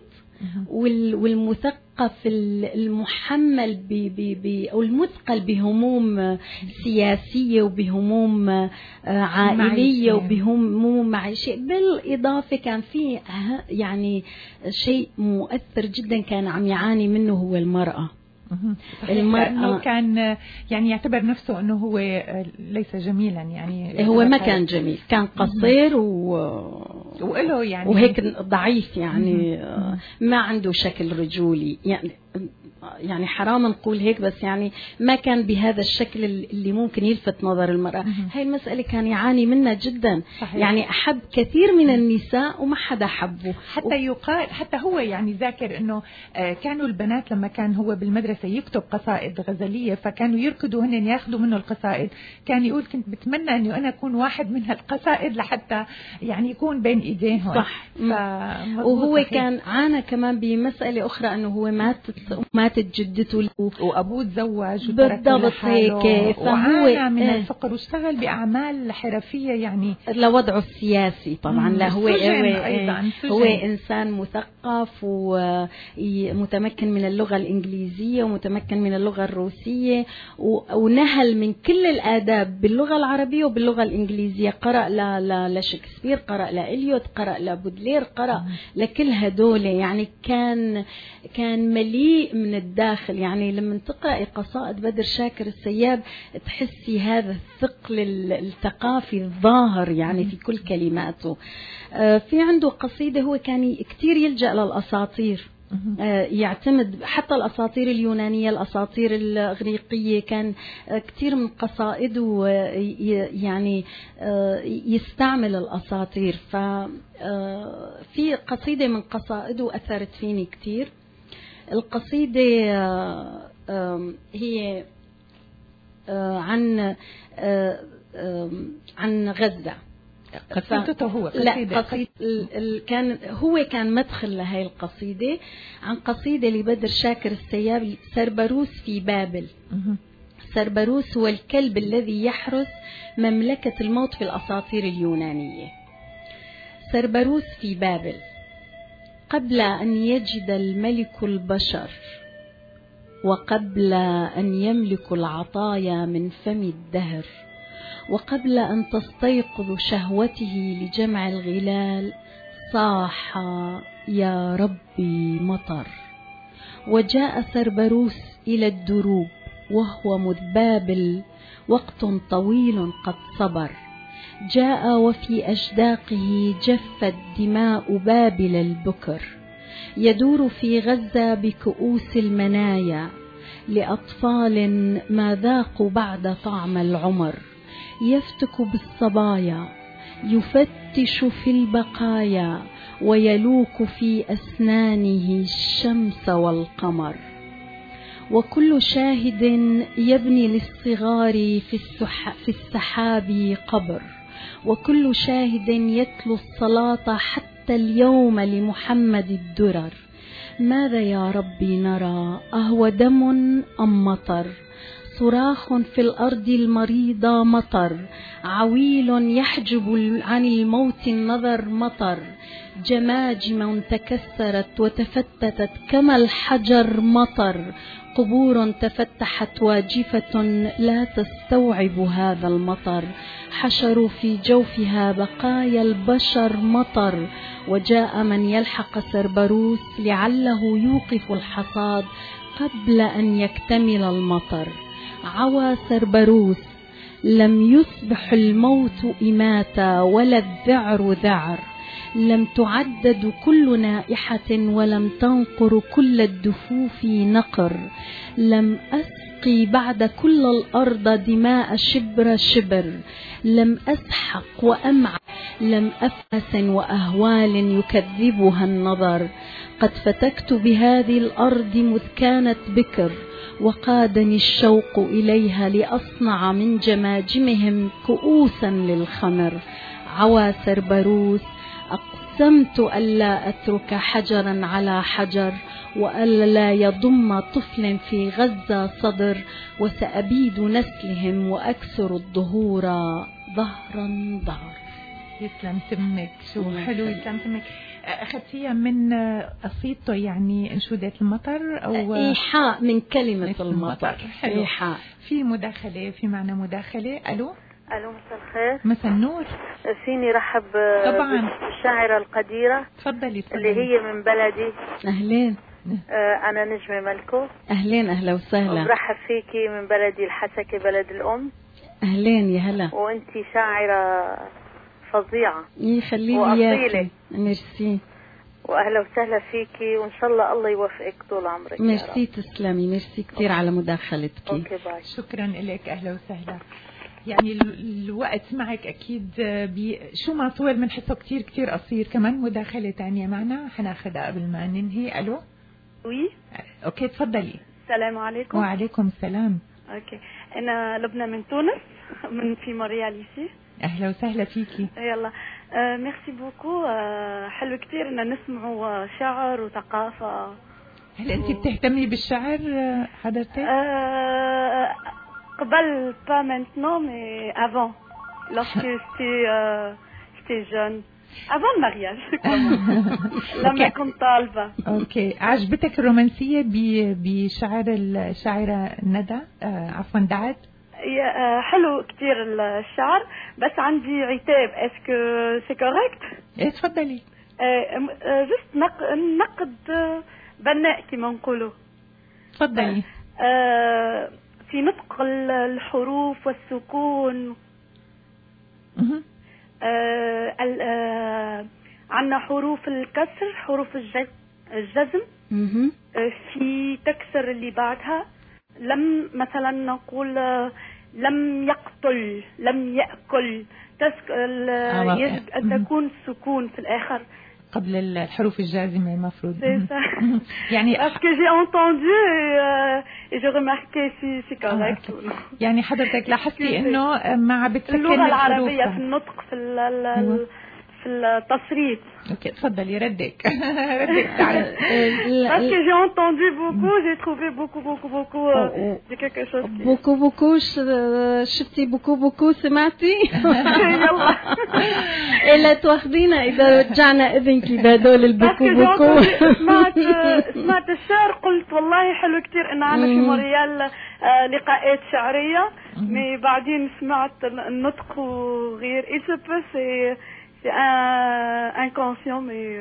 D: والمثقف المحمل أو المثقل بهموم سياسية وبهموم عائلية وبهموم معيشية. بالإضافة كان في يعني شيء مؤثر جدا كان عم يعاني منه هو المرأة.
A: المرأة كان يعني يعتبر نفسه أنه هو ليس جميلا، يعني
D: هو ما كان جميل، كان قصير
A: وله يعني
D: وهيك ضعيف، يعني ما عنده شكل رجولي، يعني حرام نقول هيك، بس يعني ما كان بهذا الشكل اللي ممكن يلفت نظر المرأة. هاي المسألة كان يعاني منها جدا. صحيح. يعني أحب كثير من النساء وما حدا حبه.
A: حتى يقال، حتى هو يعني ذاكر أنه كانوا البنات لما كان هو بالمدرسة يكتب قصائد غزلية فكانوا يركضوا هن ياخذوا منه القصائد. كان يقول كنت بتمنى أنه أنا أكون واحد من هالقصائد لحتى يعني يكون بين إيديهم.
D: صح. وهو صحيح. كان عانى كمان بمسألة أخرى أنه هو ماتت جدته
A: وأبوه تزوج
D: بالضبط هيك،
A: فهو من الفقر واشتغل بأعمال حرفية يعني
D: لوضعه السياسي طبعا. لا هو إنسان مثقف ومتمكن من اللغة الإنجليزية ومتمكن من اللغة الروسية، ونهل من كل الآداب باللغة العربية وباللغة الإنجليزية. قرأ لشكسبير، قرأ لإليوت، قرأ لبودلير، قرأ لكل هدول. يعني كان مليء من الداخل. يعني لما تقرأي قصائد بدر شاكر السياب تحسي هذا الثقل الثقافي الظاهر يعني في كل كلماته. في عنده قصيدة هو كان كتير يلجأ للأساطير، يعتمد حتى الأساطير اليونانية، الأساطير الإغريقية، كان كتير من قصائده يعني يستعمل الأساطير. ففي قصيدة من قصائده أثرت فيني كتير. القصيدة هي عن غزة.
A: قصيدته هو
D: كان مدخل لهي القصيدة، عن قصيدة لبدر شاكر السياب، سربروس في بابل. سربروس هو الكلب الذي يحرس مملكة الموت في الأساطير اليونانية. سربروس في بابل. قبل أن يجد الملك البشر، وقبل أن يملك العطايا من فم الدهر، وقبل أن تستيقظ شهوته لجمع الغلال، صاح يا ربي مطر. وجاء سربروس إلى الدروب وهو مذبابل، وقت طويل قد صبر. جاء وفي أشداقه جفت دماء بابل البكر. يدور في غزة بكؤوس المنايا لأطفال ما ذاقوا بعد طعم العمر. يفتك بالصبايا، يفتش في البقايا، ويلوك في أسنانه الشمس والقمر. وكل شاهد يبني للصغار في السحاب قبر، وكل شاهد يتلو الصلاة حتى اليوم لمحمد الدرر. ماذا يا ربي نرى؟ أهو دم أم مطر؟ صراخ في الأرض المريضة مطر، عويل يحجب عن الموت النظر مطر، جماجم تكسرت وتفتتت كما الحجر مطر، قبور تفتحت واجفة لا تستوعب هذا المطر، حشروا في جوفها بقايا البشر مطر. وجاء من يلحق سربروس لعله يوقف الحصاد قبل أن يكتمل المطر. عوى سربروس، لم يصبح الموت إماتا ولا الذعر ذعر، لم تعدد كل نائحة ولم تنقر كل الدفوف نقر، لم أسقي بعد كل الأرض دماء شبر شبر، لم أسحق وأمع لم أفأس وأهوال يكذبها النظر. قد فتكت بهذه الأرض مذ كانت بكر، وقادني الشوق إليها لأصنع من جماجمهم كؤوسا للخمر. عواسر بروس، أقسمت ألا أترك حجرا على حجر، وألا يضم طفل في غزة صدر، وسأبيد نسلهم وأكسر الظهور ظهرا ظهر.
A: يسلم تمك، شو حلو. يسلم تمك. أخذتيها من قصيدته يعني أنشودة المطر أو
D: إيحاء من كلمة المطر.
A: إيحاء. في مداخلة، في معنا مداخلة. ألو
I: مساء الخير.
A: مساء النور.
I: فيني رحب
A: طبعا
I: بالشاعرة القديرة
A: تفضلي
I: اللي هي من بلدي.
D: أهلين.
I: أنا نجمة ملكو.
D: أهلين، أهلا وسهلا.
I: برحب فيكي من بلدي الحسكة، بلد الأم.
D: أهلين يا هلا.
I: وأنتي شاعرة فظيعة.
D: يخليني إياكي. ميرسي.
I: وأهلا وسهلا فيكي، وإن شاء الله يوفقك طول عمرك.
D: ميرسي تسلمي، ميرسي كثير على مداخلتك.
I: أوكي باي.
A: شكرا لك، أهلا وسهلا. يعني الوقت معك أكيد شو ما طول منحسه كتير كتير قصير. كمان مداخلة تانية معنا حناخدها قبل ما ننهي. ألو
I: وي.
A: أوكي تفضلي.
I: السلام عليكم.
A: وعليكم السلام.
I: أوكي، أنا لبنى من تونس، من في مونريال يسي.
A: أهلا وسهلا فيكي.
I: يلا ميرسي بوكو. حلو كتير إن نسمعوا شعر وثقافة.
A: هل أنت بتهتمي بالشعر حضرتك؟
I: قبل pas maintenant mais avant lorsque j'étais jeune avant le mariage لما كنت طالبة.
A: اوكي، عجبتك الرومانسية بشعر الشاعرة ندى عفوا دعد؟
I: حلو كتير الشعر، بس عندي عتاب. اسكو سي كوريكت؟
A: ايه تفضلي.
I: جست نقد بناء كما نقولوا.
A: تفضلي.
I: في نطق الحروف والسكون. عندنا حروف الكسر، حروف الجزم. في تكسر اللي بعدها. لم مثلا نقول لم يقتل، لم يأكل، يجب أن تكون سكون في الآخر
A: قبل الحروف الجازمة المفروض.
I: يعني parce que j'ai entendu et j'ai remarqué si correct.
A: يعني حضرتك لاحظتي انه ما بتسكن
I: اللغة العربية في النطق في التصريف.
A: اوكي تفضلي ردك. ردك تعرف.
I: Parce que j'ai entendu beaucoup, j'ai trouvé beaucoup de quelque chose.
D: beaucoup شفتي beaucoup سمعتي؟
I: يلا.
D: إلا تواخدينا إذا رجعنا إذنك بهدول البوكو.
I: سمعت الشعر قلت والله حلو كتير إن عنا في مونريال لقاءات شعرية. مي بعدين سمعت النطق وغير. il se peut c'est inconscient mais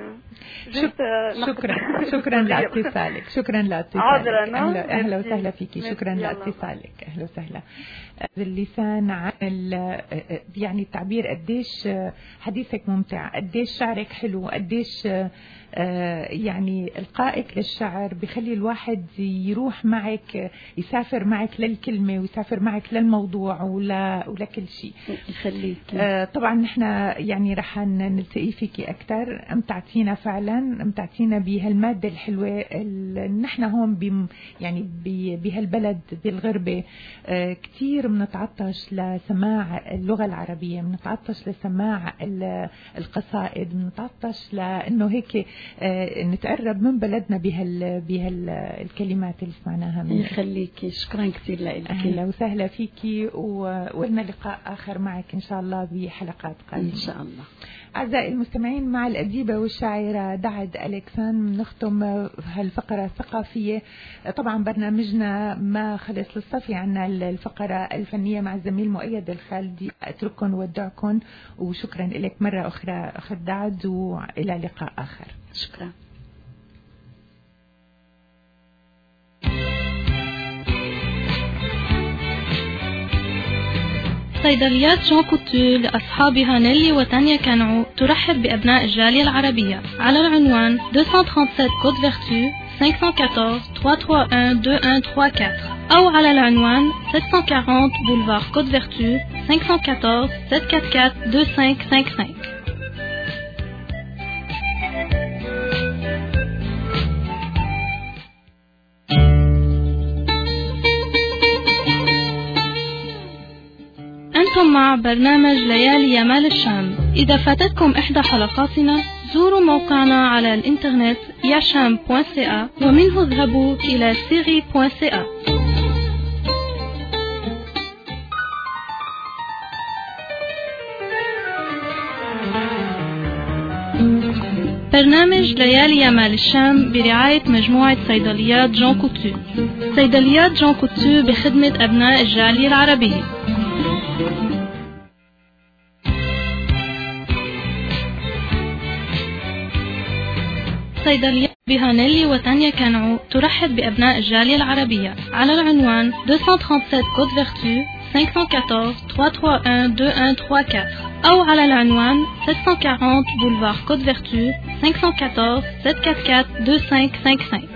A: شكرا لاتصالك. شكرا لاتصالك. اهلا وسهلا فيكي. شكرا لاتصالك. اهلا وسهلا. اللسان عامل يعني التعبير. قديش حديثك ممتع، قديش شعرك حلو، قديش يعني إلقائك للشعر بخلي الواحد يروح معك، يسافر معك للكلمة ويسافر معك للموضوع ولكل شيء.
D: يخليك.
A: طبعا نحن يعني رح نلتقي فيكي أكثر. أمتعتينا فعلا، أمتعتينا بهالمادة الحلوة. نحن هون يعني بهالبلد بالغربة كتير بنتعطش لسماع اللغة العربية، بنتعطش لسماع القصائد، بنتعطش لأنه هيك نتقرب من بلدنا بهالكلمات اللي سمعناها منك.
D: يخليكي. شكرا كثير لك.
A: أهلا وسهلا فيكي، ولنا لقاء آخر معك إن شاء الله بحلقات قادمة
D: إن شاء الله.
A: أعزائي المستمعين، مع الأديبة والشاعرة دعد أليكسان نختم هالفقرة الثقافية. طبعا برنامجنا ما خلص للصفي، عنا الفقرة الفنية مع الزميل مؤيد الخالدي. أترككم وودعكم، وشكرا لك مرة أخرى أخت دعد، وإلى لقاء آخر.
D: شكرا.
B: صيدليات جون كوتو لأصحابها نيلي وتانيا كانعو ترحب بأبناء الجالية العربية على العنوان 237 كود فيرتو 514 331 2134 أو على العنوان 740 بولفار كود فيرتو 514 744 2555. مع برنامج ليالي يمال الشام. إذا فاتتكم إحدى حلقاتنا زوروا موقعنا على الإنترنت yasham.ca ومنه اذهبوا إلى siri.ca. برنامج ليالي يمال الشام برعاية مجموعة صيدليات جون كوتو. صيدليات جون كوتو بخدمة أبناء الجالية العربية. صيدليات بهانيلي وتانيا كانعو ترحب بأبناء الجالية العربية على العنوان 237 كود فيرتو 514 331 2134 أو على العنوان 740 بولفار كود فيرتو 514 744 2555.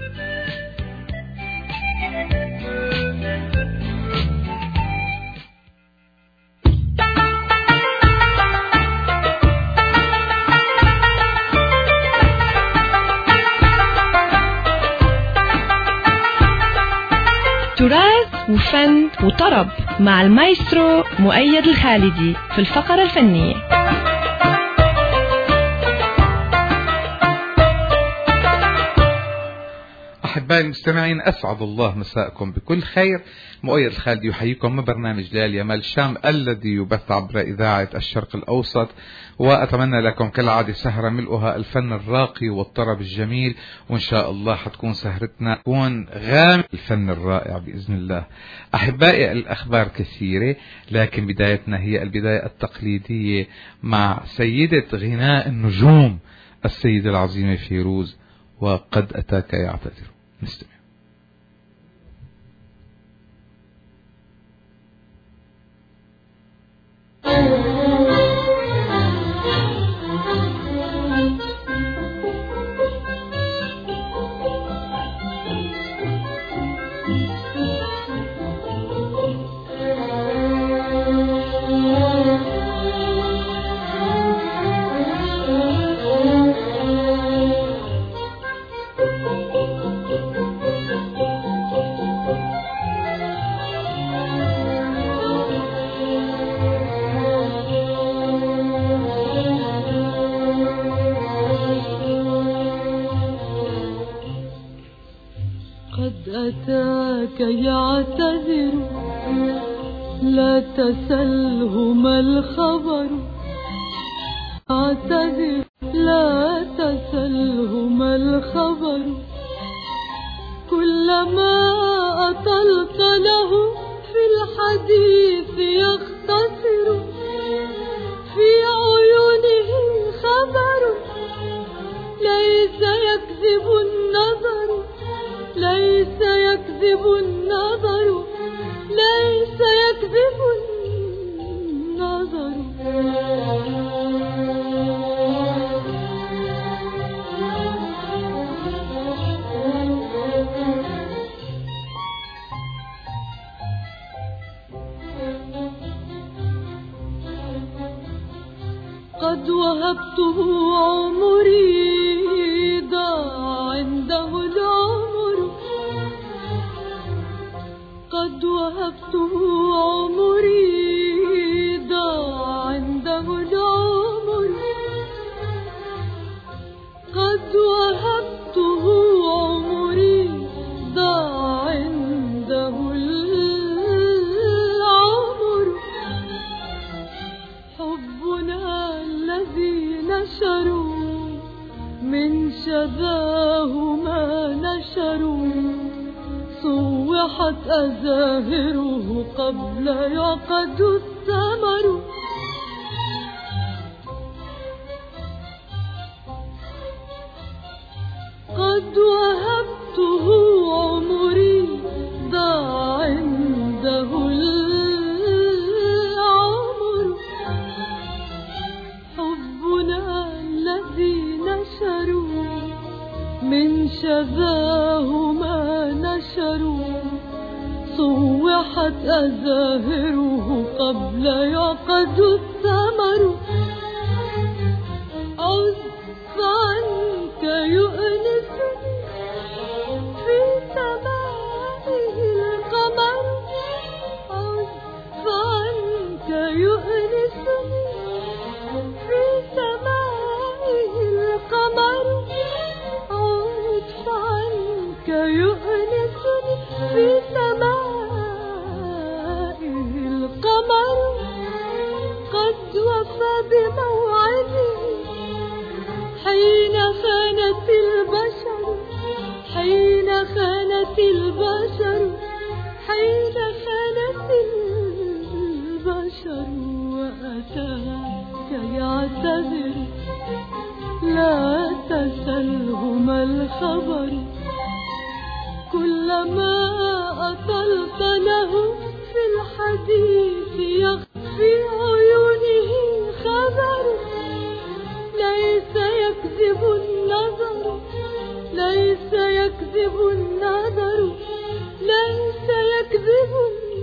H: تراث وفن وطرب مع المايسترو مؤيد الخالدي في الفقرة الفنية.
K: أحبائي المستمعين، أسعد الله مساءكم بكل خير. مؤيد الخالدي يحييكم من برنامج ليالي يمال الشام الذي يبث عبر إذاعة الشرق الأوسط، وأتمنى لكم كالعادة سهرة ملؤها الفن الراقي والطرب الجميل، وإن شاء الله حتكون سهرتنا تكون غامض الفن الرائع بإذن الله. أحبائي الأخبار كثيرة، لكن بدايتنا هي البداية التقليدية مع سيدة غناء النجوم السيدة العظيمة فيروز، وقد أتاك يعتذر. نستمع.
V: أتاك يعتذر لا تسله ما الخبر، اعتذر لا تسله ما الخبر، كلما أطلت له في الحديث يختصر، في عيونه خبر ليس يكذب النظر، ليس يكذب النظر، ليس يكذب النظر. قد وهبته عمري ضاع عنده العمر، قد وهبته عمري ضاع عنده العمر، قد وهبته عمري ضاع عنده العمر، حبنا الذي نشروا من شذاه ما نشروا، صوحت أزاهره قبل يعقد الثمر، قد وهبته عمري ضاع عنده العمر، حبنا الذي نشروا من شذاه ما نشروا، صوحت أزاهره قبل يعقد الثمر، عز عنك يؤنسني في سمائه القمر، عز عنك يؤنسني في سمائه القمر عود فعنك يؤنسني في سمائه القمر قد وفى بموعده حين خانت البشر حين خانت البشر حين خانت البشر وأتى كي يعتذر لا تسله ما الخبر كلما أطلت له في الحديث يخفي عيونه خبر ليس يكذب النظر ليس يكذب النظر ليس يكذب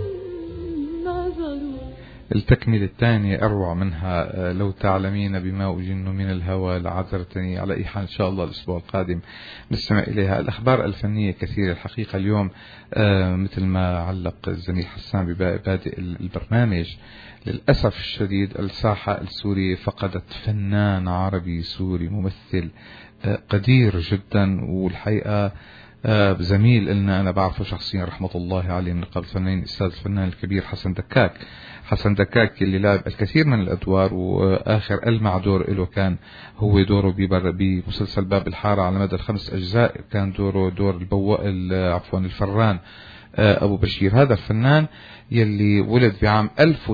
V: النظر.
K: التكملة الثانية أروع منها. لو تعلمين بما أجن من الهوى لعذرتني. على أي حال إن شاء الله الأسبوع القادم نستمع إليها. الأخبار الفنية كثيرة الحقيقة اليوم، مثل ما علق الزميل حسان ببادئ البرنامج. للأسف الشديد الساحة السورية فقدت فنان عربي سوري ممثل قدير جدا، والحقيقة زميل لنا أنا بعرفه شخصيا رحمة الله عليه من قبل سنين، الأستاذ الفنان الكبير حسن دكاك. حسن دكاك اللي لعب الكثير من الأدوار، وآخر ألمع دور له كان هو دوره بمسلسل باب الحارة على مدى 5 أجزاء، كان دوره دور الفران أبو بشير. هذا الفنان يلي ولد بعام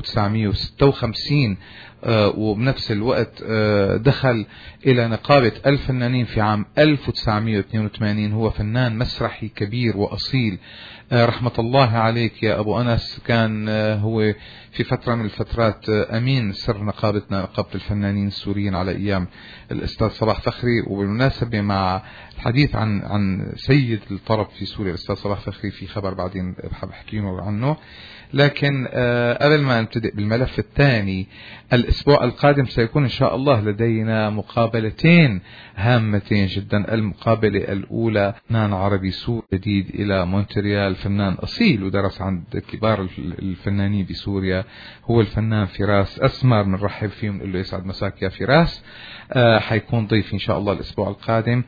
K: 1956 وبنفس الوقت دخل إلى نقابة الفنانين في عام 1982. هو فنان مسرحي كبير وأصيل رحمة الله عليك يا أبو أنس. كان هو في فترة من الفترات أمين سر نقابتنا، نقابة الفنانين السوريين على أيام الأستاذ صباح فخري. وبالمناسبة مع الحديث عن سيد الطرب في سوريا الأستاذ صباح فخري في خبر بعدين بحب أحكيه عنه. لكن قبل ما نبتدئ بالملف الثاني، الأسبوع القادم سيكون إن شاء الله لدينا مقابلتين هامتين جدا. المقابلة الأولى فنان عربي سوري جديد إلى مونتريال، فنان أصيل ودرس عند كبار الفنانين بسوريا، هو الفنان فراس أسمر. بنرحب فيه ونقول له يسعد مساك يا فراس. حيكون ضيف إن شاء الله الأسبوع القادم.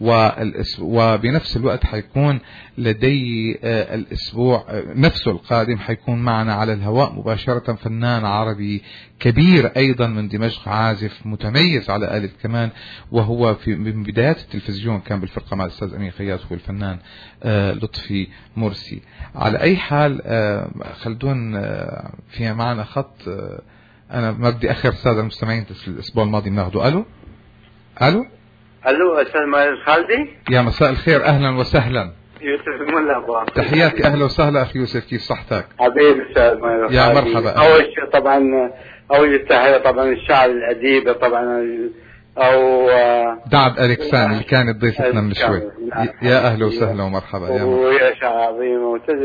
K: وبنفس الوقت حيكون لدي الأسبوع نفسه القادم حيكون معنا على الهواء مباشرة فنان عربي كبير أيضا من دمشق، عازف متميز على آلة الكمان، وهو من بدايات التلفزيون كان بالفرقة مع الأستاذ أمين خياط، هو الفنان لطفي مرسي. على أي حال خلدون فيها معنا خط. أنا ما بدي أخر السادة المستمعين الأسبوع الماضي بناخده. ألو
M: أستاذ ماهر الخالدي.
K: يا مساء الخير، أهلا وسهلا.
M: يوسف ملا أبو
K: تحياتي، أهلا وسهلا أخي يوسف، كيف صحتك؟
M: حبيبي أستاذ ماهر الخالدي.
K: يا مرحبا.
M: أول شيء طبعا أول تحية طبعا الشاعر الأديب طبعا أو
K: دعد أليكسان اللي كانت ضيفتنا من شوي. يا أهلا وسهلا ومرحبا.
M: ويا شاعر عظيم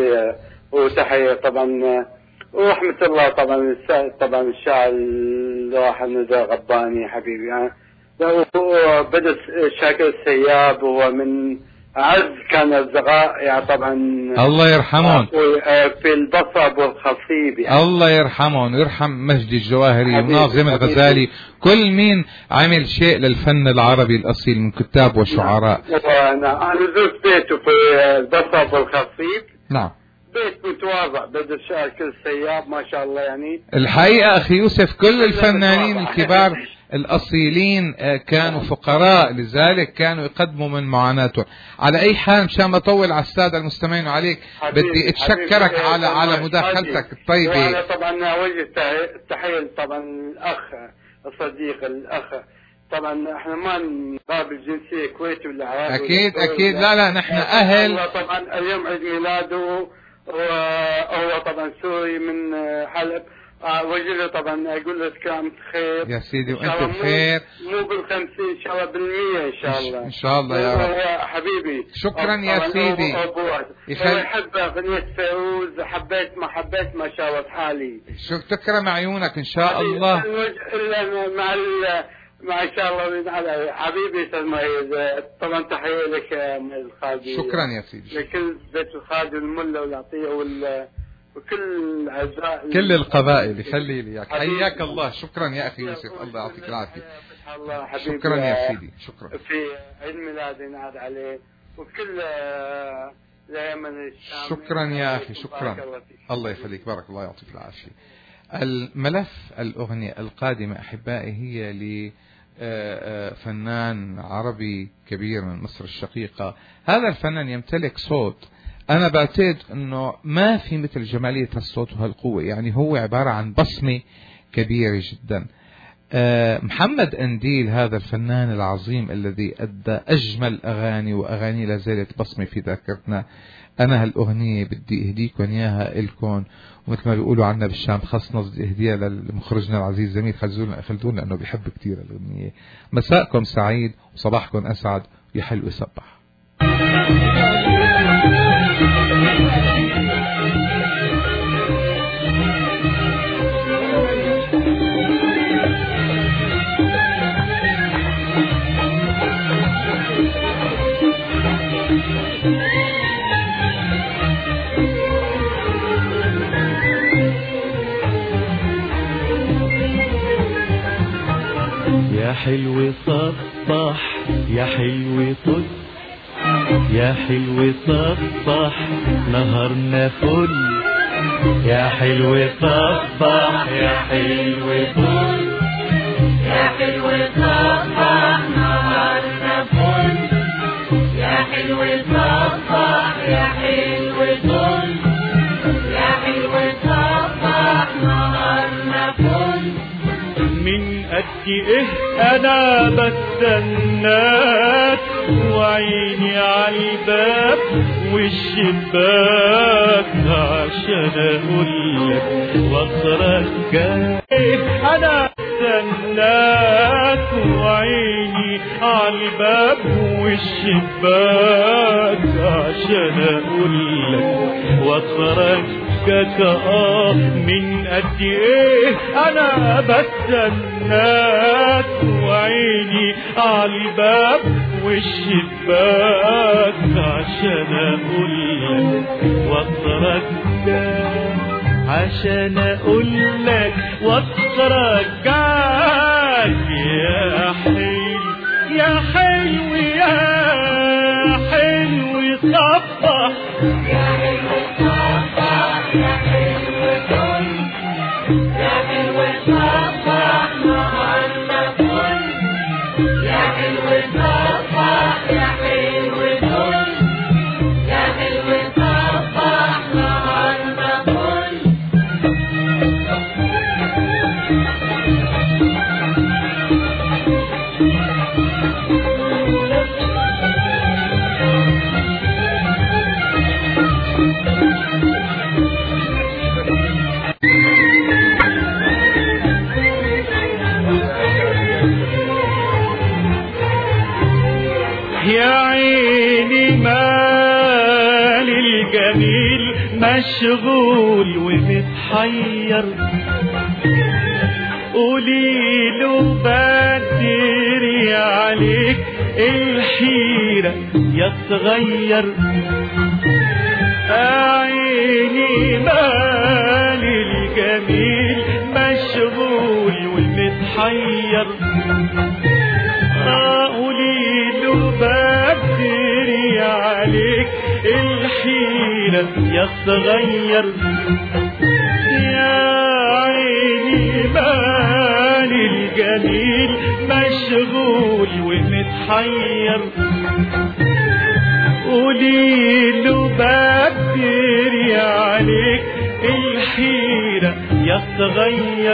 M: وتحية طبعا ورحمة الله طبعا الشاعر الواحد ندى غباني حبيبي يعني. بدأ شاكر السياب وهو من أعز كان الأصدقاء يعني طبعا
K: الله يرحمهم
M: في البصب والخصيب يعني.
K: الله يرحمهم ويرحم مجدي الجواهري وناظم الغزالي، كل مين عمل شيء للفن العربي الأصيل من كتاب وشعراء.
M: أنا زرت بيته في البصب والخصيب.
K: نعم.
M: بيت متواضع بدأ شاكر السياب ما شاء الله يعني.
K: الحقيقة أخي يوسف كل الفنانين الكبار الأصيلين كانوا فقراء، لذلك كانوا يقدموا من معاناتهم. على أي حال مشان ما أطول على السادة المستمعين وعليك بدي أتشكرك على مداخلتك الطيبة.
M: وأنا طبعا أوجه تحية طبعا الأخ الصديق الأخ طبعا احنا ما نقابل جنسية كويتي ولا عراقي.
K: أكيد لا نحن أهل.
M: طبعا اليوم عيد ميلاده وهو طبعا سوري من حلب. وجه طبعا اقول لك كامل خير
K: يا سيدي وانت بخير.
M: مو بال50 ان شاء الله بالمية ان شاء الله.
K: ان شاء الله يا رب.
M: يا حبيبي
K: شكرا يا سيدي.
M: يحب اغنية فيروز حبيت ما شاء الله حالي.
K: تكرم عيونك ان شاء الله.
M: مع ان شاء الله على حبيبي استاذ مايز. طبعا تحيه لك يا الخالدي.
K: شكرا يا سيدي.
M: لكل بيت الخالدي والملا والعطيه وكل أعزاء
K: كل القبائل. يخلي لي حياك الله. شكرا يا أخي يوسف، الله يعطيك العافية. شكرا يا سيدي. شكرا.
M: في عيد ميلادي نعاد عليه وكل اليمن الشام.
K: شكرا يا أخي. شكرا. الله يخليك. بارك الله يعطيك العافية. الملف الأغنية القادمة أحبائي هي لفنان عربي كبير من مصر الشقيقة. هذا الفنان يمتلك صوت أنا بعتقد أنه ما في مثل جمالية الصوت وهالقوة، يعني هو عبارة عن بصمة كبيرة جدا. محمد أنديل هذا الفنان العظيم الذي أدى أجمل أغاني، وأغاني لازالت بصمة في ذاكرتنا. أنا هالأغنية بدي أهديكم إياها إلكم، ومثل ما بيقولوا عنا بالشام خاص بدي أهديها لمخرجنا العزيز زميل خلدون لأنه بيحب كتير الأغنية. مساءكم سعيد وصباحكم أسعد، يا حلو يصبح.
N: يا حلو صبح يا حلو طل، يا حلو صبح نهارنا فل، يا حلو صبح يا حلو طل، يا حلو صبح نهارنا فل، يا حلو صبح يا حلو طل، يا حلو صبح نهارنا فل. من قد ايه انا بستناك وعيني عالباب والشباك عشان اقولك وصرك جاي. انا بستناك وعيني عالباب والشباك عشان اقولك وصرك من قد ايه انا بستناك وعيني عالباب والشباك عشان اقولك وصرك عشان اقولك وصرك يا حلو يا حلو يا حلو صبح يا حلو صبح يا حلو طل، يا حلو صبح نهارنا فل، يا حلو صبح يا حلو طل، يا حلو صبح نهارنا فل. يا عيني مال الجميل مشغول ومتحير، قوليله بدري عليك الحيرة يتغير. عيني مال الجميل مشغول ومتحير، قوليله بدري عليك الحيرة يتغير. يا عيني مال الجميل مشغول ومتحير، قوليله بدري عليك الحيرة يتغير.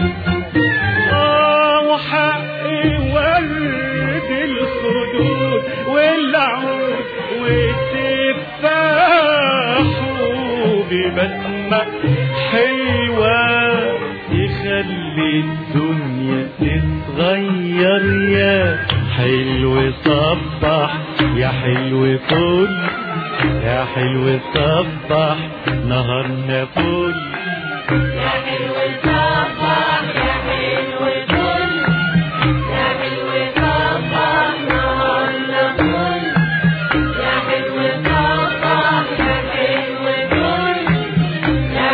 N: وحقي ورد الخدود والعود والتفاح ببسمة حلوة يخلي الدنيا تتغير. يا حلو صبح يا حلو طل، يا حلو صبح نهارنا فل، يا حلو صبح يا حلو طل، يا حلو صبح نهارنا فل، يا حلو صبح يا حلو طل، يا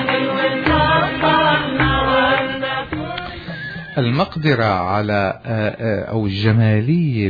K: المقدرة على أو الجمالية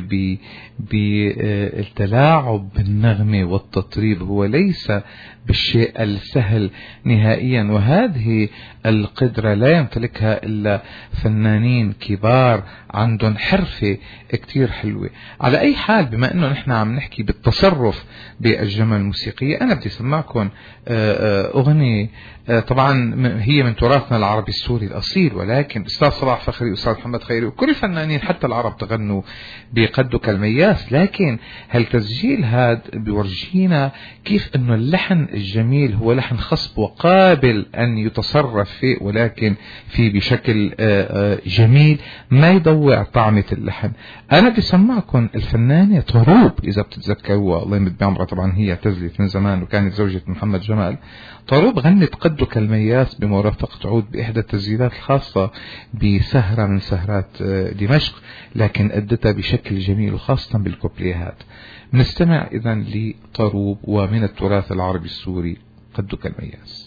K: بالتلاعب بالنغمة والتطريب هو ليس بالشيء السهل نهائيا، وهذه القدرة لا يمتلكها إلا فنانين كبار عندهم حرفة كتير حلوة. على أي حال، بما أنه نحن عم نحكي بالتصرف بالجمل الموسيقية، أنا بدي أسمعكم أغنية طبعا هي من تراثنا العربي السوري الأصيل، ولكن أستاذ صلاح فخري وأستاذ محمد خيري وكل الفنانين حتى العرب تغنوا بقدك المياس، لكن هالتسجيل هذا بيورجينا كيف أنه اللحن الجميل هو لحن خصب وقابل أن يتصرف فيه، ولكن فيه بشكل جميل ما يضوع طعمة اللحن. أنا بسمعكم الفنانة طروب، إذا بتتذكروا الله يمد بعمرها، طبعا هي اعتزلت من زمان وكانت زوجة محمد جمال. طروب غنت قدك المياس بمرافقة عود بإحدى التسجيلات الخاصة بسهرة من سهرات دمشق، لكن أدتها بشكل جميل وخاصة بالكوبليهات. نستمع إذن لطروب ومن التراث العربي السوري قدك المياس.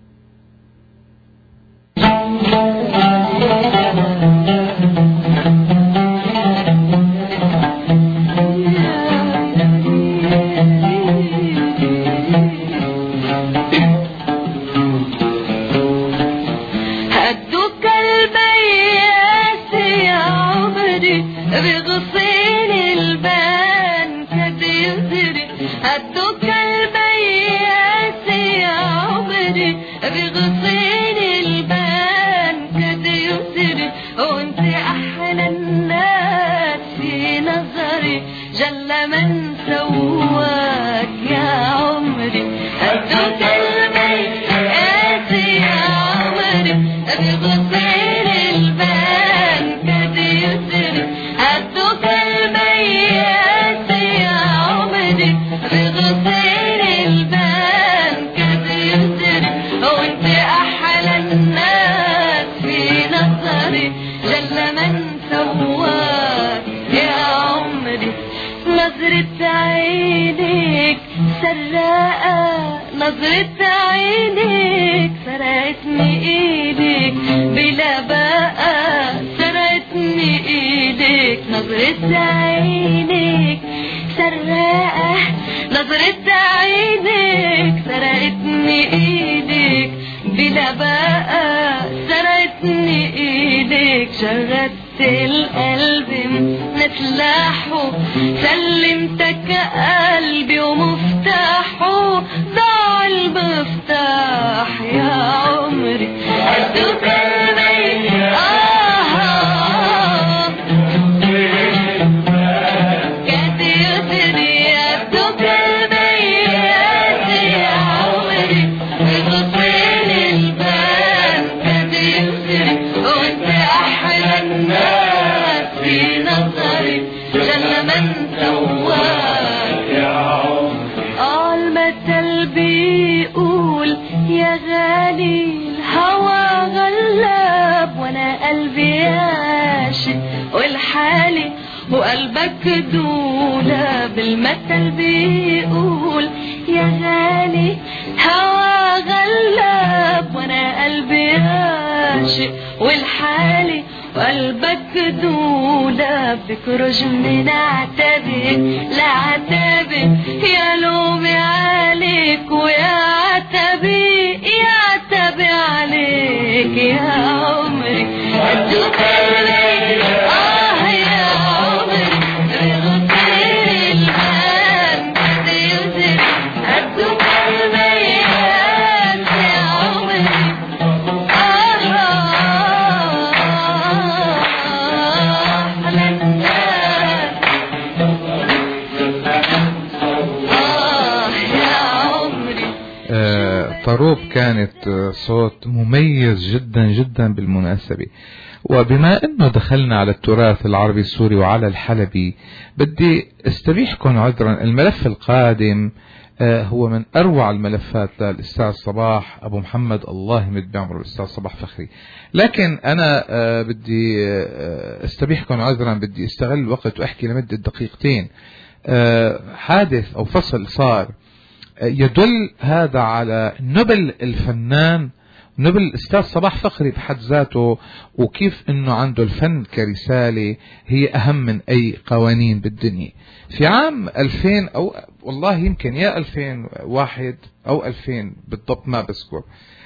V: نظرة عينيك سرقتني ايدك بلا بقى، سرقتني ايدك نظرة عينيك سرقة، نظرة عينك سرقتني ايدك بلا بقى، سرقتني ايدك شغلت القلب من سلاحه، سلمتك قلبي ومفتاحه، ضاع المفتاح يا عمري قدك الميت. كاد يسري قدك الميت يا عمري، بغصين الباب كاد يسري وانت احلى الناس في نظري، جل من سواك يا عمري. المثل بيقول يا غالي الهوى غلاب، وانا قلبي عاشق والحالي وقلبك دولاب. المثل بيقول يا غالي هوى غلاب، وانا قلبي عاشق والحالي وقلبك دولاب. بكرج من عتبك لعتبك يا لومي عليك، ويا عتبي يا عتبي عليك يا عمري قدك الميت. يا عمري بغطير الهام كاد يسري قدك الميت يا عمري.
K: طروب كانت صوت مميز جدا جدا بالمناسبة. وبما انه دخلنا على التراث العربي السوري وعلى الحلبي، بدي استبيحكم عذرا. الملف القادم هو من اروع الملفات للاستاذ صباح ابو محمد، الله يمد بعمره الاستاذ صباح فخري، لكن انا بدي استبيحكم عذرا، بدي استغل الوقت واحكي لمدة دقيقتين حادث او فصل صار يدل هذا على نبل الفنان نبل الأستاذ صباح فخري بحد ذاته، وكيف أنه عنده الفن كرسالة هي أهم من أي قوانين بالدنيا. في عام 2000 أو والله يمكن يا 2001 أو 2000 بالضبط ما بذكر،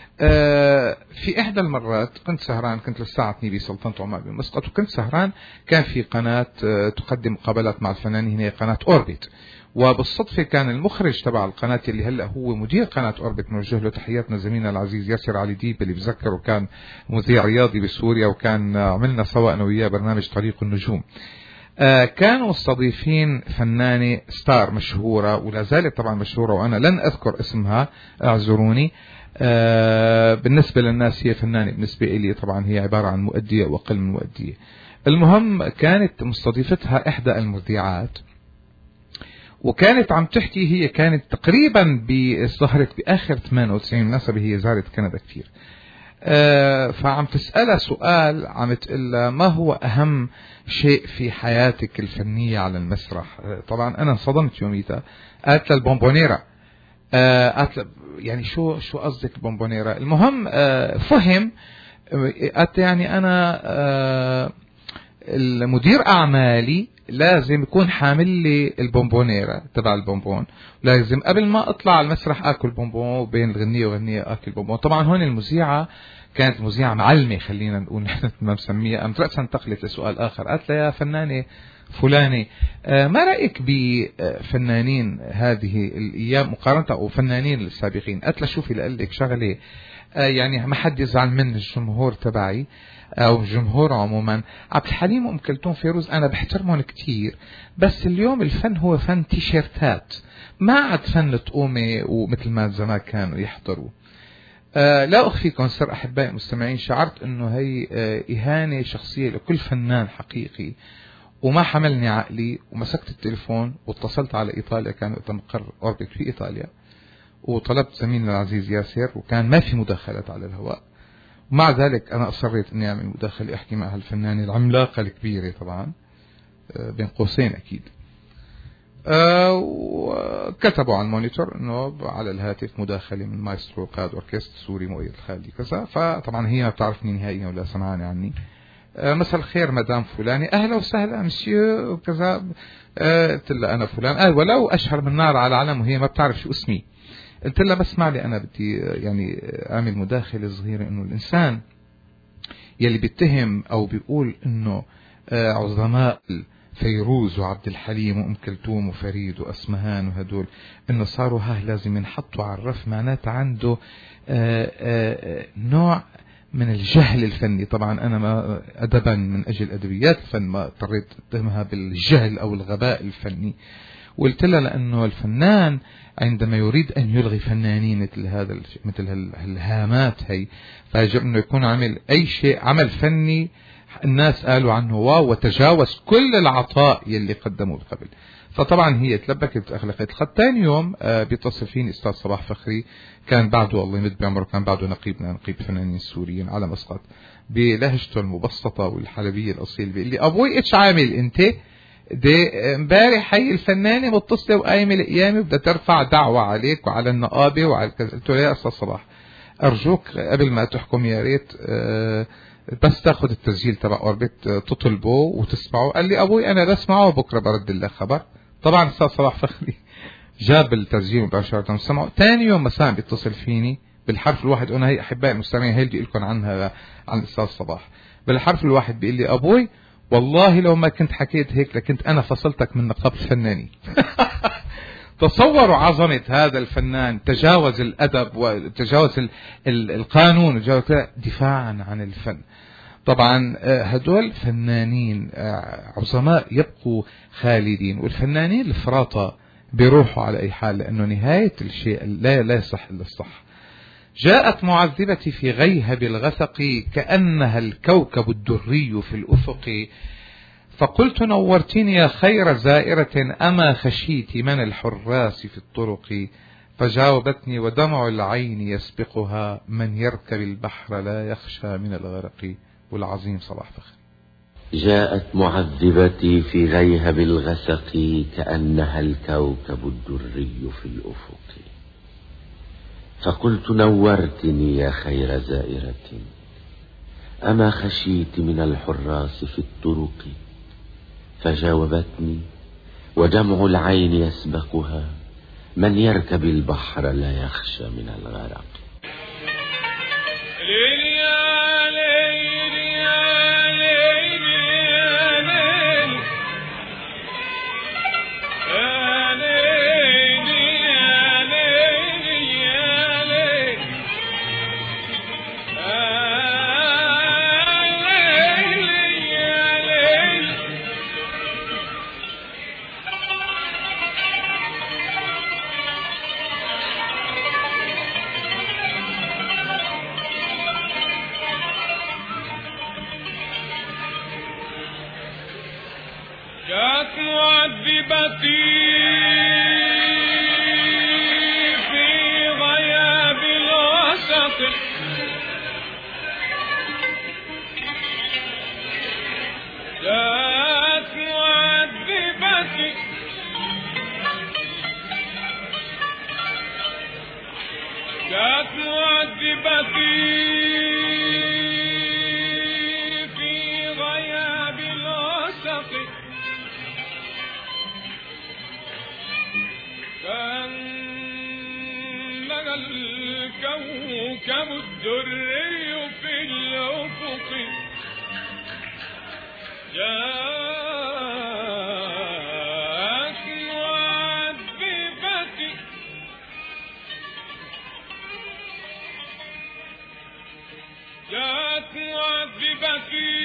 K: في إحدى المرات كنت سهران، كنت للساعة 2 بسلطنة عمان بمسقط، وكنت سهران كان في قناة تقدم مقابلات مع الفنانين، هي قناة أوربيت، وبالصدفة كان المخرج تبع القناة اللي هلأ هو مدير قناة أوربت، نوجه له تحياتنا زميلنا العزيز ياسر علي ديب اللي بذكره كان مذيع رياضي بسوريا، وكان عملنا سوا أنا وياه برنامج طريق النجوم. كانوا مستضيفين فنانة ستار مشهورة ولا زالت طبعا مشهورة وأنا لن أذكر اسمها اعذروني. بالنسبة للناس هي فنانة، بالنسبة لي طبعا هي عبارة عن مؤدية وأقل من مؤدية. المهم كانت مستضيفتها إحدى المذيعات، وكانت عم تحكي، هي كانت تقريبا ظهرت بآخر 98، مناسبة هي زارت كندا كثير، فعم تسألها سؤال، عم تقلها ما هو أهم شيء في حياتك الفنية على المسرح. طبعا أنا انصدمت يوميتها، قالت لها البونبونيرا. قالت لها يعني شو قصدك البونبونيرا؟ المهم فهم، قالت يعني أنا المدير أعمالي لازم يكون حامل لي البونبونيرا تبع البونبون، لازم قبل ما اطلع على المسرح اكل بونبون، وبين الغنية وغنية اكل بونبون. طبعا هون المذيعة كانت مذيعة معلمة خلينا نقول نحن ما مسميها، قامت رأسا انتقلت لسؤال اخر، قالت لها يا فنانة فلانة ما رأيك بفنانين هذه الايام مقارنة او فنانين السابقين؟ قالت لها شوفي لقلك شغلة، يعني ما حد يزعل من الجمهور تبعي او الجمهور عموما، عبد الحليم وام كلثوم فيروز انا بحترمهم كتير، بس اليوم الفن هو فن تيشيرتات، ما عاد فن تقومي ومثل ما زمان كانوا يحضروا. لا اخفيكم سر احبائي المستمعين، شعرت انه هي اهانة شخصية لكل فنان حقيقي، وما حملني عقلي ومسكت التليفون واتصلت على ايطاليا، كان مقر اوربت في ايطاليا، وطلبت زميلنا العزيز ياسر، وكان ما في مداخلات على الهواء. ومع ذلك أنا أصريت أني أعمل مداخلة أحكي مع هالفنانة العملاقة الكبيرة طبعا بين قوسين أكيد. وكتبوا على المونيتور أنه على الهاتف مداخلة من مايسترو قائد أوركستر سوري مؤيد الخالدي كذا. فطبعا هي ما بتعرفني نهائيا ولا سمعاني عني. مساء الخير مدام فلانة، أهلا وسهلا مسيو وكذا. قلت لها أنا فلان، ولو أشهر من نار على علم، وهي ما بتعرف شو اسمي. قلت لها بس معلي أنا بدي يعني أعمل مداخلة صغيرة، إنه الإنسان يلي بيتهم أو بيقول إنه عظماء فيروز وعبد الحليم وأم كلثوم وفريد وأسمهان وهدول إنه صاروا لازم ينحطوا على الرف، معناته عنده نوع من الجهل الفني. طبعا أنا ما أدبا من أجل أدبيات الفن ما اضطريت أتهمها بالجهل أو الغباء الفني. وقلت لها لأنه الفنان عندما يريد أن يلغي فنانين مثل الهامات هي، فيجب أنه يكون عمل أي شيء عمل فني الناس قالوا عنه واو، وتجاوز كل العطاء يلي قدموه قبل. فطبعا هي تلبكت أخلاقية الخط. ثاني يوم بيتصل فيني أستاذ صباح فخري، كان بعده الله يمد بعمره، كان بعده نقيب الفنانين السوريين على مسقط، بلهجته المبسطة والحلبية الأصيل، بيقول لي أبوي إيش عامل أنت؟ دي امبارح هي الفنانة متصلة وقايمة القيامة بدها ترفع دعوة عليك وعلى النقابة وعلى كذا. قلت له يا أستاذ صباح أرجوك قبل ما تحكم يا ريت بس تاخذ التسجيل تبع أوربت تطلبه وتسمعه. قال لي أبوي أنا بسمعه وبكرة برد لك خبر. طبعا أستاذ صباح فخري جاب التسجيل مباشرة وسمعه. ثاني يوم مساء بيتصل فيني بالحرف الواحد، أنا هي أحبائي المستمعين هي بدي لكم عنها عن الأستاذ صباح. بالحرف الواحد بيقول لي أبوي والله لو ما كنت حكيت هيك لكنت أنا فصلتك من نقابة الفنانين. تصوروا عظمة هذا الفنان، تجاوز الأدب وتجاوز القانون وتجاوز دفاعا عن الفن. طبعا هدول فنانين عظماء يبقوا خالدين، والفنانين الفراطة بيروحوا على أي حال، لأنه نهاية الشيء لا يصح إلا الصح. جاءت معذبتي في غيهب الغثق كأنها الكوكب الدري في الأفق، فقلت نورتني يا خير زائرة أما خشيت من الحراس في الطرق، فجاوبتني ودمع العين يسبقها من يركب البحر لا يخشى من الغرق. والعظيم صباح فخري.
O: جاءت معذبتي في غيهب الغسق كأنها الكوكب الدري في الأفق، فقلت نورتني يا خير زائرة، أما خشيت من الحراس في الطرق؟ فجاوبتني ودمع العين يسبقها: من يركب البحر لا يخشى من الغرق.
N: جاءت معذبتي في غياب الوسط، جاءت معذبتي جاءت معذبتي في غياب الوسط، كأنها الكوكب الدري في الأفق، جاءت معذبتي جاءت معذبتي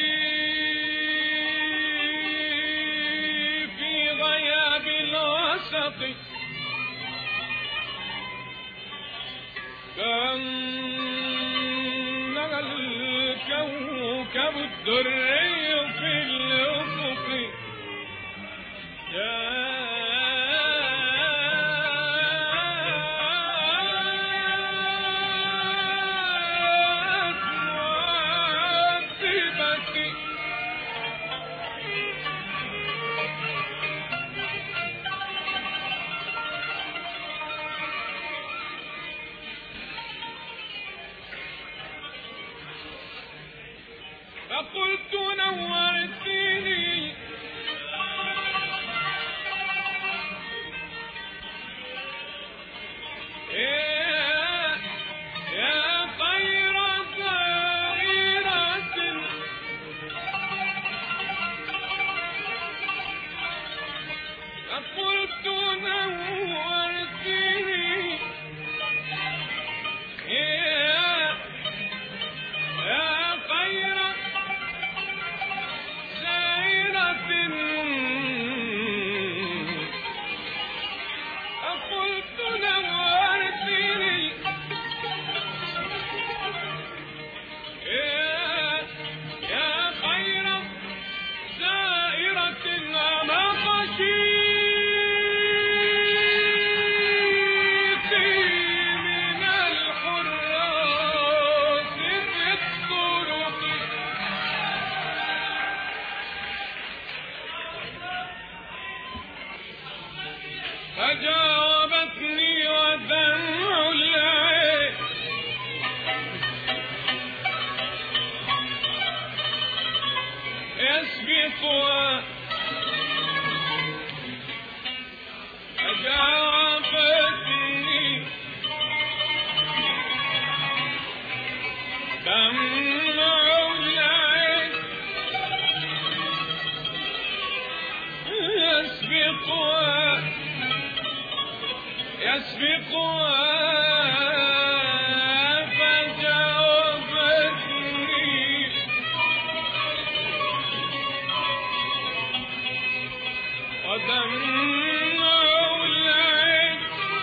N: في غياب الوسط، كأنها الكوكب الدري في الأفق، جاءت معذبتي فقلت نورتني يا خير زائرة، فقلت نورتني يا خير زائرة، فقلت نورتني يا خير زائرة، أما خشيت من الحراس في الطرق، فجاوبتني ودمع العين يسبقها، فجاوبتني دمع العين يسبقها فجاوبتني ودمع العين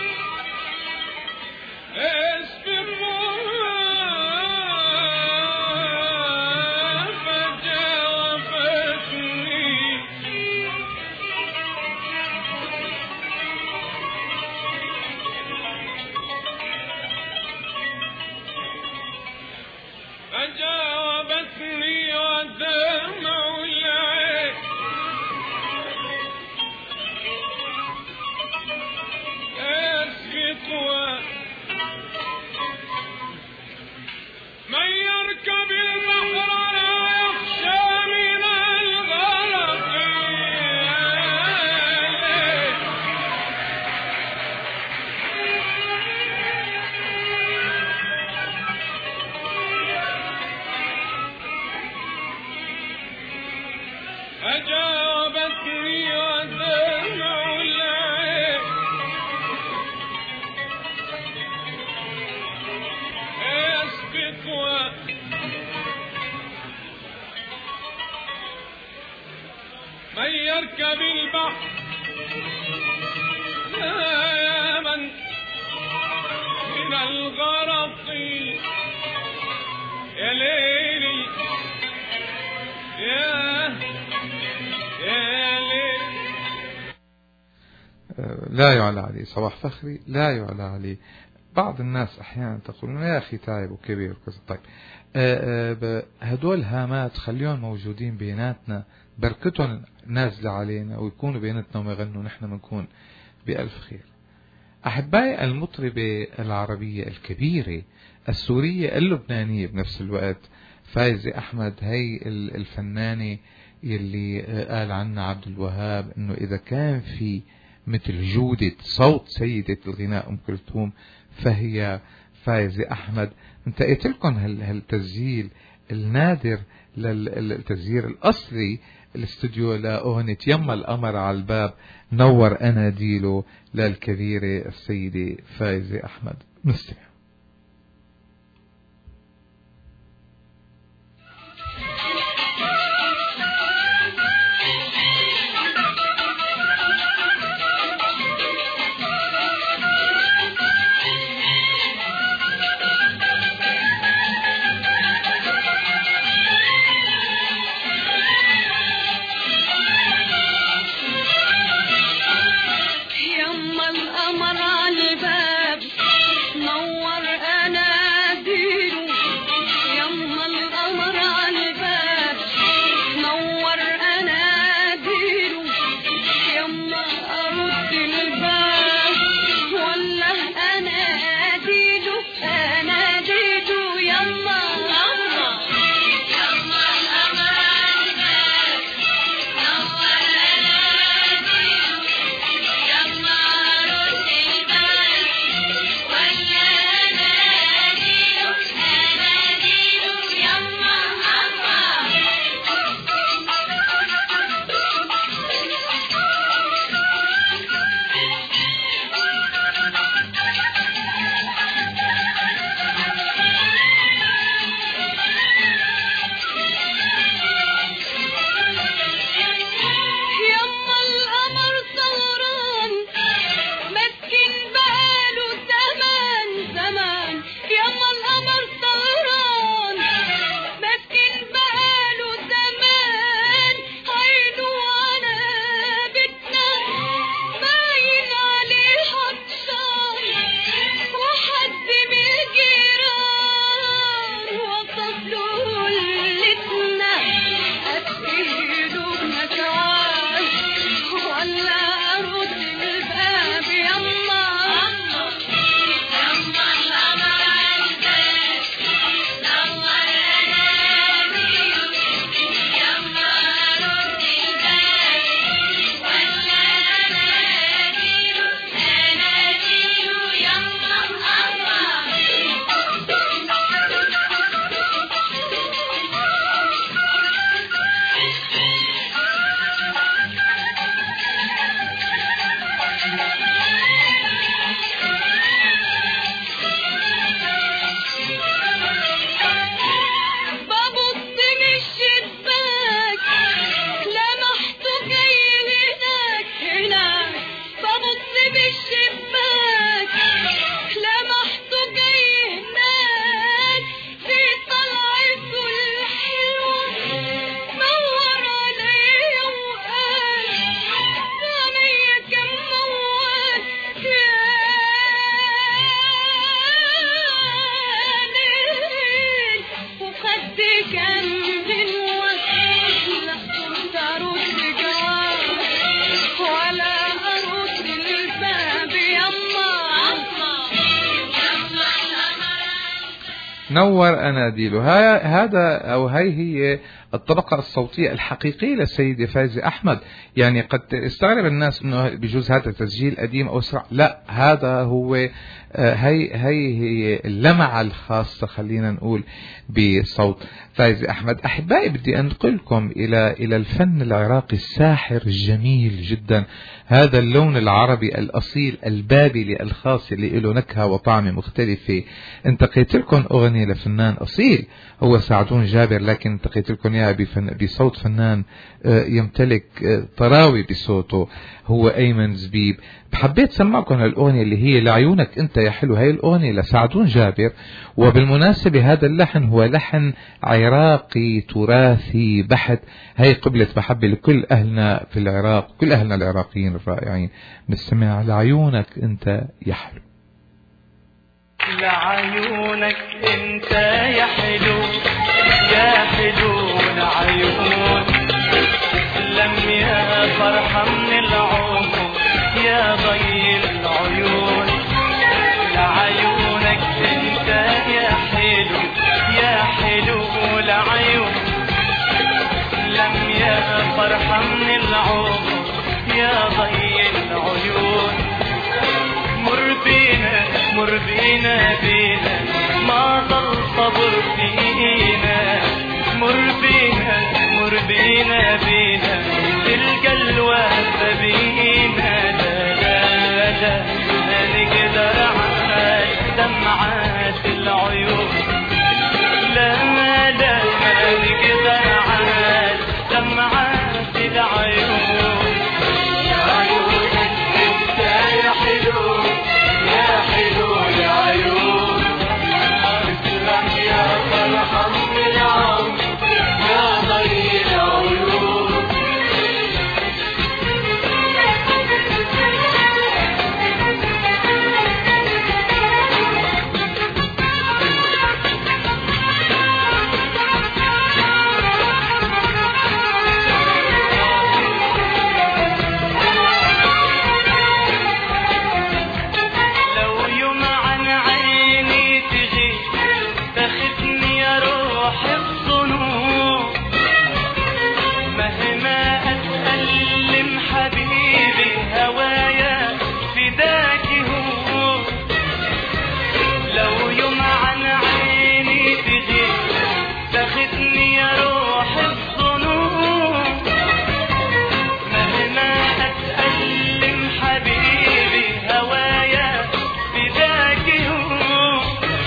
N: يسبقها، فجاوبتني ودمع العين أجابتني ودمع العين يسبق من يركب البحر لا يمن من الغرق يا ليلي يا ليلي.
K: لا يعلى عليه صباح فخري، لا يعلى عليه. بعض الناس أحيانا تقولون يا أخي تعب وكبير وكذا. طيب هدول هامات خليهم موجودين بيناتنا، بركتهم نازلة علينا ويكونوا بيناتنا وما يغنوا، نحن بنكون بألف خير. أحبائي، المطربة العربية الكبيرة السورية اللبنانية بنفس الوقت فايزة أحمد، هي الفنانة يلي قال عنها عبد الوهاب إنه إذا كان في مثل جودة صوت سيدة الغناء أم كلثوم فهي فايزة أحمد. انتقيت لكم هالتسجيل النادر للتسجيل الأصلي الاستوديو لأغنية يما القمر على الباب نور أناديله للكبيرة السيدة فايزة أحمد. نستمع. نور أناديله. هذا أو هي الطبقة الصوتية الحقيقية للسيدة فايزة أحمد. يعني قد يستغرب الناس أنه بجوز هذا تسجيل قديم أو أسرع، لا، هذا هو هي اللمعة الخاصة خلينا نقول بصوت فايزة أحمد. أحبائي بدي أنقلكم إلى الفن العراقي الساحر الجميل جدا، هذا اللون العربي الأصيل البابلي الخاص اللي له نكهة وطعمة مختلفة. انتقيت لكم أغنية لفنان أصيل هو سعدون جابر، لكن انتقيت لكم إياها بصوت فنان يمتلك طراوي بصوته، هو أيمن زبيب. حبيت سمعكم الأغنية اللي هي لعيونك أنت يا حلو، هاي الأغنية لسعدون جابر. وبالمناسبة هذا اللحن هو لحن عراقي تراثي بحت، هاي قبلة محبة لكل أهلنا في العراق، كل أهلنا العراقيين الرائعين. نستمع لعيونك أنت يا حلو.
E: لعيونك أنت يا حلو يا حلو لعيون، تسلم يا فرحة من العمر يا ضي العيون. لعيونك انت يا حلو يا حلو لعيون، تسلم يا فرحة من العمر يا ضي العيون. مر بينا بينا ما ضل صبر فينا، مر بينا بينا تلقى الوهب بينا. لا لا لا ما نقدر على دمعات العيون، لا لا ما نقدر على دمعات العيون. عيونك انت يا حلو يا حلو يا عيون، تسلم يا فرحة من العمر يا ضي العيون. لو يوم عن عيني تجي تاخدني يا روح الظنون، مهما أتألم حبيبي هوايا فداك هو. لو يوم عن عيني تجي تاخدني يا روح الظنون، مهما أتألم حبيبي هوايا فداك هو.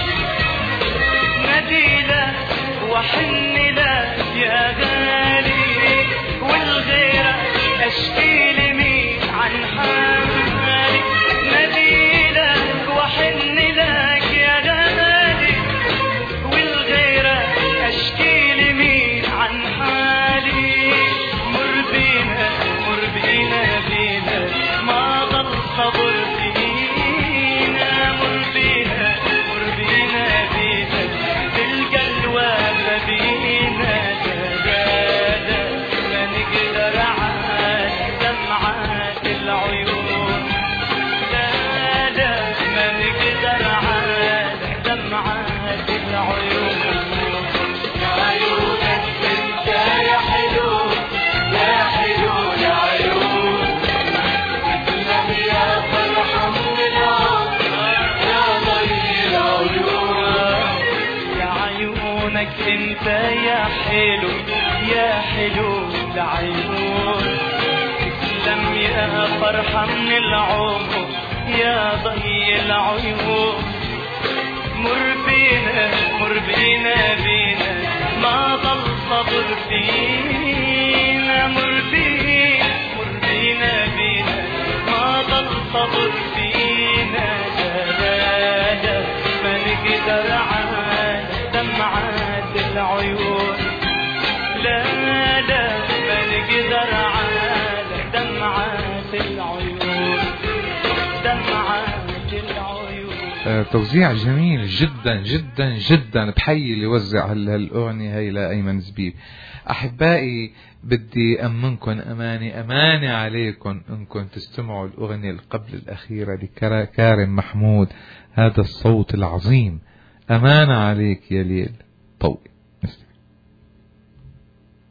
E: نديلة وحن لك يا غالي، والغيرة أشكي لمين عن حالي. نديلة وحن لك يا غالي، والغيرة أشكي لمين عن حالي. مر بينا بينا ما ضل صبر فينا، مر بينا بينا تلقى الوهب بينا. لا لا ما نقدر على دمعات العيون، لا لا ما نقدر على دمعات العيون. عيونك انت يا حلو يا حلو يا عيون، تسلم يا فرحة من العمر يا ضي العيون. يا عيونك انت يا حلو يا حلو لعيون، تسلم يا فرحة من العمر يا ضي العيون. مر بينا بينا ما ضل صبر فينا، مر بينا بينا ما ضل صبر فينا. لا لا ما نقدر على دمعات العيون، لا لا ما نقدر على دمعات العيون، دمعات العيون.
K: توزيع جميل جدا جدا جدا. بحيي اللي وزع هالأغنية هي لأيمن زبيب. أحبائي بدي أمنكم أمانة عليكم أنكم تستمعوا الأغنية قبل الأخيرة لكارم محمود، هذا الصوت العظيم. أمانة عليك يا ليل طوي.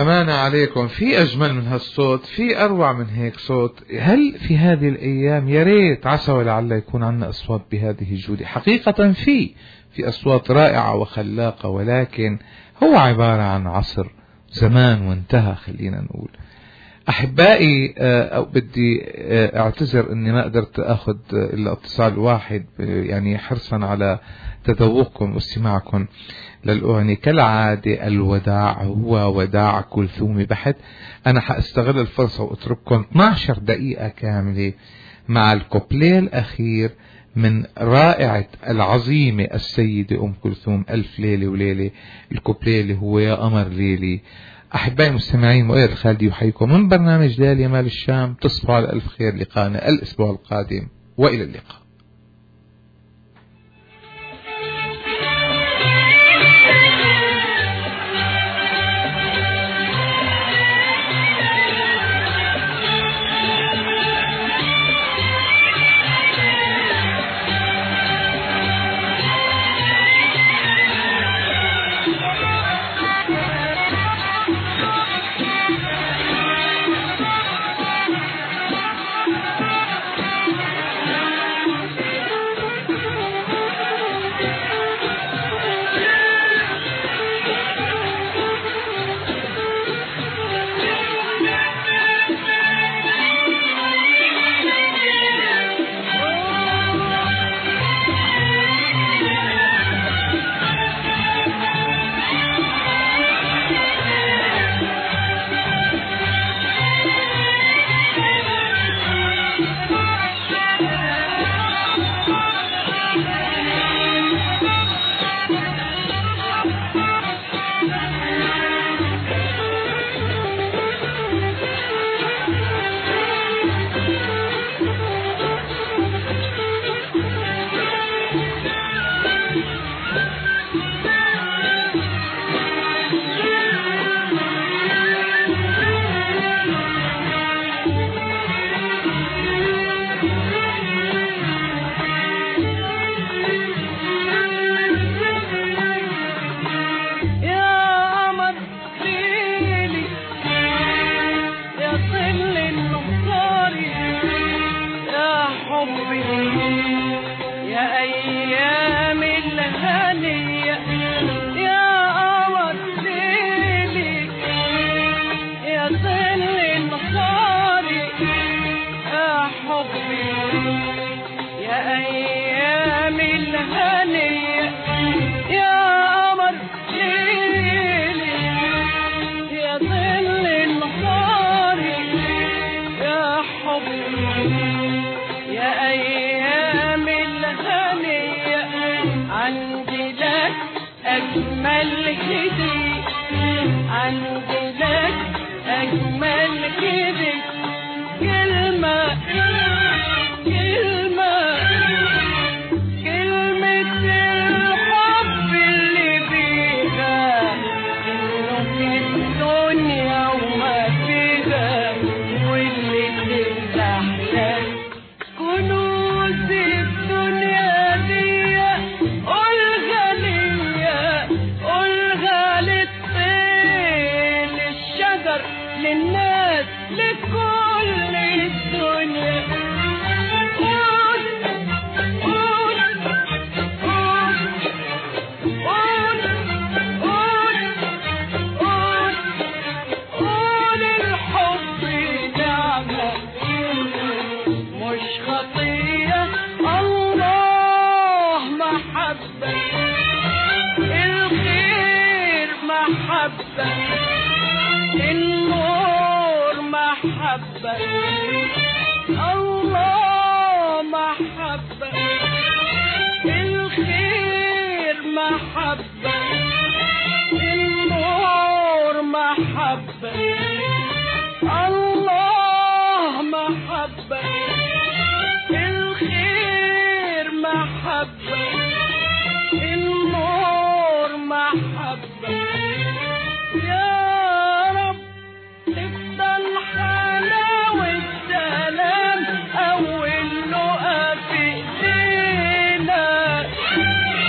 K: أمانة عليكم، في أجمل من هالصوت، في أروع من هيك صوت. هل في هذه الأيام يا ريت عسى ولعل يكون عندنا أصوات بهذه الجودة؟ حقيقة في أصوات رائعة وخلاقة، ولكن هو عبارة عن عصر زمان وانتهى. خلينا نقول أحبائي، أو بدي أعتذر أني ما قدرت أخذ إلا اتصال واحد، يعني حرصا على تذوقكم واستماعكم للأغنية. كالعادة الوداع هو وداع كلثومي بحت. أنا حأستغل الفرصة وأترككم 12 دقيقة كاملة مع الكوبليه الأخير من رائعة العظيمة السيدة أم كلثوم، ألف ليلة وليلة. الكوبليه اللي هو يا قمر ليلي. أحبائي المستمعين، مؤيد الخالدي يحييكم من برنامج ليالي يا مال الشام. تصبحوا على ألف خير، لقاءنا الأسبوع القادم، وإلى اللقاء.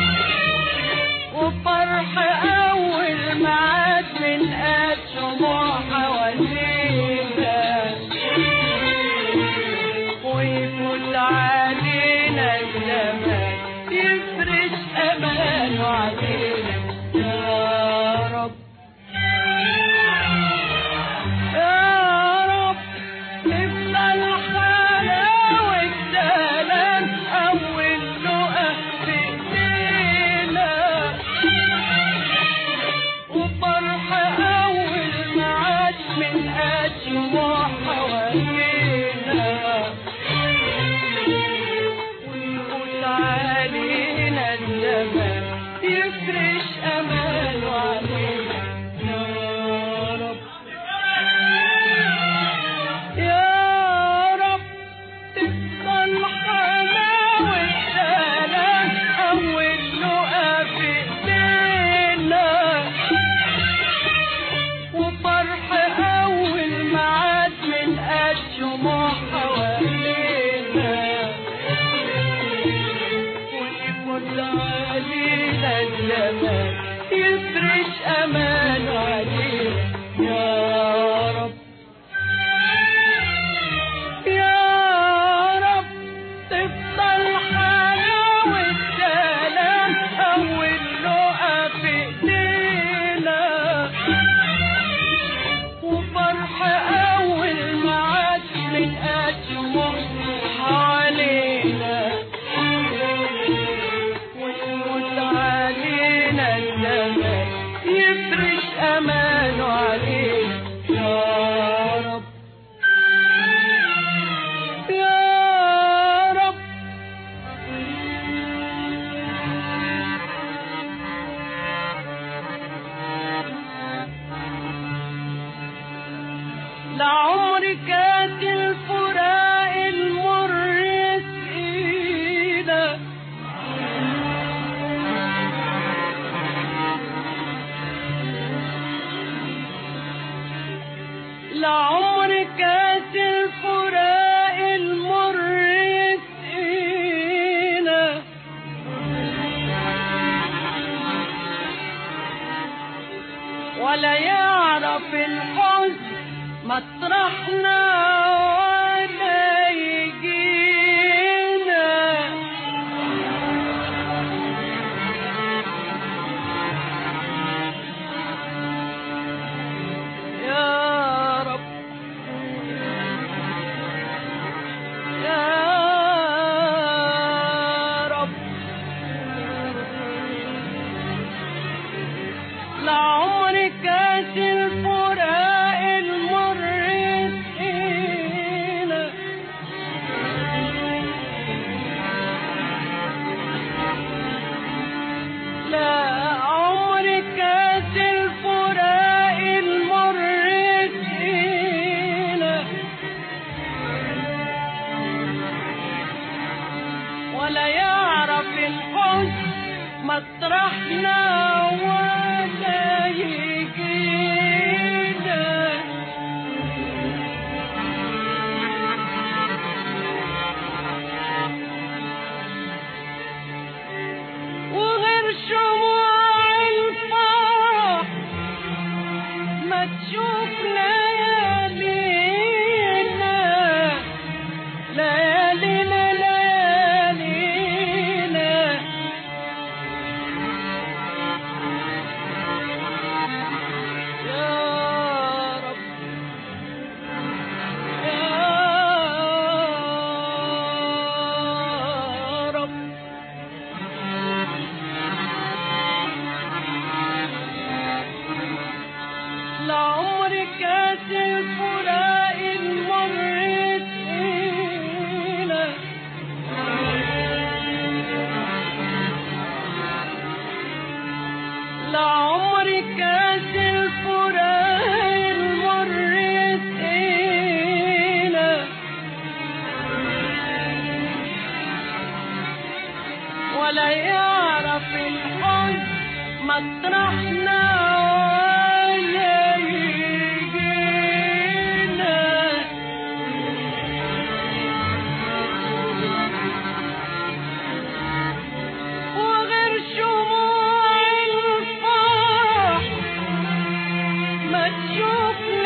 V: وفرح أول معاد من قد شموع يفرش أمان علينا يا رب يا رب تفضل حلاوة سلام أول لقا في إيدينا وفرح أول معاد من أجمل حوالينا ويموت علينا الزمان يفرش أمانه علينا يا رب يا رب لعمري كانت الفراق المر سقينا لعمري كانت الفراق المر سقينا ولا يعرف الحزن مطرحنا ولا يجينا يا رب يا رب لعمري كانت الفراق المر سقينا لا عمري كانت الفراق المر سقينا ولا يعرف الحزن مطرحنا ولا يجينا وغير شموع الفرح ما تشوف ليالينا ليالينا ليالينا يا رب يا رب لعمري كانت الفراق المر سقينا لعمري كانت الفراق المر سقينا ولا يعرف الحزن مطرحنا ولا يجينا وغير شموع الفرح ما تشوف